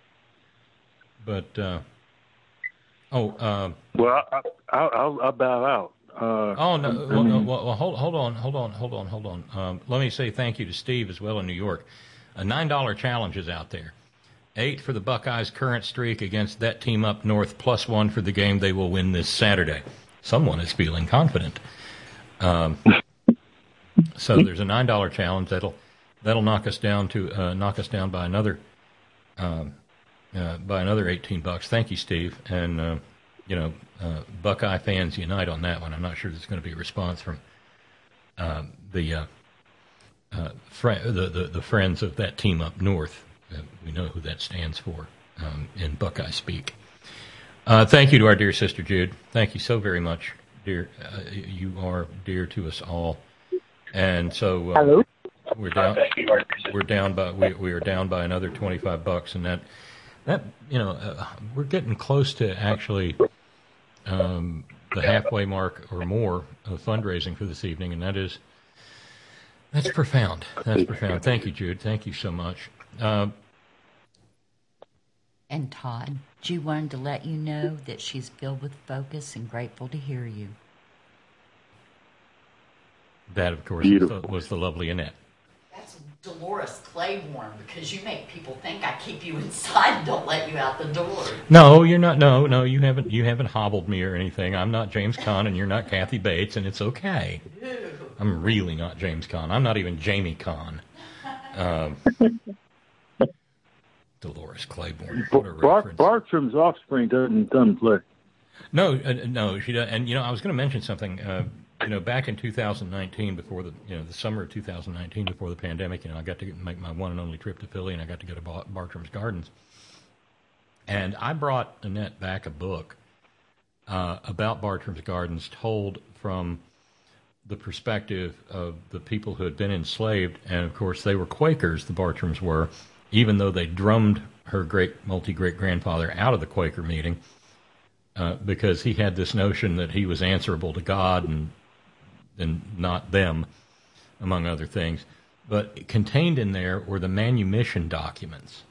I'll bow out. Oh no! Well, hold on. Let me say thank you to Steve as well in New York. A $9 challenge is out there. 8 for the Buckeyes' current streak against that team up north, +1 for the game they will win this Saturday. Someone is feeling confident. So there's a $9 challenge that'll knock us down by another $18. Thank you, Steve, and Buckeye fans unite on that one. I'm not sure there's going to be a response from the friends of that team up north. We know who that stands for in Buckeye speak. Thank you to our dear sister Jude. Thank you so very much, dear. You are dear to us all. And so Hello? we are down by another $25, and that we're getting close to actually the halfway mark or more of fundraising for this evening, and that's profound. That's profound. Thank you, Jude. Thank you so much. And Todd, Jude wanted to let you know that she's filled with focus and grateful to hear you. That, of course, was the lovely Annette. That's Dolores Claiborne, because you make people think I keep you inside and don't let you out the door. No, you're not. No, you haven't hobbled me or anything. I'm not James Caan, and you're not Kathy Bates, and it's okay. I'm really not James Caan. I'm not even Jamie Caan. Dolores Claiborne. What a reference. Bartram's offspring doesn't play. No, she does. And I was going to mention something. Back in 2019, before the summer of 2019, before the pandemic, I got to make my one and only trip to Philly, and I got to go to Bartram's Gardens. And I brought Annette back a book about Bartram's Gardens, told from the perspective of the people who had been enslaved, and of course they were Quakers. The Bartrams were, even though they drummed her multi-great-grandfather out of the Quaker meeting because he had this notion that he was answerable to God and not them, among other things. But contained in there were the manumission documents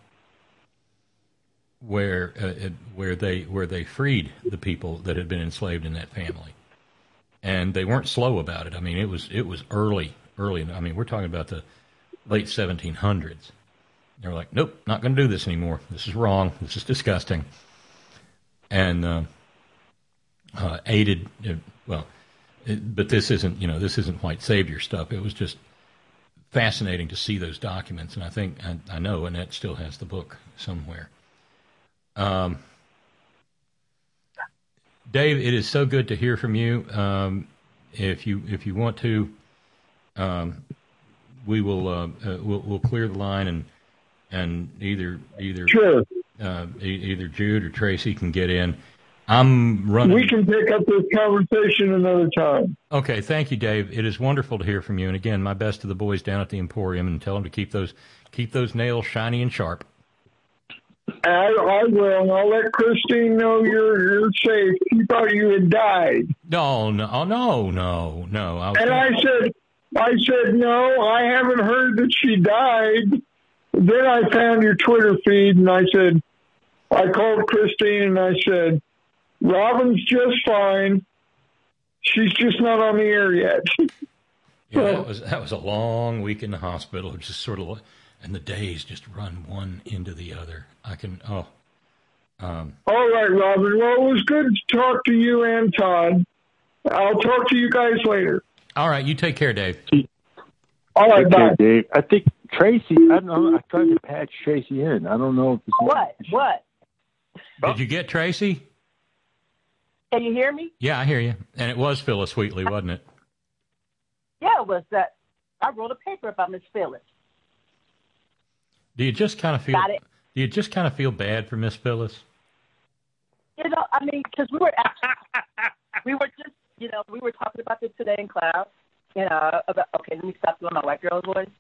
where they freed the people that had been enslaved in that family, and they weren't slow about it. I mean, it was early. I mean, we're talking about the late 1700s. They were like, nope, not going to do this anymore. This is wrong. This is disgusting. And aided, but this isn't white savior stuff. It was just fascinating to see those documents. And I think, I know Annette still has the book somewhere. Dave, it is so good to hear from you. If you want to, we will we'll clear the line and either sure. Either Jude or Tracy can get in. I'm running. We can pick up this conversation another time. Okay, thank you, Dave. It is wonderful to hear from you. And again, my best to the boys down at the Emporium, and tell them to keep those nails shiny and sharp. I will, and I'll let Christine know you're safe. She thought you had died. No. And I said, no, I haven't heard that she died. Then I found your Twitter feed, and I called Christine, and I said, Robin's just fine. She's just not on the air yet. Yeah, that was a long week in the hospital, just sort of, and the days just run one into the other. All right, Robin. Well, it was good to talk to you and Todd. I'll talk to you guys later. All right, you take care, Dave. All right, bye. Dave. I think Tracy, I don't know, I tried to patch Tracy in. I don't know if it's... What? Did you get Tracy? Can you hear me? Yeah, I hear you. And it was Phyllis Wheatley, wasn't it? Yeah, it was that. I wrote a paper about Miss Phyllis. Do you just kind of feel? Got it. Do you just kind of feel bad for Miss Phyllis? I mean, because we were just, we were talking about this today in class. Okay, let me stop doing my white girl voice.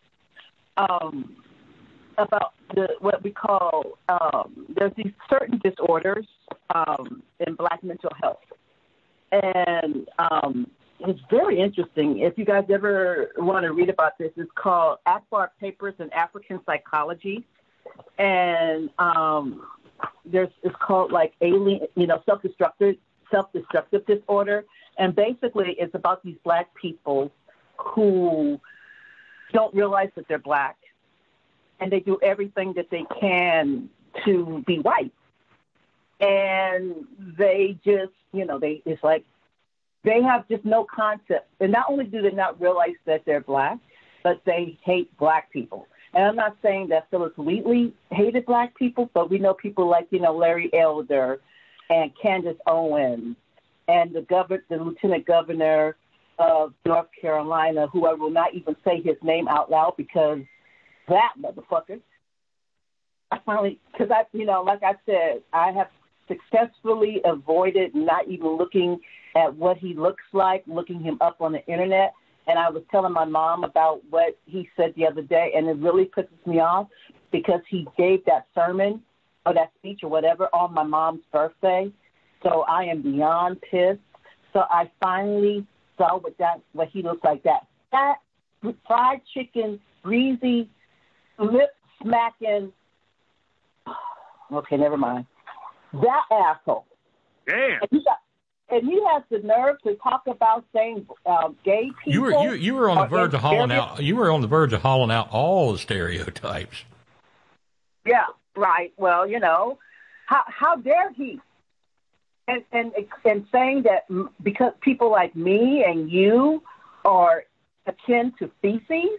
About what we call, there's these certain disorders in Black mental health. And it's very interesting. If you guys ever want to read about this, it's called Akbar Papers in African Psychology. And it's called like alien, self-destructive disorder. And basically it's about these Black people who don't realize that they're Black. And they do everything that they can to be white. And they just, it's like they have just no concept. And not only do they not realize that they're Black, but they hate Black people. And I'm not saying that Phyllis Wheatley hated Black people, but we know people like, Larry Elder and Candace Owens and the lieutenant governor of North Carolina, who I will not even say his name out loud because that motherfucker. I finally, because like I said, I have successfully avoided not even looking at what he looks like, looking him up on the internet. And I was telling my mom about what he said the other day, and it really pisses me off because he gave that sermon or that speech or whatever on my mom's birthday. So I am beyond pissed. So I finally saw what he looked like. That fried chicken, greasy, lip smacking. Okay, never mind. That asshole. Damn. And he has the nerve to talk about saying gay people. You were on the verge of hauling out. You were on the verge of hauling out all the stereotypes. Yeah, right. Well, how dare he? And saying that because people like me and you are akin to feces.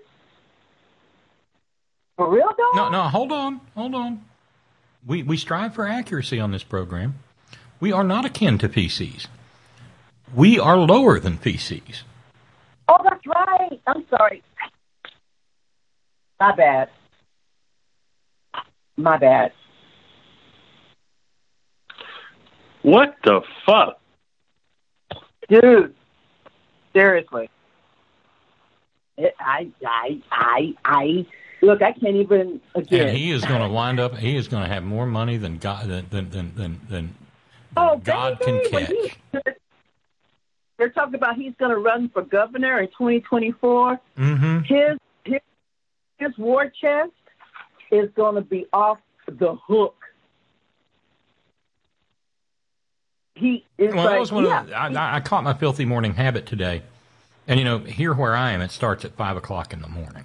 For real, though? No. Hold on. We strive for accuracy on this program. We are not akin to feces. We are lower than feces. Oh, that's right. I'm sorry. My bad. What the fuck? Dude, seriously. Look, I can't even, again. And he is going to wind up, he is going to have more money than God, than God can catch. They're talking about he's going to run for governor in 2024. Mm-hmm. His war chest is going to be off the hook. I caught my filthy morning habit today. And, here where I am, it starts at 5 o'clock in the morning.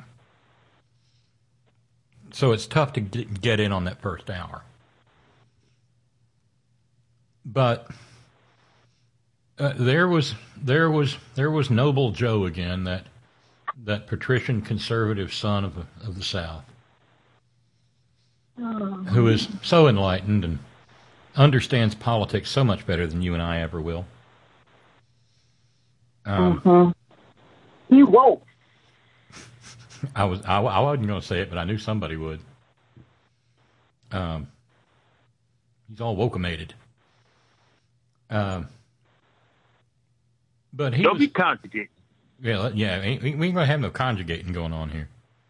So it's tough to get in on that first hour. But there was Noble Joe again, that patrician conservative son of the South, who is so enlightened and understands politics so much better than you and I ever will. He woke. I wasn't going to say it, but I knew somebody would. He's all woke-mated. But don't be conjugating. Yeah. We ain't going to have no conjugating going on here.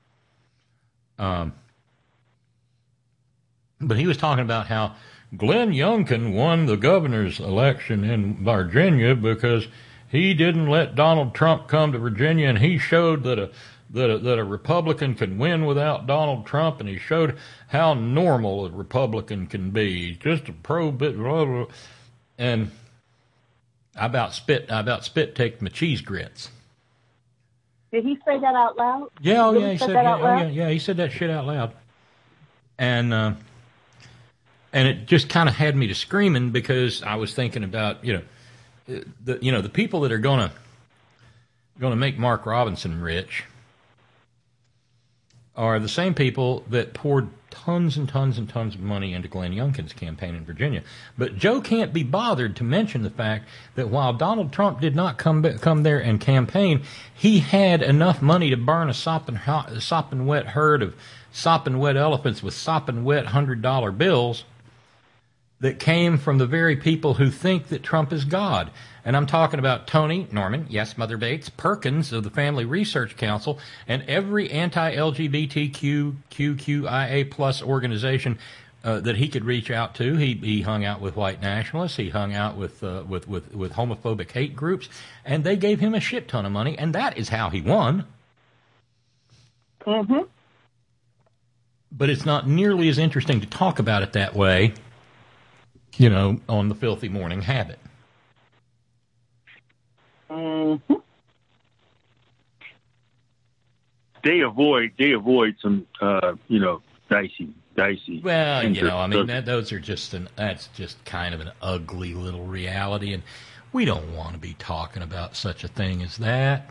But he was talking about how Glenn Youngkin won the governor's election in Virginia because he didn't let Donald Trump come to Virginia, and he showed that a Republican can win without Donald Trump, and he showed how normal a Republican can be, just a pro-bit, blah, blah, and I about spit take my cheese grits. Did he say that out loud? Yeah, he said that out loud? Yeah, he said that shit out loud. And it just kind of had me to screaming because I was thinking about, the people that are going to make Mark Robinson rich are the same people that poured tons and tons and tons of money into Glenn Youngkin's campaign in Virginia. But Joe can't be bothered to mention the fact that while Donald Trump did not come there and campaign, he had enough money to burn a sopping wet herd of sopping wet elephants with sopping wet $100 bills that came from the very people who think that Trump is God. And I'm talking about Tony Norman, yes, Mother Bates, Perkins of the Family Research Council, and every anti-LGBTQIA plus organization that he could reach out to. He hung out with white nationalists. He hung out with homophobic hate groups, and they gave him a shit ton of money, and that is how he won. Mm-hmm. But it's not nearly as interesting to talk about it that way, on the Filthy Morning Habit. Mm-hmm. They avoid some, dicey. Well, those are that's just kind of an ugly little reality, and we don't want to be talking about such a thing as that.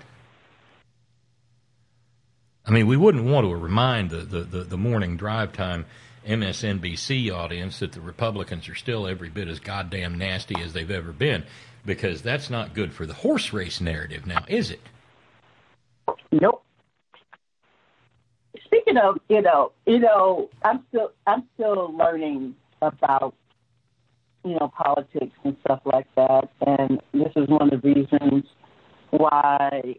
I mean, we wouldn't want to remind the morning drive time MSNBC audience that the Republicans are still every bit as goddamn nasty as they've ever been, because that's not good for the horse race narrative now, is it? Nope. Speaking of, I'm still learning about, politics and stuff like that, and this is one of the reasons why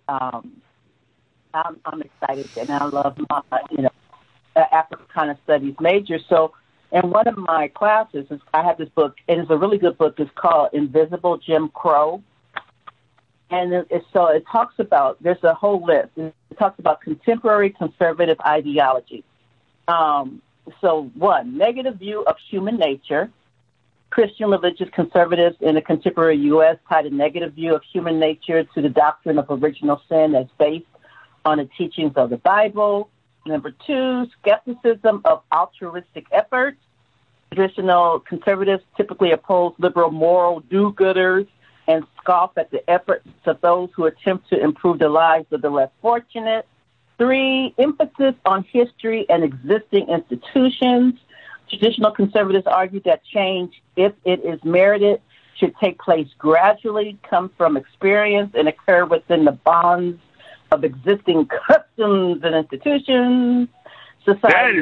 I'm excited, and I love my, Africana Studies major. So in one of my classes, I have this book, and it's a really good book. It's called Invisible Jim Crow. And it talks about, there's a whole list. It talks about contemporary conservative ideology. So, one, negative view of human nature. Christian religious conservatives in the contemporary U.S. tied a negative view of human nature to the doctrine of original sin that's based on the teachings of the Bible. Number two, skepticism of altruistic efforts. Traditional conservatives typically oppose liberal moral do-gooders and scoff at the efforts of those who attempt to improve the lives of the less fortunate. Three, emphasis on history and existing institutions. Traditional conservatives argue that change, if it is merited, should take place gradually, come from experience, and occur within the bonds of existing customs and institutions. Society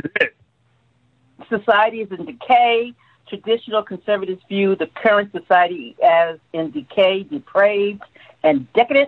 is in decay. Traditional conservatives view the current society as in decay, depraved, and decadent.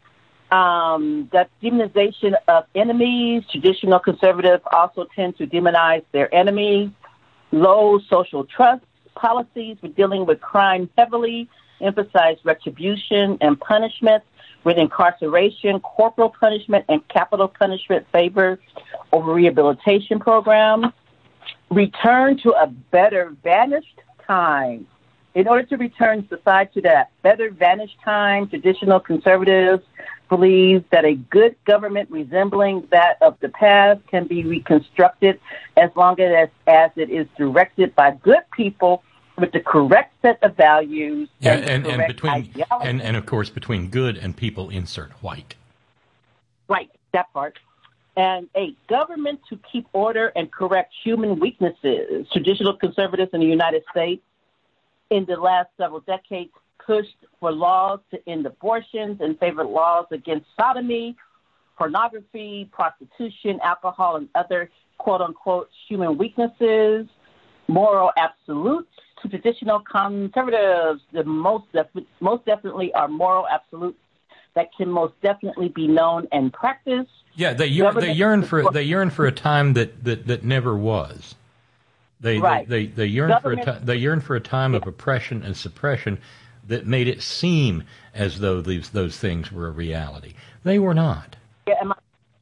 That demonization of enemies. Traditional conservatives also tend to demonize their enemies. Low social trust policies for dealing with crime heavily emphasize retribution and punishment, with incarceration, corporal punishment, and capital punishment favored over rehabilitation programs. Return to a better vanished time. In order to return society to that better vanished time, traditional conservatives believe that a good government resembling that of the past can be reconstructed as long as it is directed by good people with the correct set of values. And of course between good and people, insert white. Right, that part. And 8, government to keep order and correct human weaknesses. Traditional conservatives in the United States in the last several decades pushed for laws to end abortions and favored laws against sodomy, pornography, prostitution, alcohol, and other quote-unquote human weaknesses. Moral absolutes to traditional conservatives, the most definitely are moral absolutes that can most definitely be known and practiced. Yeah, they yearn for a time that never was. They yearn for a time of oppression and suppression that made it seem as though those things were a reality. They were not. Yeah, and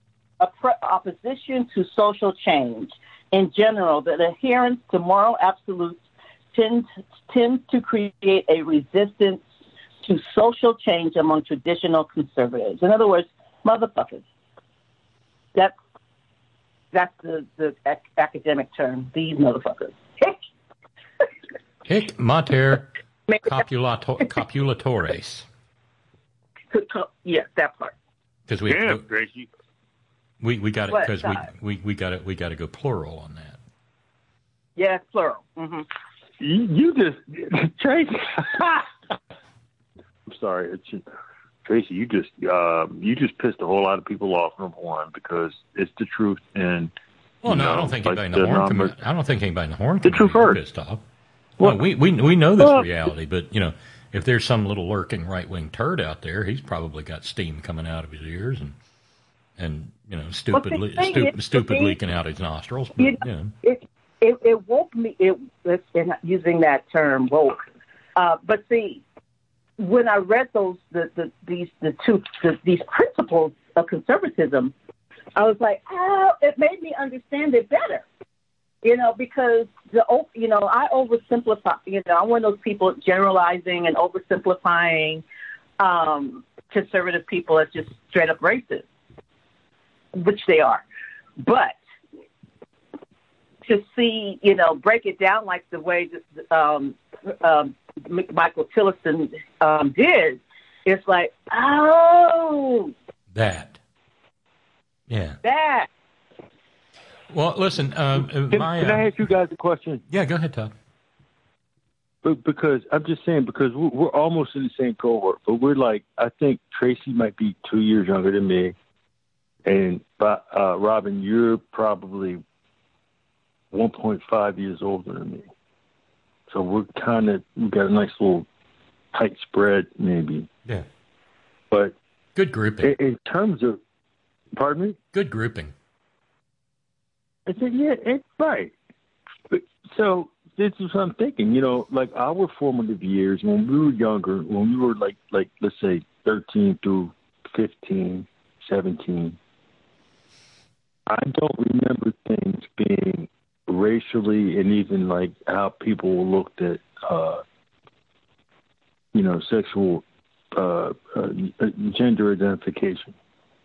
opposition to social change. In general, the adherence to moral absolutes tends to create a resistance to social change among traditional conservatives. In other words, motherfuckers. That's the academic term. These motherfuckers. Hic mater copulatores. Yeah, that part. Because we got it. Because we got to go plural on that. Yeah, plural. Mm-hmm. You just Tracy. I'm sorry, Tracy. You just pissed a whole lot of people off. Number one, because it's the truth, and I don't think anybody in the horn. I don't think anybody in the horn can be pissed off. Well, we know this reality, but if there's some little lurking right wing turd out there, he's probably got steam coming out of his ears and stupid leaking out his nostrils. But, It woke me. Using that term woke, but see, when I read these principles of conservatism, I was like, it made me understand it better. Because I oversimplify. I'm one of those people generalizing and oversimplifying conservative people as just straight up racist, which they are. But to see, break it down like the way Michael Tillerson did, it's like, that. Yeah. That. Well, listen. Can I ask you guys a question? Yeah, go ahead, Todd. Because I'm just saying, because we're almost in the same cohort, but we're like, I think Tracy might be 2 years younger than me, and Robin, you're probably 1.5 years older than me. So we got a nice little tight spread, maybe. Yeah. But good grouping. In terms of, pardon me? Good grouping. I said, yeah, it's right. But So this is what I'm thinking. Like our formative years when we were younger, when we were like let's say 13 through 15, 17. I don't remember things being racially and even like how people looked at sexual gender identification.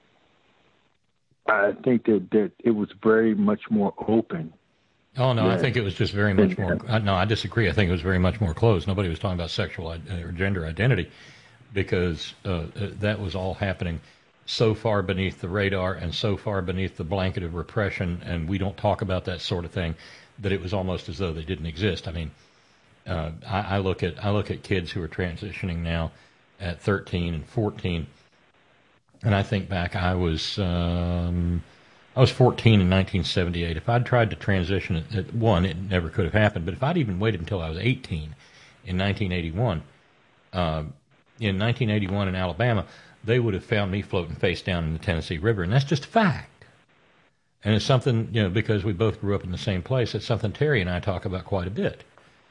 I think that it was very much more open. Oh, no, I think it was just very much more. No, I disagree. I think it was very much more closed. Nobody was talking about sexual or gender identity because that was all happening so far beneath the radar and so far beneath the blanket of repression, and we don't talk about that sort of thing, that it was almost as though they didn't exist. I mean, I look at kids who are transitioning now at 13 and 14, and I think back, I was 14 in 1978. If I'd tried to transition at one, it never could have happened. But if I'd even waited until I was 18 in 1981, in 1981 in Alabama, they would have found me floating face down in the Tennessee River, and that's just a fact. And it's something, because we both grew up in the same place, it's something Terry and I talk about quite a bit.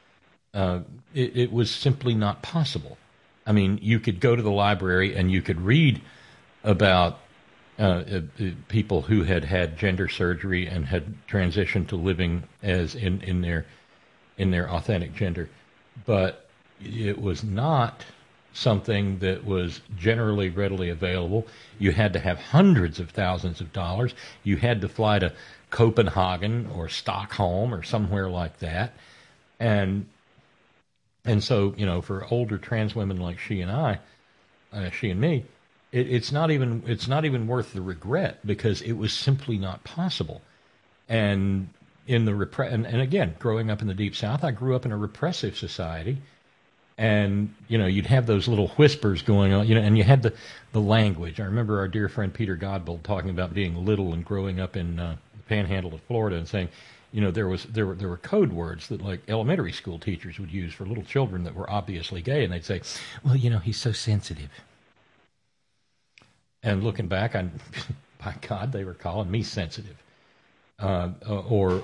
It was simply not possible. I mean, you could go to the library and you could read about people who had had gender surgery and had transitioned to living as in their authentic gender, but it was not something that was generally readily available. You had to have hundreds of thousands of dollars. You had to fly to Copenhagen or Stockholm or somewhere like that, and so for older trans women like she and me. It's not even worth the regret because it was simply not possible. And in the and again, growing up in the Deep South, I grew up in a repressive society, and you'd have those little whispers going on, and you had the language. I remember our dear friend Peter Godbold talking about being little and growing up in the Panhandle of Florida and saying, there were code words that like elementary school teachers would use for little children that were obviously gay, and they'd say, well, he's so sensitive. And looking back, by God, they were calling me sensitive, or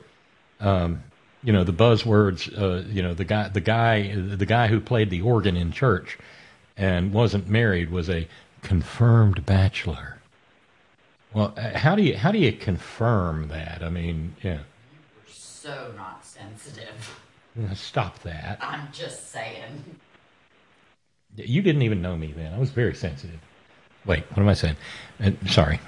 the buzzwords. The guy who played the organ in church and wasn't married was a confirmed bachelor. Well, how do you confirm that? I mean, yeah. You were so not sensitive. Stop that. I'm just saying. You didn't even know me then. I was very sensitive. Wait, what am I saying? Sorry.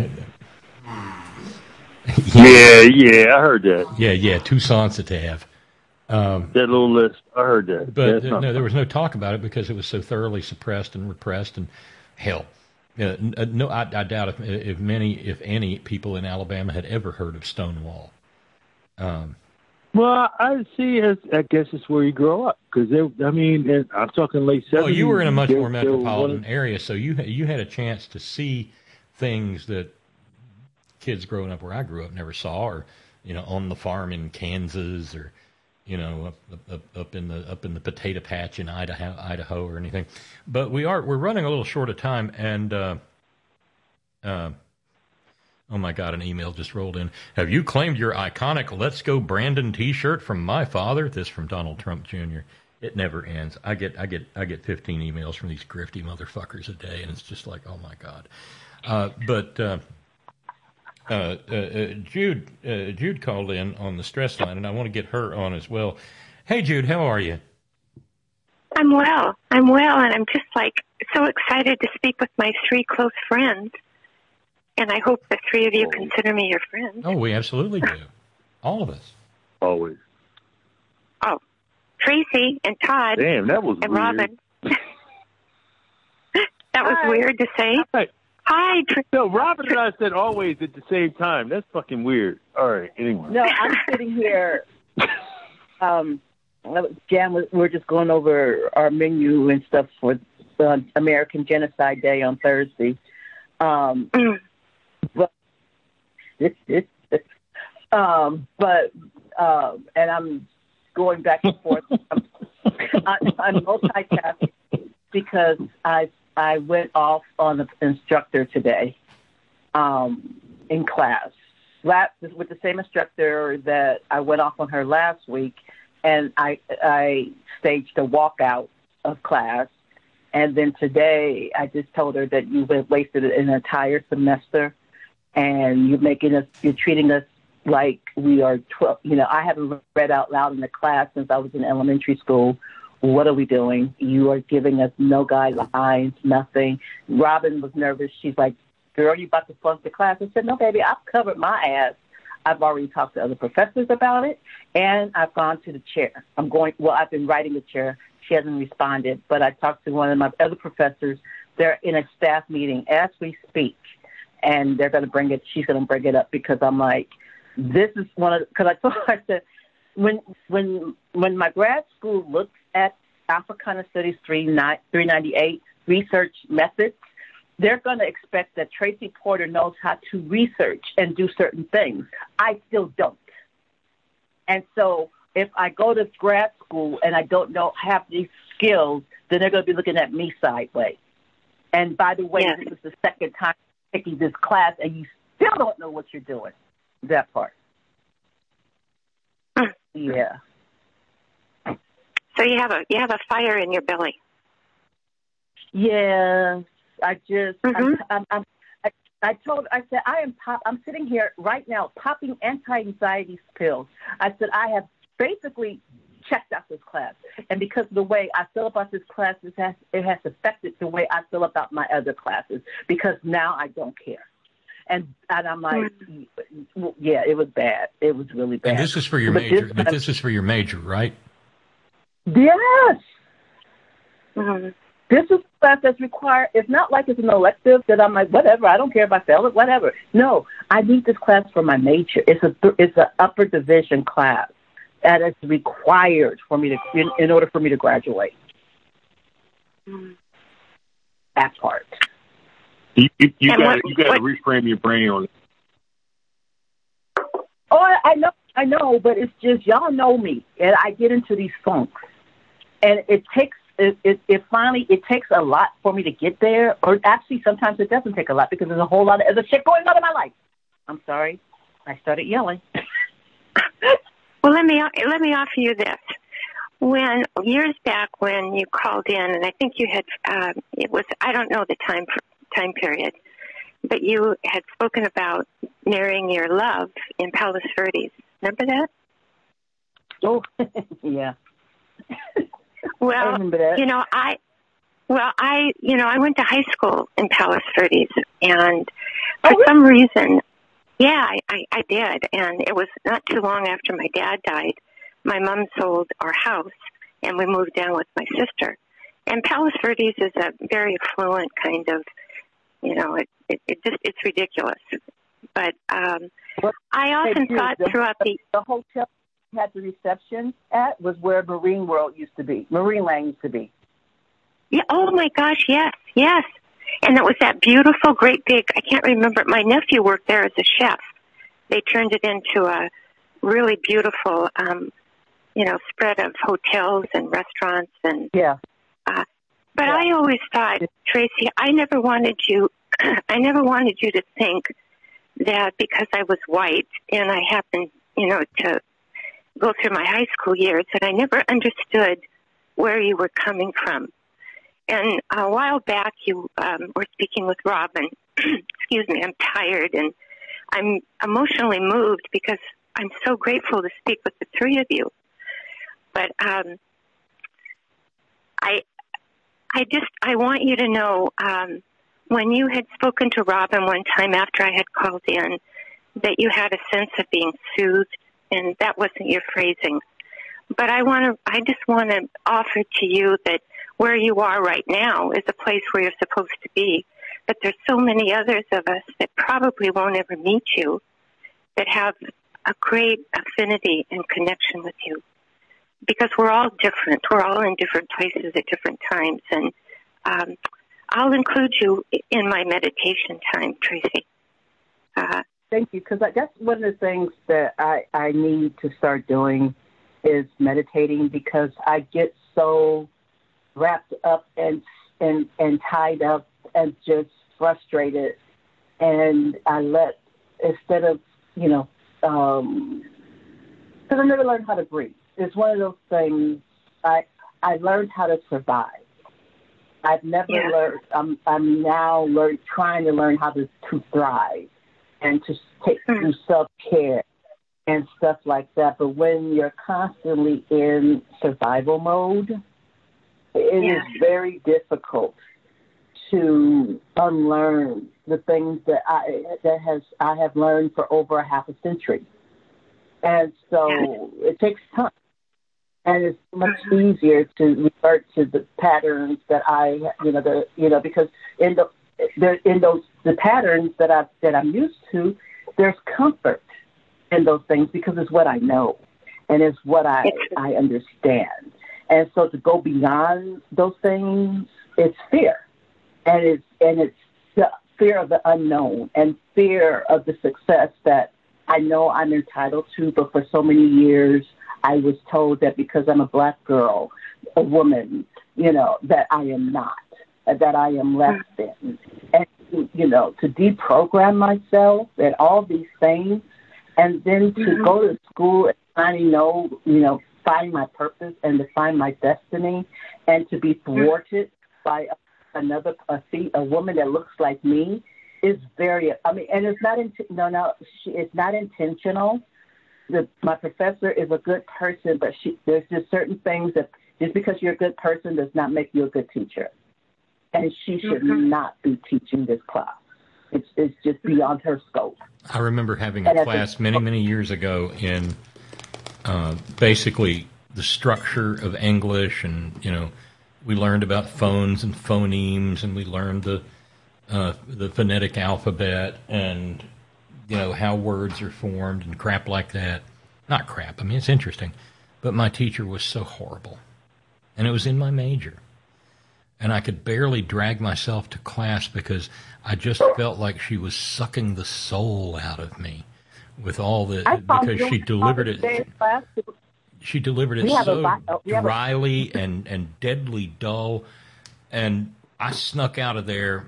Yeah, I heard that. Yeah, too sensitive. That little list, I heard that. But no, there was no talk about it because it was so thoroughly suppressed and repressed. And hell, no, I doubt if many, if any, people in Alabama had ever heard of Stonewall. Well, I see. I guess it's where you grow up because I'm talking late 70s. Well, you were in a much more metropolitan area, so you had a chance to see things that kids growing up where I grew up never saw, or on the farm in Kansas, or up in the potato patch in Idaho or anything. But we're running a little short of time, and oh my God, an email just rolled in. Have you claimed your iconic Let's Go Brandon t-shirt from my father? This from Donald Trump Jr. It never ends. I get 15 emails from these grifty motherfuckers a day, and it's just like, oh my God. Jude called in on the stress line, and I want to get her on as well. Hey, Jude, how are you? I'm well, and I'm just so excited to speak with my three close friends. And I hope the three of you consider me your friends. Oh, we absolutely do. All of us. Always. Oh, Tracy and Todd. Damn, that was and weird. Robin. That was weird to say. Hi. No, Robin and I said always at the same time. That's fucking weird. All right, anyway. No, I'm sitting here. Jan, we're just going over our menu and stuff for American Genocide Day on Thursday. And I'm going back and forth. I'm multitasking because I went off on the instructor today in class, with the same instructor that I went off on her last week, and I staged a walkout of class. And then today, I just told her that you've wasted an entire semester, and you're treating us like we are 12. I haven't read out loud in the class since I was in elementary school. What are we doing? You are giving us no guidelines, nothing. Robin was nervous. She's like, girl, you about to flunk the class? I said, no, baby, I've covered my ass. I've already talked to other professors about it, and I've gone to the chair. I've been writing the chair. She hasn't responded, but I talked to one of my other professors. They're in a staff meeting as we speak, and they're going to bring it. She's going to bring it up because I'm like, this is because I told her, I said, when my grad school looks at Africana Studies 398 research methods, they're going to expect that Tracy Porter knows how to research and do certain things. I still don't. And so if I go to grad school and I don't have these skills, then they're going to be looking at me sideways. And by the way, This is the second time taking this class, and you still don't know what you're doing. That part. Yeah. So you have a fire in your belly. Yeah. I said, I'm sitting here right now popping anti-anxiety pills. I said, I have basically checked out this class. And because of the way I feel about this class, it has affected the way I feel about my other classes, because now I don't care. And I'm like, yeah, it was bad. It was really bad. And this is for your major. But this is for your major, right? Yes. This is a class that's required. It's not like it's an elective that I'm like, whatever, I don't care if I fail it, whatever. No, I need this class for my major. It's an upper division class that is required for me in order for me to graduate. That part. You got to reframe your brain on it. Oh, I know, but it's just, y'all know me, and I get into these funks, and it takes a lot for me to get there, or actually sometimes it doesn't take a lot because there's a whole lot of other shit going on in my life. I'm sorry, I started yelling. Well, let me offer you this. When years back when you called in, and I think you had I don't know the time period, but you had spoken about marrying your love in Palos Verdes. Remember that? Oh, yeah. Well, I remember that. I went to high school in Palos Verdes, and for some reason, I did. And it was not too long after my dad died. My mom sold our house, and we moved down with my sister. And Palos Verdes is a very affluent kind of, it's ridiculous. But I often thought throughout the hotel had the reception at was where Marine Land used to be. Yeah. Oh my gosh. Yes. And it was that beautiful, great big. I can't remember. My nephew worked there as a chef. They turned it into a really beautiful, spread of hotels and restaurants and. Yeah. But I always thought, Tracy, I never wanted you to think that because I was white and I happened, to go through my high school years, that I never understood where you were coming from. And a while back, you were speaking with Robin. Excuse me, I'm tired and I'm emotionally moved because I'm so grateful to speak with the three of you. But I want you to know, when you had spoken to Robin one time after I had called in, that you had a sense of being soothed, and that wasn't your phrasing. But I just want to offer to you that where you are right now is a place where you're supposed to be. But there's so many others of us that probably won't ever meet you that have a great affinity and connection with you. Because we're all different. We're all in different places at different times. And I'll include you in my meditation time, Tracy. Thank you, because that's one of the things that I need to start doing is meditating, because I get so wrapped up and tied up and just frustrated. And I instead of because I never learned how to breathe. It's one of those things. I learned how to survive. I've never learned. I'm now trying to learn how to thrive and to take through self-care and stuff like that. But when you're constantly in survival mode, it is very difficult to unlearn the things that I have learned for over a half a century. And so it takes time. And it's much easier to revert to the patterns that because in the patterns that I'm used to, there's comfort in those things because it's what I know and it's what I understand. And so to go beyond those things, it's fear, and it's fear of the unknown and fear of the success that I know I'm entitled to, but for so many years I was told that because I'm a black girl, a woman, that I am not, that I am less than. And, to deprogram myself and all these things, and then to go to school and finally find my purpose and to find my destiny, and to be thwarted by a woman that looks like me is very, and it's not, it's not intentional. My professor is a good person, but there's just certain things that just because you're a good person does not make you a good teacher. And she should not be teaching this class. It's just beyond her scope. I remember having a class many years ago in basically the structure of English, and we learned about phones and phonemes, and we learned the phonetic alphabet, and how words are formed and crap like that. Not crap. It's interesting. But my teacher was so horrible. And it was in my major. And I could barely drag myself to class because I just felt like she was sucking the soul out of me with all because she delivered it. She delivered it so dryly and deadly dull. And I snuck out of there.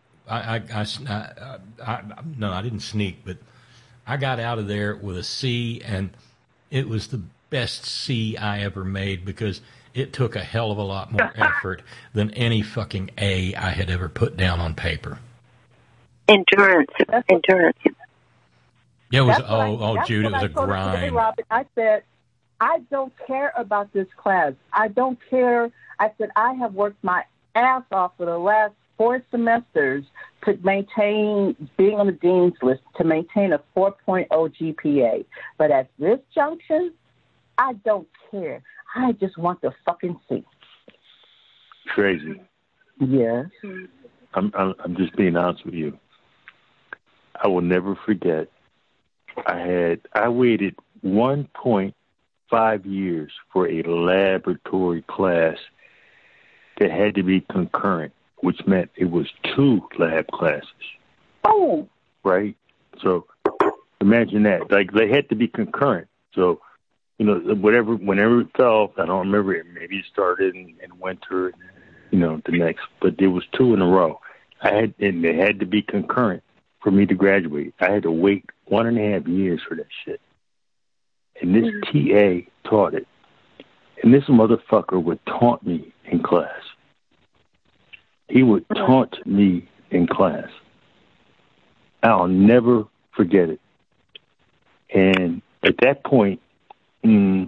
No, I didn't sneak, but I got out of there with a C, and it was the best C I ever made because it took a hell of a lot more effort than any fucking A I had ever put down on paper. Endurance. Yeah, it was, Jude, it was a grind. Robin, I said, I don't care about this class. I don't care. I said, I have worked my ass off for the last 4 semesters to maintain being on the dean's list, to maintain a 4.0 GPA. But at this junction, I don't care. I just want the fucking C. Crazy. Yes. I'm just being honest with you. I will never forget. I waited 1.5 years for a laboratory class that had to be concurrent, which meant it was 2 lab classes. Oh. Right? So imagine that. Like, they had to be concurrent. So, whenever it fell, I don't remember it. Maybe it started in winter, the next, but there was 2 in a row. And they had to be concurrent for me to graduate. I had to wait 1.5 years for that shit. And this TA taught it. And this motherfucker would taunt me in class. He would taunt me in class. I'll never forget it. And at that point, it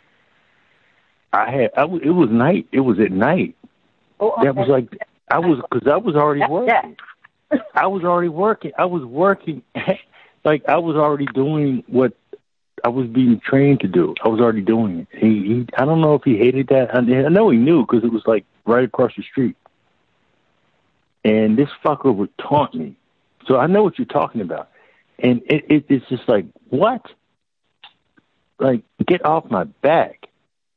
was night. It was at night. That was like, because I was already working. I was already working. I was working. Like, I was already doing what I was being trained to do. I was already doing it. He I don't know if he hated that. I know he knew because it was like right across the street. And this fucker would taunt me. So I know what you're talking about. And it's just like, what? Like, get off my back.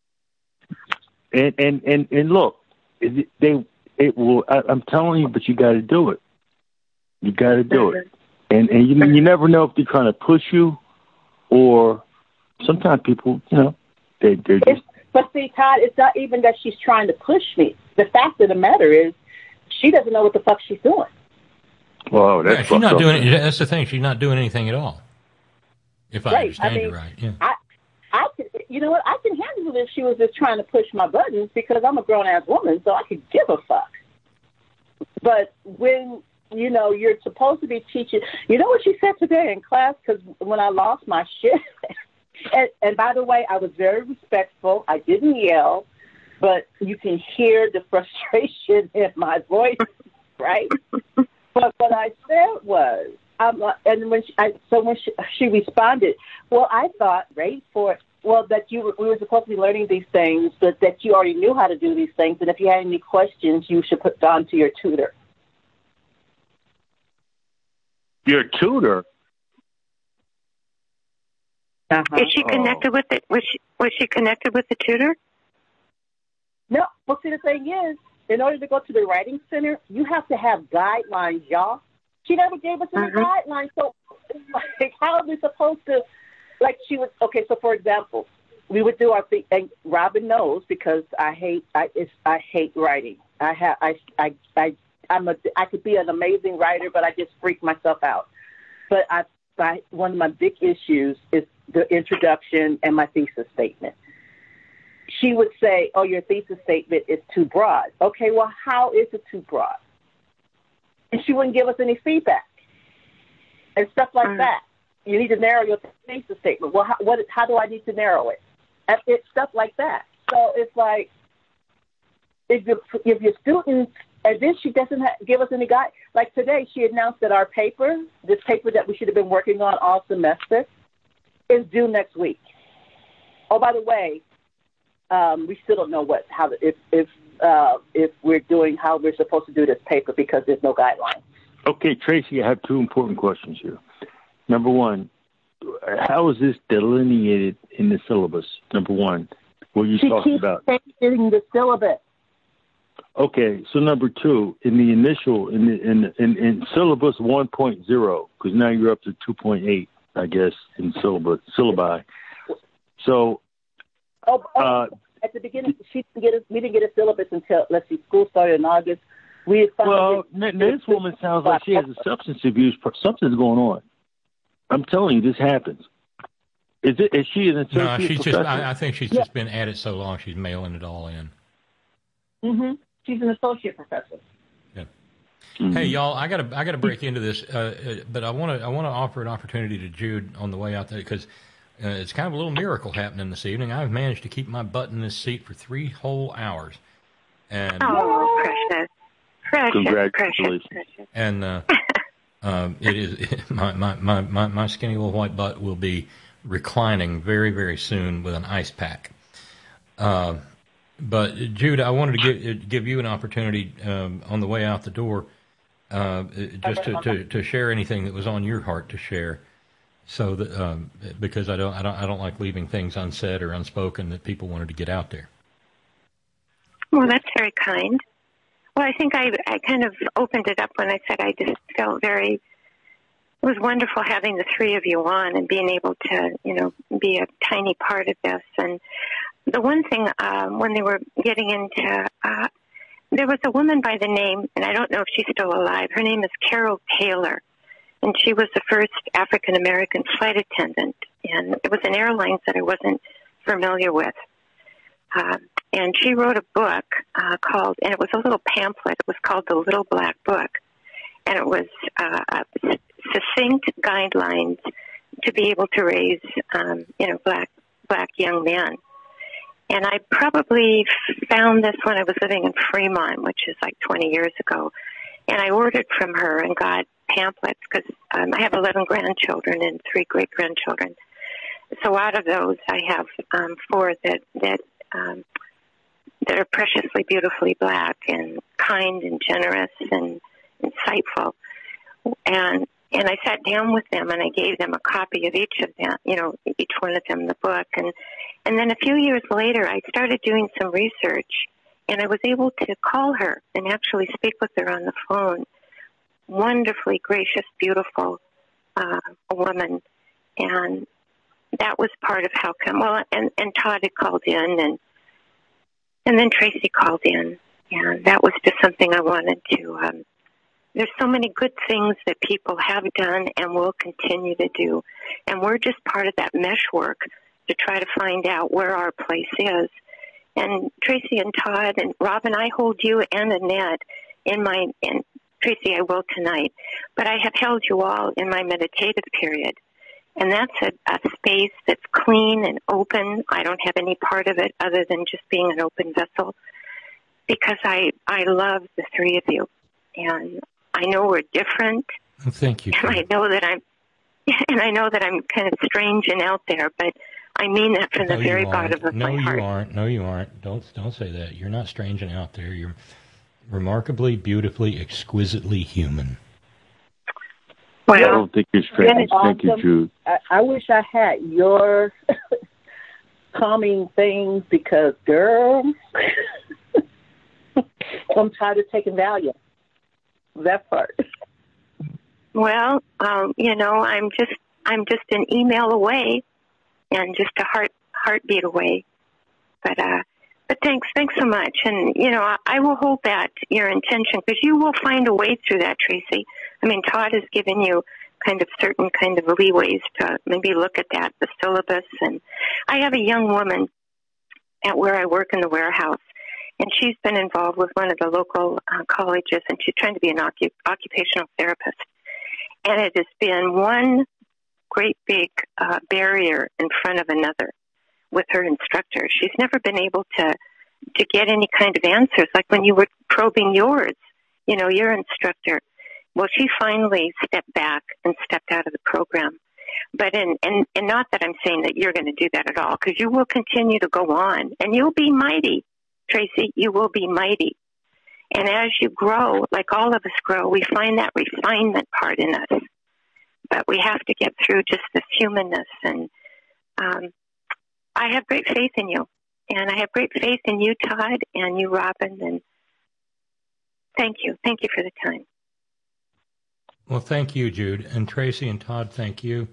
And look, it will. I'm telling you, but you got to do it. You got to do it. And you never know if they're trying to push you, or sometimes people, they're just. But see, Todd, it's not even that she's trying to push me. The fact of the matter is, she doesn't know what the fuck she's doing. Well, that's she's not doing it. That's the thing. She's not doing anything at all. If I Right. understand I mean, you right, yeah. I could, you know what? I can handle it if she was just trying to push my buttons because I'm a grown ass woman, so I could give a fuck. But when you're supposed to be teaching, you know what she said today in class? Because when I lost my shit, and by the way, I was very respectful. I didn't yell, but you can hear the frustration in my voice, right? But what I said was, and when she responded, well, I thought, right, that we were supposed to be learning these things, but that you already knew how to do these things, and if you had any questions, you should put on to your tutor. Your tutor? Uh-huh. Is she connected with it? Was she connected with the tutor? No. Well, see, the thing is, in order to go to the writing center, you have to have guidelines, y'all. She never gave us any guidelines, so like, how are we supposed to? Like she was okay. So, for example, we would do our thing, and Robin knows because I hate writing. I could be an amazing writer, but I just freak myself out. But one of my big issues is the introduction and my thesis statement. She would say, "Oh, your thesis statement is too broad." Okay, well, how is it too broad? And she wouldn't give us any feedback and stuff like that. You need to narrow your thesis statement. Well, how do I need to narrow it? And it's stuff like that. So it's like if your students, and then she doesn't give us any guide. Like today, she announced that this paper that we should have been working on all semester, is due next week. Oh, by the way, we still don't know if we're doing how we're supposed to do this paper because there's no guidelines. Okay, Tracy, I have two important questions here. Number one, how is this delineated in the syllabus? Number one, what you talking about? She keeps changing the syllabus. Okay, so number two, in the initial, in syllabus 1.0, because now you're up to 2.8, I guess, in syllabi. So, at the beginning, we didn't get a syllabus until, school started in August. This woman sounds like she has a substance abuse. Something's going on. I'm telling you, this happens. Is she an associate No, she's professor? I think she's just been at it so long, she's mailing it all in. Mm-hmm. She's an associate professor. Yeah. Mm-hmm. Hey, y'all, I gotta break into this, but I want to offer an opportunity to Jude on the way out there because it's kind of a little miracle happening this evening. I've managed to keep my butt in this seat for 3 whole hours. And precious. Congratulations. Precious. And it is my skinny little white butt will be reclining very, very soon with an ice pack. But Jude, I wanted to give you an opportunity on the way out the door, just to share anything that was on your heart to share. So that because I don't like leaving things unsaid or unspoken that people wanted to get out there. Well, that's very kind. Well, I think I kind of opened it up when I said I just felt it was wonderful having the three of you on and being able to, be a tiny part of this. And the one thing, when they were getting into, there was a woman by the name, and I don't know if she's still alive. Her name is Carol Taylor, and she was the first African-American flight attendant. And it was an airline that I wasn't familiar with. And she wrote a book called, and it was a little pamphlet. It was called The Little Black Book. And it was succinct guidelines to be able to raise, black young men. And I probably found this when I was living in Fremont, which is like 20 years ago. And I ordered from her and got pamphlets because I have 11 grandchildren and 3 great-grandchildren. So out of those, I have 4 that are preciously, beautifully black and kind and generous and insightful. And I sat down with them and I gave them a copy of each of them, each one of them the book. And then a few years later, I started doing some research and I was able to call her and actually speak with her on the phone. Wonderfully gracious, beautiful woman. And that was part of how come. Well, and Todd had called in and then Tracy called in. And that was just something I wanted to, there's so many good things that people have done and will continue to do. And we're just part of that meshwork to try to find out where our place is. And Tracy and Todd and Robin, I hold you and Annette and Tracy, I will tonight, but I have held you all in my meditative period. And that's a space that's clean and open. I don't have any part of it other than just being an open vessel, because I love the three of you. And I know we're different. Well, thank you. And I know that I'm kind of strange and out there, but I mean that from the very bottom of my heart. No, you aren't. Don't say that. You're not strange and out there. You're remarkably, beautifully, exquisitely human. Well, I don't think you're strange. Awesome. Thank you, Jude. I wish I had your calming things, because, girl, I'm tired of taking Valium. That part. Well, I'm just an email away, and just a heartbeat away. But thanks so much. And I will hold that your intention, because you will find a way through that, Tracy. I mean, Todd has given you kind of certain kind of leeways to maybe look at that, the syllabus. And I have a young woman at where I work in the warehouse, and she's been involved with one of the local colleges, and she's trying to be an occupational therapist. And it has been one great big barrier in front of another with her instructor. She's never been able to get any kind of answers, like when you were probing yours, your instructor. Well, she finally stepped back and stepped out of the program. But and not that I'm saying that you're going to do that at all, because you will continue to go on, and you'll be mighty, Tracy. You will be mighty. And as you grow, like all of us grow, we find that refinement part in us. But we have to get through just this humanness. And I have great faith in you. And I have great faith in you, Todd, and you, Robin. And thank you. Thank you for the time. Well, thank you, Jude. And Tracy and Todd, thank you.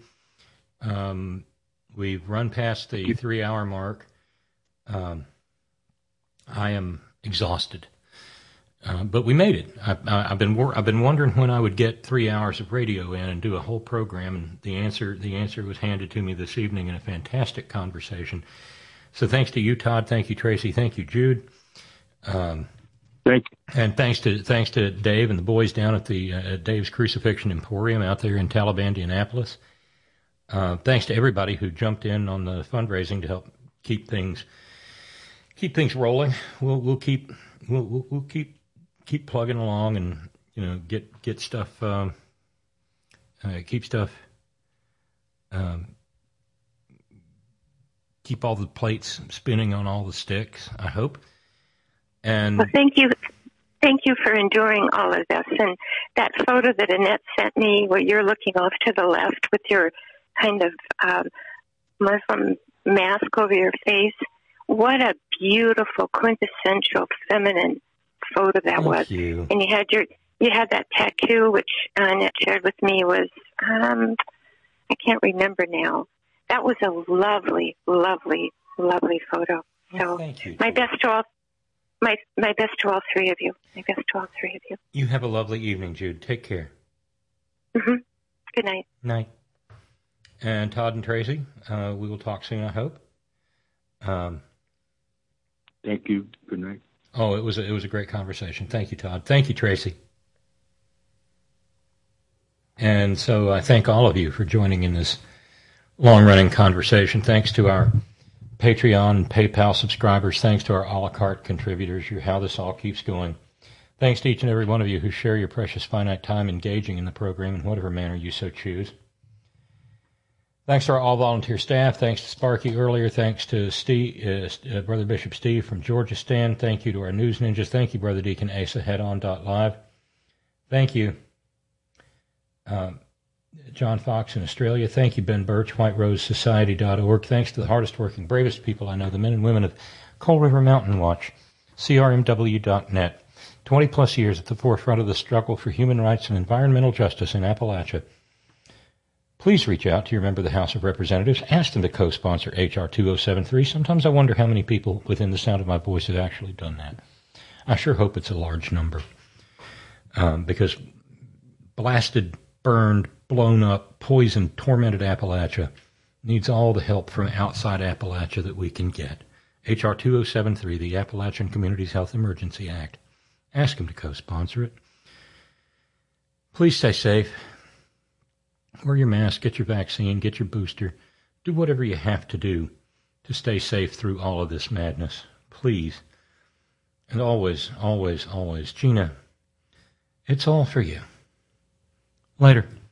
We've run past the 3-hour mark. I am exhausted. But we made it. I've been wondering when I would get 3 hours of radio in and do a whole program, and the answer was handed to me this evening in a fantastic conversation. So thanks to you, Todd. Thank you, Tracy. Thank you, Jude. Thank you. And thanks to Dave and the boys down at the Dave's Crucifixion Emporium out there in Talib, Indianapolis. Thanks to everybody who jumped in on the fundraising to help keep things rolling. We'll keep plugging along, and get stuff, keep all the plates spinning on all the sticks, I hope. And well, thank you for enduring all of this. And that photo that Annette sent me, where you're looking off to the left with your kind of Muslim mask over your face, what a beautiful, quintessential feminine photo that was. You. And you had that tattoo, which Annette shared with me was I can't remember now. That was a lovely, lovely, lovely photo. So thank you. My best to all three of you. My best to all three of you. You have a lovely evening, Jude. Take care. Mm-hmm. Good night. Night. And Todd and Tracy, we will talk soon, I hope. Thank you. Good night. Oh, it was a great conversation. Thank you, Todd. Thank you, Tracy. And so I thank all of you for joining in this long-running conversation. Thanks to our Patreon and PayPal subscribers. Thanks to our a la carte contributors. You're how this all keeps going. Thanks to each and every one of you who share your precious finite time engaging in the program in whatever manner you so choose. Thanks to our all-volunteer staff. Thanks to Sparky earlier. Thanks to Steve, Brother Bishop Steve from Georgia Stan. Thank you to our news ninjas. Thank you, Brother Deacon Asa, headon.live. Thank you, John Fox in Australia. Thank you, Ben Birch, whiterosesociety.org. Thanks to the hardest working, bravest people I know, the men and women of Coal River Mountain Watch, CRMW.net. 20-plus years at the forefront of the struggle for human rights and environmental justice in Appalachia. Please reach out to your member of the House of Representatives. Ask them to co-sponsor H.R. 2073. Sometimes I wonder how many people within the sound of my voice have actually done that. I sure hope it's a large number. Because blasted, burned, blown up, poisoned, tormented Appalachia needs all the help from outside Appalachia that we can get. H.R. 2073, the Appalachian Communities Health Emergency Act. Ask them to co-sponsor it. Please stay safe. Wear your mask, get your vaccine, get your booster. Do whatever you have to do to stay safe through all of this madness. Please. And always, always, always, Gina, it's all for you. Later.